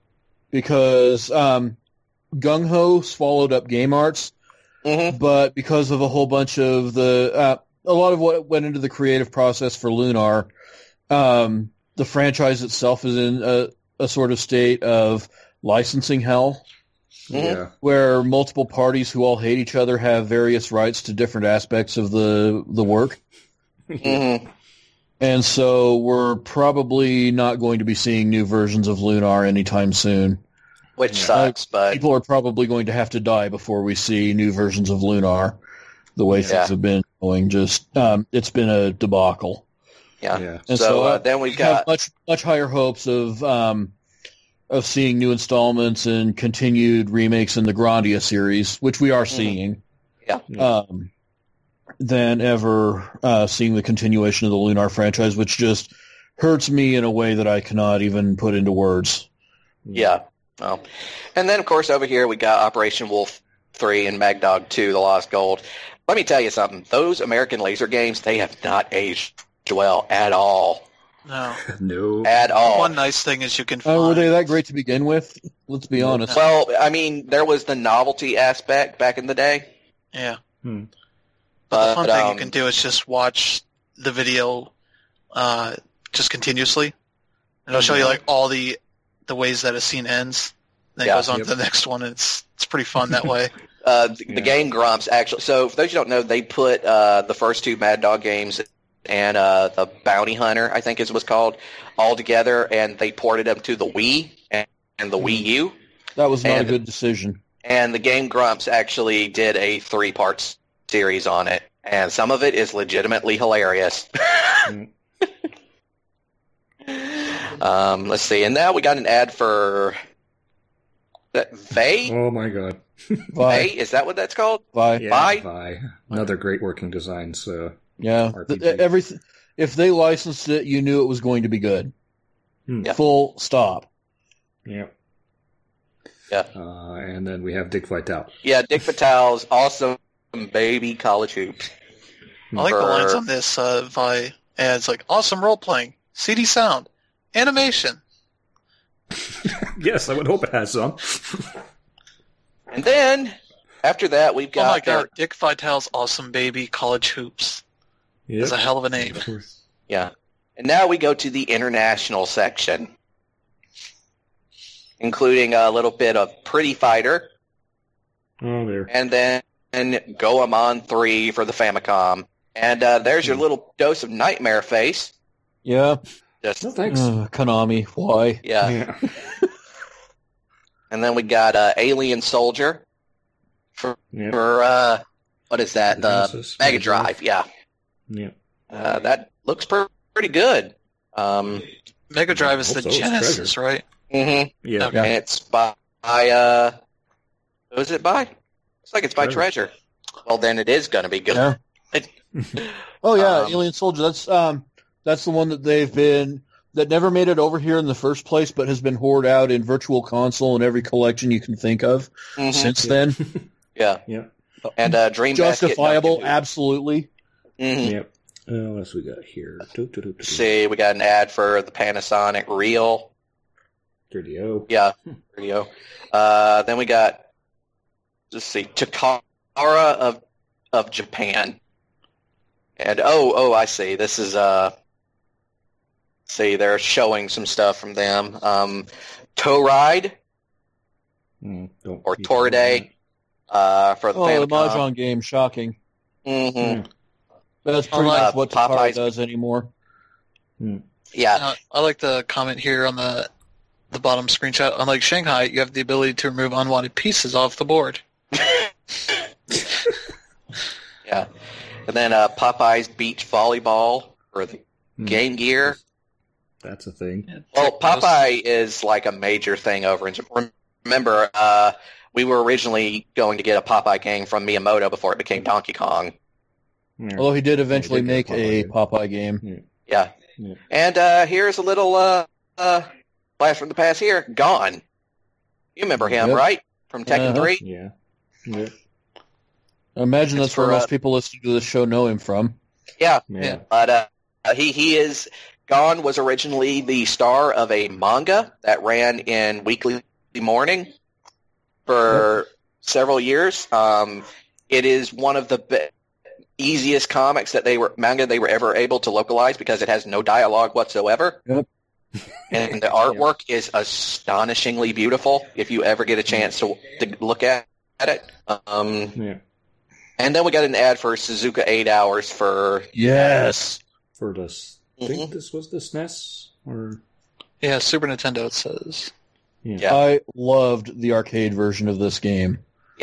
because um, Gung Ho swallowed up Game Arts, Mm-hmm. but because of a whole bunch of the uh, a lot of what went into the creative process for Lunar, um, the franchise itself is in a, a sort of state of licensing hell, Yeah. where multiple parties who all hate each other have various rights to different aspects of the the work. Mm-hmm. And so we're probably not going to be seeing new versions of Lunar anytime soon. Which Yeah. sucks, but People are probably going to have to die before we see new versions of Lunar. The way things Yeah. have been going, just um, it's been a debacle. yeah. Yeah. And So, so, uh, uh, then we've We have got much much higher hopes of um, of seeing new installments and continued remakes in the Grandia series, which we are seeing. Yeah. Um, than ever uh, seeing the continuation of the Lunar franchise, which just hurts me in a way that I cannot even put into words. yeah. Oh. And then of course over here we got Operation Wolf three and Mad Dog two, The Lost Gold. Let me tell you something. Those American laser games, they have not aged well at all. No. No. At all. One nice thing is you can find. Uh, were they that great to begin with? Let's be honest. Well, I mean, there was the novelty aspect back in the day. Yeah. Hmm. But the fun But, thing um, you can do is just watch the video uh, just continuously. And it'll show you like all the the ways that a scene ends. Then it Yeah. goes on Yep. to the next one, and it's it's pretty fun that way. Uh, the, Yeah. the Game Grumps actually. So for those who don't know, they put uh, the first two Mad Dog games and uh, the Bounty Hunter, I think is was called, all together, and they ported them to the Wii and, and the Wii U. That was not and- a good decision. And the Game Grumps actually did a three-part series on it, and some of it is legitimately hilarious. Mm. um, let's see, and now we got an ad for that Vay. Oh my god. Vay, Vi, is that what that's called? Vi. Yeah. Vi? Vi. Another great working design. So Yeah. R P G. The- everything. If they licensed it, you knew it was going to be good. Hmm. Yeah. Full stop. yeah. Yeah. Uh, and then we have Dick Vitale. Yeah, Dick Vitale's awesome baby college hoops. I like the For- lines on this uh, Vi ads, like awesome role playing, C D sound, animation. Yes, I would hope it has some. And then after that, we've Oh my got their- god, Dick Vitale's awesome baby college hoops. Yep. Is a hell of a name. Of course. yeah. And now we go to the international section. including a little bit of Pretty Fighter, Oh, there. and then Goemon three for the Famicom. And uh, there's your little dose of Nightmare Face. Yeah. Just No, thanks. Uh, Konami, why? yeah. Yeah. And then we got uh, Alien Soldier for, Yeah. for uh, what is that? The Genesis, Mega Mega Drive. Drive. Yeah. Yeah. Uh, that looks per- pretty good. Um, Mega Drive is the Also, it's Genesis, right? mhm. Yeah. Okay. And it's by, uh, who is it by? It's like it's by Treasure. Treasure. Well, then it is going to be good. Yeah. Oh yeah, Um, Alien Soldier. That's um, that's the one that they've been that never made it over here in the first place, but has been hoarded out in Virtual Console and every collection you can think of Mhm. since then. Yeah. Yeah. And uh, Dream Justifiable, absolutely. Mm-hmm. Yep. Uh, what else we got here? Do, do, do, do, do. See, we got an ad for the Panasonic Reel. thirty oh. Yeah, video. Uh, then we got, let's see, Takara of of Japan. And oh, oh, I see. This is uh, see, they're showing some stuff from them. Um, Toe Ride Mm, don't or you Toride uh, for the Oh, the Famicom. Mahjong game, shocking. Mm-hmm. That's pretty Unlike much what Takara Popeye's- does anymore. Yeah, Uh, I like the comment here on the the bottom screenshot. Unlike Shanghai, you have the ability to remove unwanted pieces off the board. yeah. And then uh, Popeye's Beach Volleyball for the Hmm. Game Gear. That's a thing. Well, Popeye is like a major thing over in Japan. Remember, uh, we were originally going to get a Popeye game from Miyamoto before it became Donkey Kong. Yeah. Although he did eventually Yeah, he did make get a a Popeye Popeye game. Yeah. Yeah. And uh, here's a little uh, uh, blast from the past here. Gone. You remember him, Yep. right? From Tekken Uh-huh. three? Yeah. Yeah. I imagine It's that's where for, uh, most people listening to this show know him from. Yeah. Yeah. But uh, he, he is... Gon was originally the star of a manga that ran in Weekly Morning for several years. Um, it is one of the be- easiest comics that they were manga they were ever able to localize because it has no dialogue whatsoever. Yep. And the artwork is astonishingly beautiful if you ever get a chance to, to look at, at it. Um, Yeah. and then we got an ad for Suzuka eight Hours for... Yes. For this, I Mhm. think this was the S N E S or Yeah, Super Nintendo, it says. Yeah. I loved the arcade version of this game.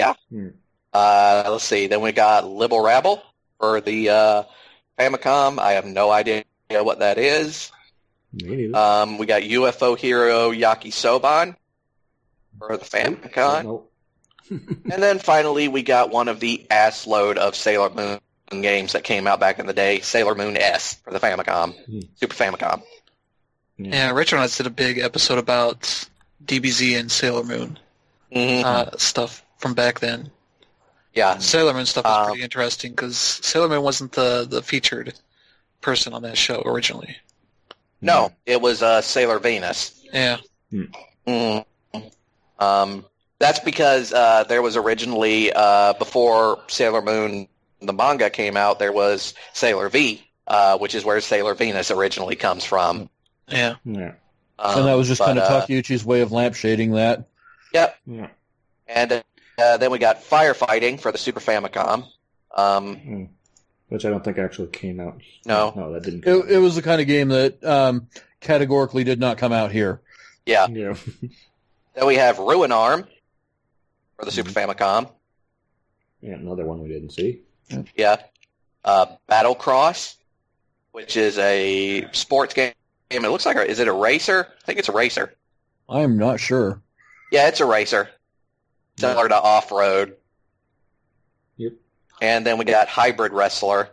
Uh, let's see. Then we got Libble Rabble for the uh, Famicom. I have no idea what that is. maybe. Um, we got U F O Hero Yakisoban for the Famicom. No. And then finally, we got one of the ass load of Sailor Moon games that came out back in the day, Sailor Moon S for the Famicom, Hmm. Super Famicom. Yeah, Richard and I did a big episode about D B Z and Sailor Moon hmm uh, stuff from back then. Yeah. Sailor Moon stuff was Um, pretty interesting because Sailor Moon wasn't the, the featured person on that show originally. No, it was uh, Sailor Venus. Yeah. Mm. Um, that's because uh, there was originally, uh, before Sailor Moon, the manga came out, there was Sailor V, uh, which is where Sailor Venus originally comes from. Yeah. Yeah. Um, and that was just but, kind of uh, Takeuchi's way of lampshading that. Yep. Yeah. And uh, then we got Firefighting for the Super Famicom. Um, Mm. Which I don't think actually came out. No. No, that didn't come It, out. it was the kind of game that um, categorically did not come out here. yeah. Yeah. Then we have Ruin Arm for the Super Famicom. Yeah, another one we didn't see. Yeah. Uh, Battle Cross, which is a sports game. It looks like, a, is it a racer? I think it's a racer. I'm not sure. Yeah, it's a racer. Similar to Off-Road. Yep. And then we got Hybrid Wrestler,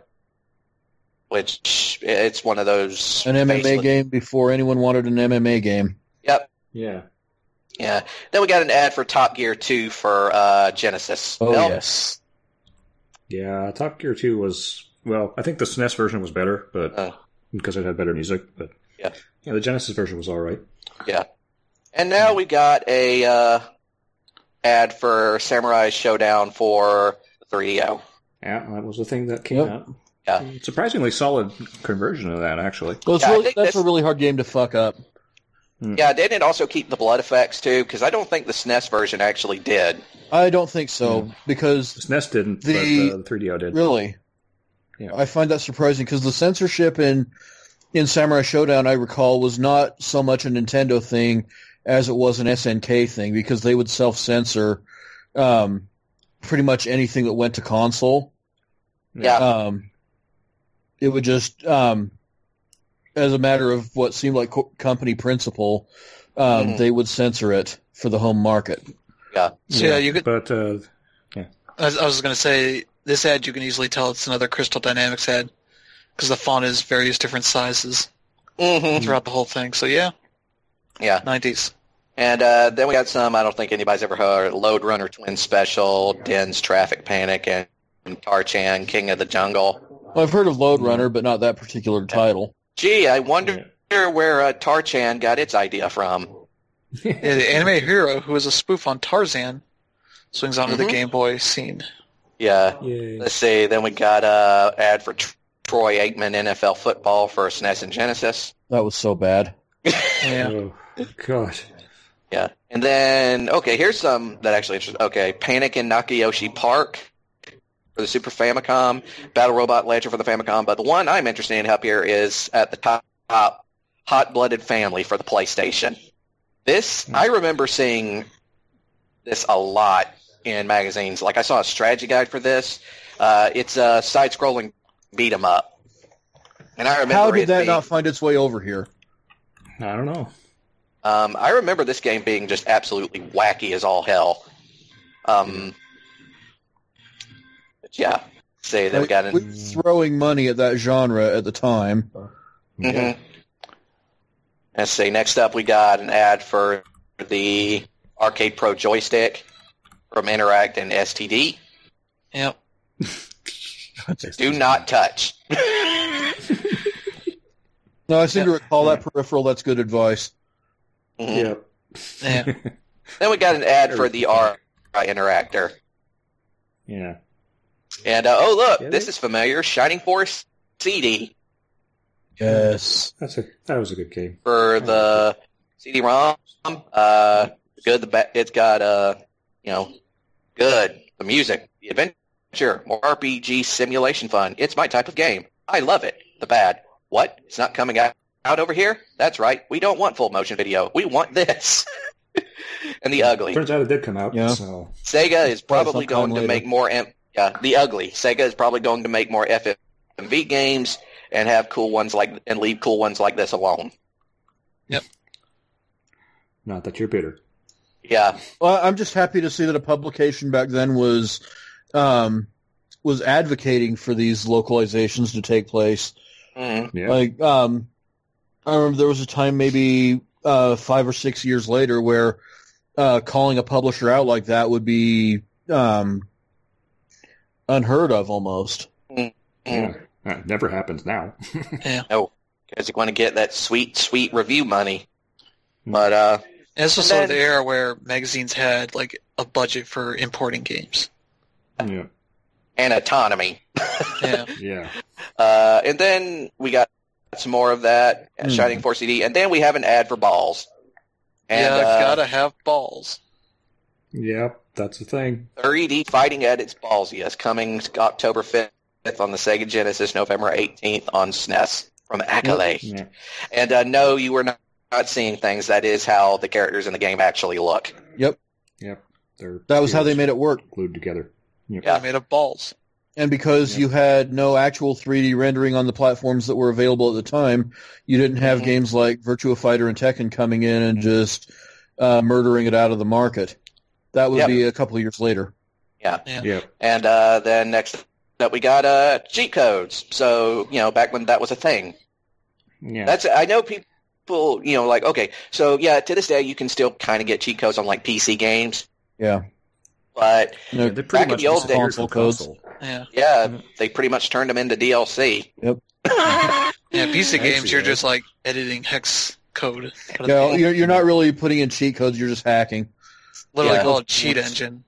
which it's one of those... An M M A faceless- game before anyone wanted an M M A game. Yep. Yeah. Yeah. Then we got an ad for Top Gear two for uh, Genesis. Oh, Bill? yes. Yeah, Top Gear two was, well, I think the S N E S version was better, but Oh. because it had better music. But Yeah. yeah, the Genesis version was all right. Yeah. And now we got a uh, ad for Samurai Showdown for the three D O. Yeah, that was the thing that came Yep. out. Yeah. Surprisingly solid conversion of that, actually. Well, it's Yeah, I really, think that's this- a really hard game to fuck up. Yeah, didn't it also keep the blood effects too? Because I don't think the S N E S version actually did. I don't think so, Yeah. because S N E S didn't, The- but uh, the three D O did. really, Yeah. I find that surprising because the censorship in in Samurai Showdown, I recall, was not so much a Nintendo thing as it was an S N K thing, because they would self-censor um, pretty much anything that went to console. Yeah. Um, it would just, um, as a matter of what seemed like co- company principle, um, Mhm. they would censor it for the home market. So yeah, you could. But uh, I was, I was going to say this ad. You can easily tell it's another Crystal Dynamics ad because the font is various different sizes Mm-hmm. throughout the whole thing. So yeah, Yeah. nineties. And uh, then we got some, I don't think anybody's ever heard, Lode Runner Twin Special, Den's Traffic Panic, and Tarchan, King of the Jungle. I've heard of Lode Runner, but not that particular title. Gee, I wonder where uh, Tarchan got its idea from. Yeah, the anime hero, who is a spoof on Tarzan, swings onto the Mhm. Game Boy scene. Yeah. Yay. Let's see. Then we got uh, ad for Tr- Troy Aikman N F L football for S N E S and Genesis. That was so bad. Yeah. Oh, gosh. Yeah. And then, okay, here's some that actually interesting. Okay, Panic in Nakayoshi Park for the Super Famicom, Battle Robot Legend for the Famicom. But the one I'm interested in up here is at the top, top Hot Blooded Family for the PlayStation. This, I remember seeing this a lot in magazines. Like, I saw a strategy guide for this. Uh, it's a side-scrolling beat-em up. And I remember How did it that being, not find its way over here? I don't know. Um, I remember this game being just absolutely wacky as all hell. Um, but yeah, say that we got We an. were throwing money at that genre at the time. Mhm. Let's see. Next up, we got an ad for the Arcade Pro joystick from Interact and S T D. Yep. Do not touch. No, I seem to recall that peripheral. That's good advice. Mhm. Yeah. Yeah. Then we got an ad for the R I Interactor. Yeah. And uh, oh look, Yeah, this they- is familiar. Shining Force C D Yes. That's a that was a good game. for the C D ROM. Uh, good. The ba- it's got uh, you know, good. The music, the adventure, more R P G simulation fun. It's my type of game. I love it. The bad. What? It's not coming out, out over here? That's right. We don't want full motion video. We want this. And the ugly. Turns out it did come out. Yeah. So Sega is Probably probably sometime going to later. make more. M- yeah, the ugly. Sega is probably going to make more F M V games and have cool ones like and leave cool ones like this alone. not that you're bitter. Yeah. Well, I'm just happy to see that a publication back then was um, was advocating for these localizations to take place. Mhm. Yeah. Like, um, I remember there was a time maybe uh, five or six years later where uh, calling a publisher out like that would be um, unheard of almost. Mhm. yeah. That never happens now. Oh, because you want to get that sweet, sweet review money. But uh, And this was And sort of then- the era where magazines had like a budget for importing games. yeah. and autonomy. Yeah. Yeah. Uh, and then we got some more of that at Hmm. Shining Force C D, and then we have an ad for balls. And, yeah, uh, gotta have balls. Yep. That's the thing. three D fighting at its ballsiest, coming October fifth on the Sega Genesis, November eighteenth on S N E S from Accolade. Yeah. And uh, no, you were not, not seeing things. That is how the characters in the game actually look. Yep. They're That was how they spheres made it work. glued together. Yep. Yeah. They're made of balls. And because Yeah. you had no actual three D rendering on the platforms that were available at the time, you didn't have Mhm. games like Virtua Fighter and Tekken coming in and just uh, murdering it out of the market. That would Yep. be a couple of years later. Yeah. Yep. And uh, then next up, we got uh, cheat codes. So, you know, back when that was a thing. Yeah. That's I know people, you know, like, okay, so yeah, to this day you can still kind of get cheat codes on like P C games, Yeah. but You know, Yeah, they're back pretty in much the old just days- console codes. console. Yeah. yeah, Mhm. they pretty much turned them into D L C. Yep. Yeah, P C Actually, games, you're yeah. just like editing hex code. out of the Yeah, game. you're, you're not really putting in cheat codes, you're just hacking. Literally Yeah. called cheat engine.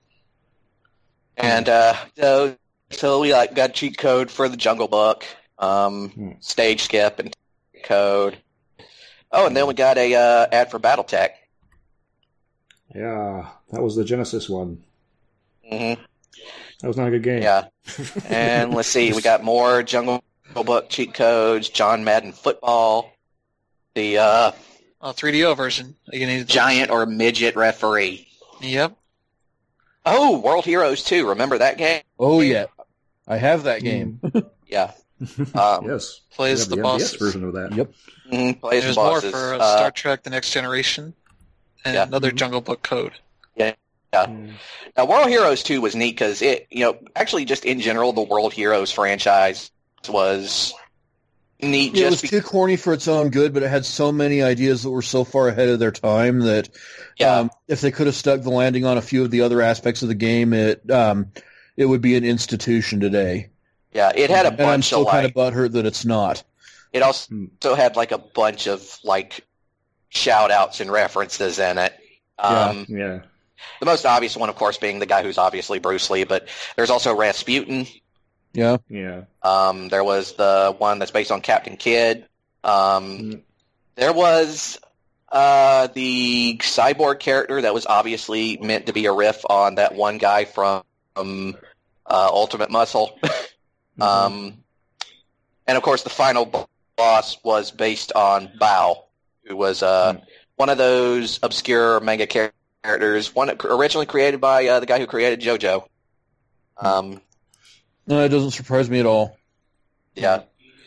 And uh, so, so we like got cheat code for the Jungle Book, um, Hmm. stage skip and code. Oh, and then we got a uh, ad for BattleTech. Yeah, that was the Genesis one. Mm-hmm. That was not a good game. Yeah. And let's see, we got more Jungle Book cheat codes, John Madden Football, the uh, Oh, three D O version. You need giant or midget referee. Yep. Oh, World Heroes two. Remember that game? Oh yeah, I have that game. Yeah. Um, yes. Plays We have the M D S bosses. version of that. Yep. mhm, plays There's the more bosses. for uh, Uh, Star Trek: The Next Generation, and Yeah. another Mhm. Jungle Book code. Yeah. Mm. Now, World Heroes two was neat because it, you know, actually just in general, the World Heroes franchise was neat. Yeah, it was just too corny for its own good, but it had so many ideas that were so far ahead of their time that Yeah. um, if they could have stuck the landing on a few of the other aspects of the game, it um, it would be an institution today. yeah, it had a And I'm bunch still of kind like, of butthurt that it's not. it also Hmm. had like a bunch of like shout outs and references in it. Um, Yeah. The most obvious one, of course, being the guy who's obviously Bruce Lee, but there's also Rasputin. Yeah. Yeah. Um, there was the one that's based on Captain Kidd. Um, Mm. There was uh, the cyborg character that was obviously meant to be a riff on that one guy from um, uh, Ultimate Muscle. Mm-hmm. Um, and of course, the final b- boss was based on Bao, who was uh, Mm. one of those obscure manga char- characters, one originally created by uh, the guy who created JoJo. Um, No, it doesn't surprise me at all. yeah.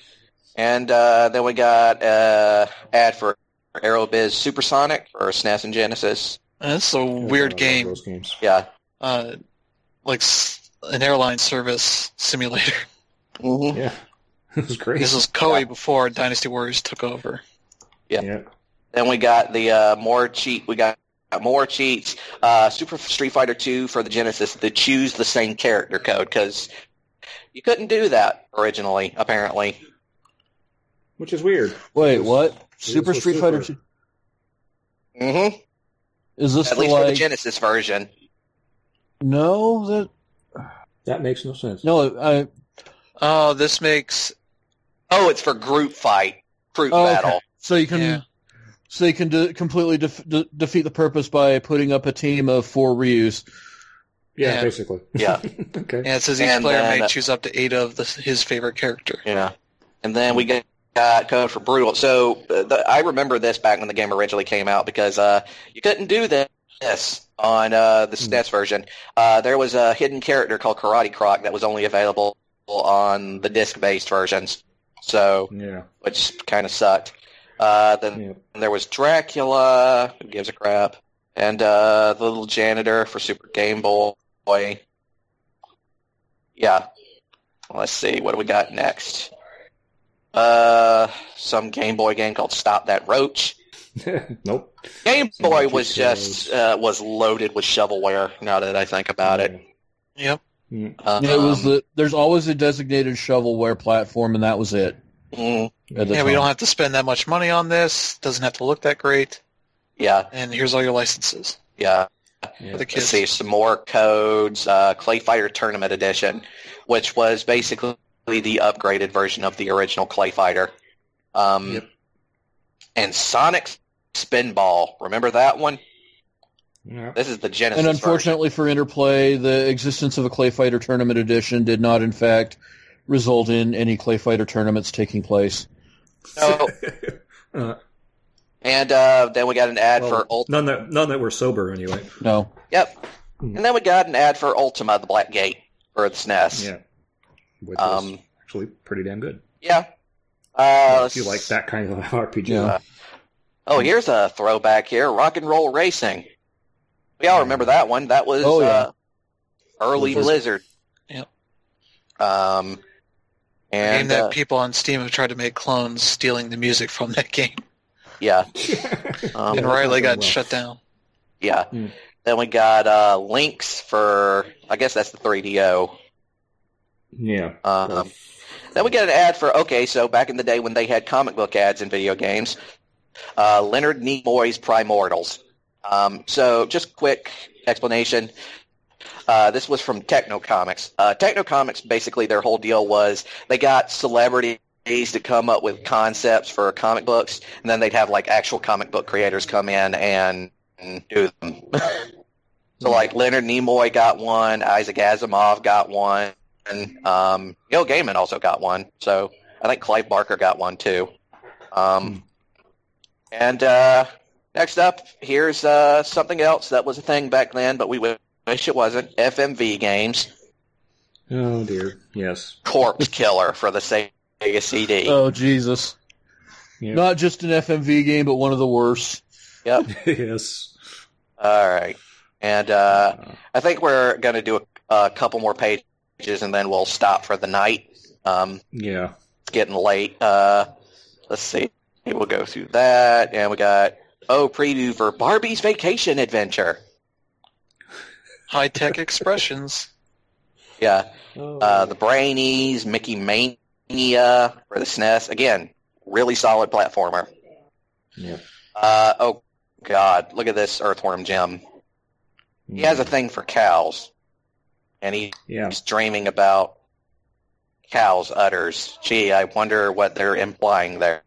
And uh, then we got uh, ad for Aerobiz Supersonic for S N E S and Genesis. And it's a Yeah, weird I love game, Those games. Yeah. uh, like s- an airline service simulator. Mm-hmm. Yeah. It was great. This was Koei Yeah. before Dynasty Warriors took over. Yeah. Then we got the uh, more cheat. We got more cheats. Uh, Super Street Fighter two for the Genesis to choose the same character code because you couldn't do that originally. Apparently, Which is weird. Wait, what? It Super was Street super. Fighter two? mm-hmm. Is this At the least for the like? Genesis version. No, that That makes no sense. no. I Oh, this makes Oh, it's for group fight, group Oh, okay. battle. so you can Yeah. so you can de- completely def- de- defeat the purpose by putting up a team of four Ryus. Yeah, Yeah. basically. Yeah. Okay. yeah. It says each And player then- may choose up to eight of the, his favorite character. Yeah. And then we got, got code for Brutal. So uh, the, I remember this back when the game originally came out because uh, you couldn't do this on uh, the S N E S version. Uh, there was a hidden character called Karate Croc that was only available on the disc-based versions, so Yeah. which kind of sucked. Uh, then Yeah. there was Dracula, who gives a crap, and uh, the little janitor for Super Game Boy. Yeah. Let's see, what do we got next? Uh, some Game Boy game called Stop That Roach. Nope. Game Some Boy cute was just uh, was loaded with shovelware. Now that I think about it, Yep. Mm. um, Yeah, it was the. There's always a designated shovelware platform, and that was it. mm, At the Yeah, we time. don't have to spend that much money on this. Doesn't have to look that great. yeah, And here's all your licenses yeah. for the Yeah. Let's kids. see some more codes. Uh, Clay Fighter Tournament Edition, which was basically the upgraded version of the original Clay Fighter. Um, Yep. And Sonic Spinball. Remember that one? Yeah. This is the Genesis And version. unfortunately for Interplay, the existence of a Clay Fighter Tournament Edition did not, in fact, result in any Clay Fighter tournaments taking place. No. Uh, And uh, then we got an ad well, for Ultima. none that none that were sober anyway. No. Yep. Hmm. And then we got an ad for Ultima, the Black Gate, for the S N E S. Yeah. Which was Um, actually pretty damn good. Yeah. Uh, if you like that kind of R P G. Yeah. Oh, here's a throwback here. Rock and Roll Racing. We all remember that one. That was Oh, yeah. uh, early Blizzard. Blizzard. Yep. Um, A game and that uh, people on Steam have tried to make clones stealing the music from that game. yeah, um, and Yeah, Riley got well. shut down. yeah. Hmm. Then we got uh, Lynx for, I guess that's the three D O. Yeah. Um, then we get an ad for, okay, so back in the day when they had comic book ads in video games, uh, Leonard Nimoy's Primordials. Um, so just quick explanation. Uh, this was from Techno Comics. Uh, Techno Comics, basically their whole deal was they got celebrities to come up with concepts for comic books, and then they'd have like actual comic book creators come in and do them. So like Leonard Nimoy got one, Isaac Asimov got one, and um, Neil Gaiman also got one. So I think Clive Barker got one too. Um, and uh, next up, here's uh, something else that was a thing back then, but we wish it wasn't. F M V games. Oh dear, yes. Corpse Killer for the Sega C D. Oh Jesus! Yep. Not just an F M V game, but one of the worst. Yep. Yes. All right. And uh, I think we're going to do a, a couple more pages, and then we'll stop for the night. Um, Yeah. it's getting late. Uh, let's see. We'll go through that. And we got, oh, preview for Barbie's Vacation Adventure. High-tech expressions. Yeah. Oh. Uh, the Brainies, Mickey Mania for the S N E S. Again, really solid platformer. Yeah. Uh, oh, God. Look at this Earthworm Jim. He has a thing for cows. And he, Yeah. he's dreaming about cows' udders. Gee, I wonder what they're implying there.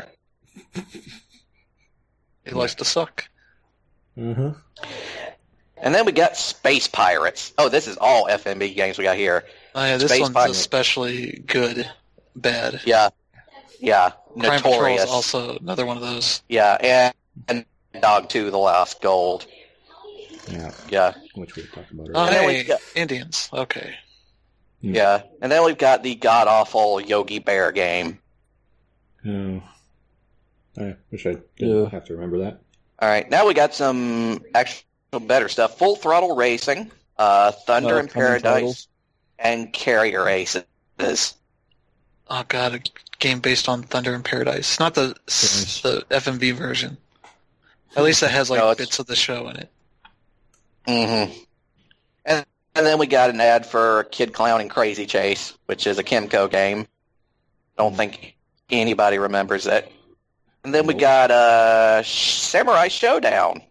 He likes to suck. Uh-huh. And then we got Space Pirates. Oh, this is all F M V games we got here. Oh, yeah, this Space one's Pirates. especially good. Bad. Yeah. Yeah. Crime Patrol Notorious. is also another one of those. Yeah, and, and Dog two, The Lost Gold. Yeah. Yeah. Which we talked about Oh, earlier. then hey, we got- Indians. Okay. Yeah. And then we've got the god-awful Yogi Bear game. Oh. I wish I didn't Yeah. have to remember that. All right. Now we got some actual better stuff. Full Throttle Racing, uh, Thunder Uh, in common Paradise, titles. and Carrier Aces. Oh, God, a game based on Thunder in Paradise. Not the Nice. the F M V version. At least it has, like, No, it's- bits of the show in it. Mm-hmm. And, and then we got an ad for Kid Clown and Crazy Chase, which is a Kimco game. Don't think anybody remembers it. And then we Nope. got uh, Samurai Showdown.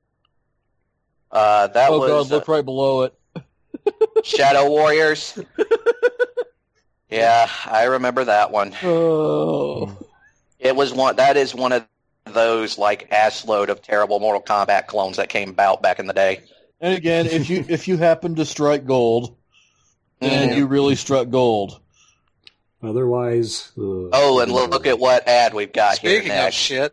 Uh, that Oh was God, look right below it. uh, Shadow Warriors. Yeah, I remember that one. Oh. It was one. That is one of those like ass load of terrible Mortal Kombat clones that came about back in the day. And again, if you if you happen to strike gold, then Mhm. you really struck gold. Otherwise... ugh. Oh, and look, look at what ad we've got Speaking here of next. shit,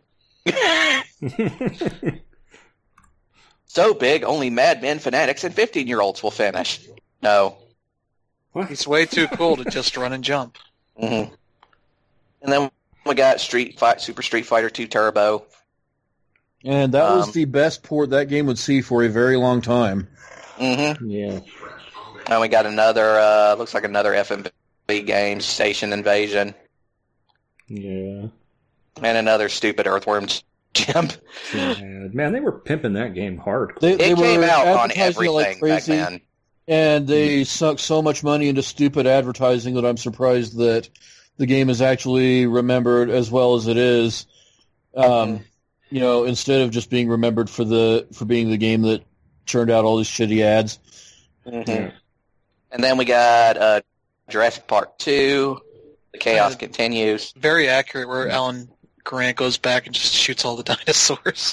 So big, only madmen, fanatics, and fifteen-year-olds will finish. No. What? he's way too cool to just run and jump. hmm And then we got Street Fight, Super Street Fighter two Turbo. And that was Um, the best port that game would see for a very long time. hmm Yeah. And we got another, uh, looks like another F M V game, Station Invasion, Yeah. and another stupid Earthworm Jim. Sad. Man, they were pimping that game hard. They, they It came were out on advertising it everything like back crazy, then. and they sunk so much money into stupid advertising that I'm surprised that the game is actually remembered as well as it is. Um, you know, instead of just being remembered for the for being the game that churned out all these shitty ads. Mhm. Yeah. And then we got uh, Jurassic Park two, The Chaos Uh, Continues. Very accurate where Alan Grant goes back and just shoots all the dinosaurs.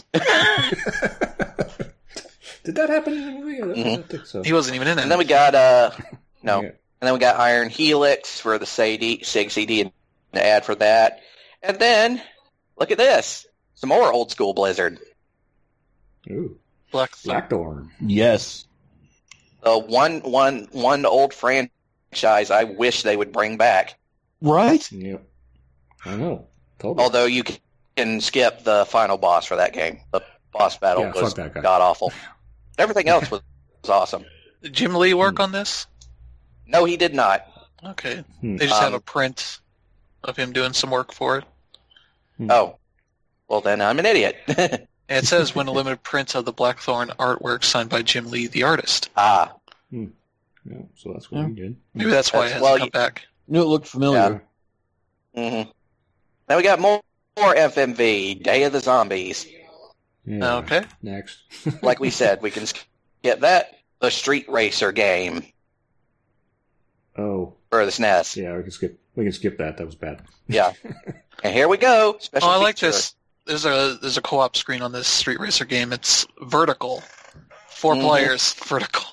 Did that happen in the movie? I don't- I don't think so. He wasn't even in And then it. we got, uh, no, Yeah. and then we got Iron Helix for the C D, Sig C D and the ad for that. And then, look at this. Some more old school Blizzard. Ooh. Black Blackthorn. Yes. The one, one, one old franchise I wish they would bring back. Right? Yep. I know. Totally. Although you can skip the final boss for that game. The boss battle Yeah, was fuck that guy. god awful. Everything else was, was awesome. Did Jim Lee work Hmm. on this? No, he did not. Okay. Hmm. They just have Um, a print of him doing some work for it. Oh. Well, then I'm an idiot. And it says when a limited print of the Blackthorn artwork signed by Jim Lee, the artist. ah. Yeah, so that's what Yeah. we did. Maybe that's why That's- it hasn't well, come you- back. Knew it looked familiar. hmm Then we got more, more F M V, Day of the Zombies. Yeah. Okay. Next. Like we said, we can get that. The Street Racer game. Oh. for the S N E S. Yeah, we can skip. We can skip that. That was bad. Yeah. And here we go. Special Oh, I like feature. this. There's a there's a co-op screen on this Street Racer game. It's vertical, four Mhm. players, vertical.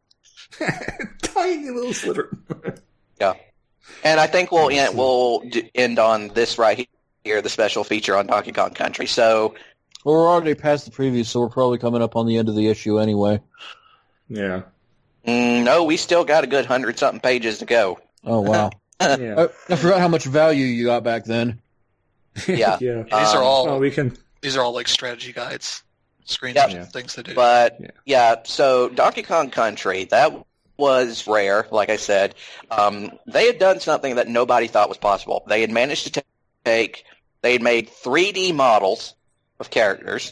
Tiny little sliver. Yeah. And I think we'll end, we'll d- end on this right here, the special feature on Donkey Kong Country. So, Well, we're already past the preview, so we're probably coming up on the end of the issue anyway. Yeah. mm, no, we still got a good hundred-something pages to go. Oh, wow. Yeah. I, I forgot how much value you got back then. Yeah. yeah. These are Um, all Well, we can. these are all like strategy guides, screenshots, Yep. Yeah. things to do. But, Yeah. yeah, so Donkey Kong Country, that was rare, like I said. Um, they had done something that nobody thought was possible. They had managed to take, they had made three D models of characters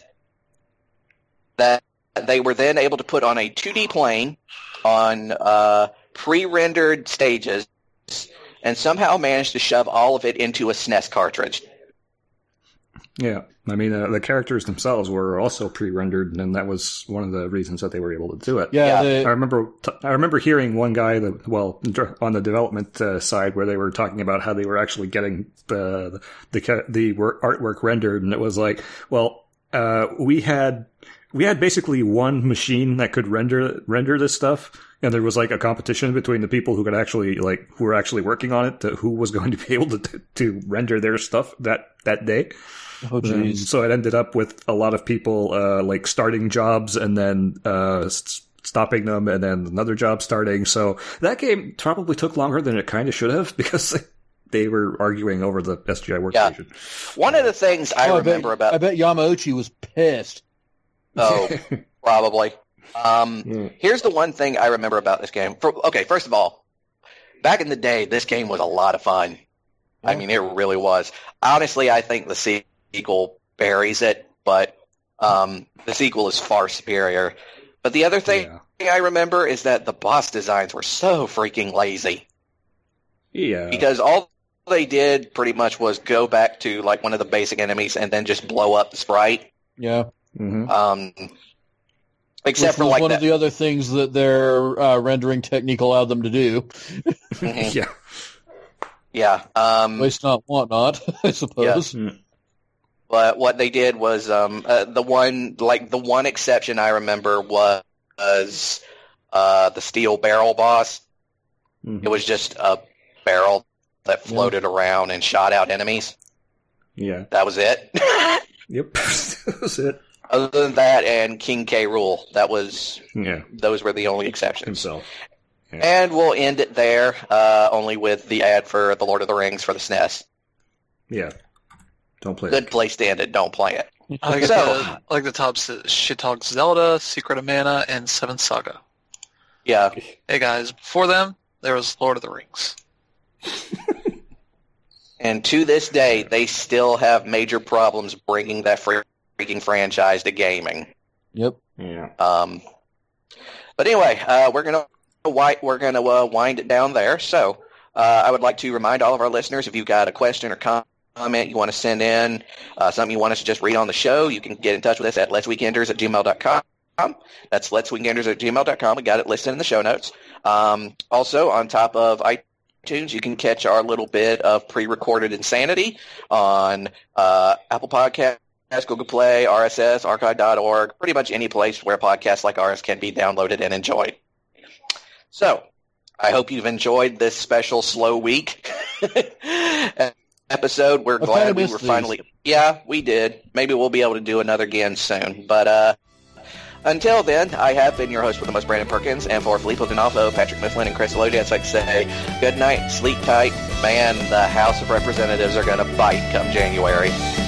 that they were then able to put on a two D plane on uh, pre-rendered stages and somehow managed to shove all of it into a S N E S cartridge. Yeah. I mean, uh, the characters themselves were also pre-rendered, and that was one of the reasons that they were able to do it. Yeah, Yeah. I the, remember. T- I remember hearing one guy that, well, dr- on the development uh, side, where they were talking about how they were actually getting the the ca- the work, artwork rendered, and it was like, well, uh, we had we had basically one machine that could render render this stuff, and there was like a competition between the people who could actually like who were actually working on it, to who was going to be able to to render their stuff that that day. oh, Um, jeez. so it ended up with a lot of people uh, like starting jobs and then uh, s- stopping them, and then another job starting. So that game probably took longer than it kind of should have, because they were arguing over the S G I workstation. One of the things I Oh, remember bet, about... I bet Yamauchi was pissed. Oh, probably. Um, Yeah. Here's the one thing I remember about this game. For, okay, first of all, back in the day, this game was a lot of fun. I mean, it really was. Honestly, I think the sequel buries it, but um, the sequel is far superior. But the other thing Yeah. I remember is that the boss designs were so freaking lazy, Yeah. because all they did pretty much was go back to like one of the basic enemies and then just blow up the sprite. Yeah. hmm Um, except Which for was like one that. of the other things that their uh, rendering technique allowed them to do. Mhm. Yeah. Yeah. Um, Waste not, want not, I suppose. Mm. But what they did was um, uh, the one, like the one exception I remember was, was uh, the steel barrel boss. Mhm. It was just a barrel that floated around and shot out enemies. Yeah. That was it. Yep. That was it. Other than that, and King K. Rool, that was Yeah. those were the only exceptions. Himself. And we'll end it there, uh, only with the ad for The Lord of the Rings for the S N E S. Yeah. Don't play Good it. place to end it. Don't play it. I like, So- the, I like the top says Shit Talk Zelda, Secret of Mana, and Seventh Saga. Yeah. Hey guys, before them, there was Lord of the Rings. And to this day, they still have major problems bringing that freaking franchise to gaming. Yep. Yeah. Um, but anyway, uh, we're gonna wi- we're gonna uh, wind it down there. So uh, I would like to remind all of our listeners, if you've got a question or comment you want to send in, uh, something you want us to just read on the show, you can get in touch with us at letsweekenders at gmail dot com. That's letsweekenders at gmail dot com. We got it listed in the show notes. Um, also, on top of iTunes, you can catch our little bit of pre-recorded insanity on uh, Apple Podcasts, Google Play, R S S, archive dot org, pretty much any place where podcasts like ours can be downloaded and enjoyed. So, I hope you've enjoyed this special slow week episode. We're I glad kinda we missed were these. finally... Yeah, we did. Maybe we'll be able to do another again soon. But uh, until then, I have been your host for the most, Brandon Perkins, and for Filippo Donalfo, Patrick Mifflin, and Chris Elodie, I'd like to say good night, sleep tight. Man, the House of Representatives are going to bite come January.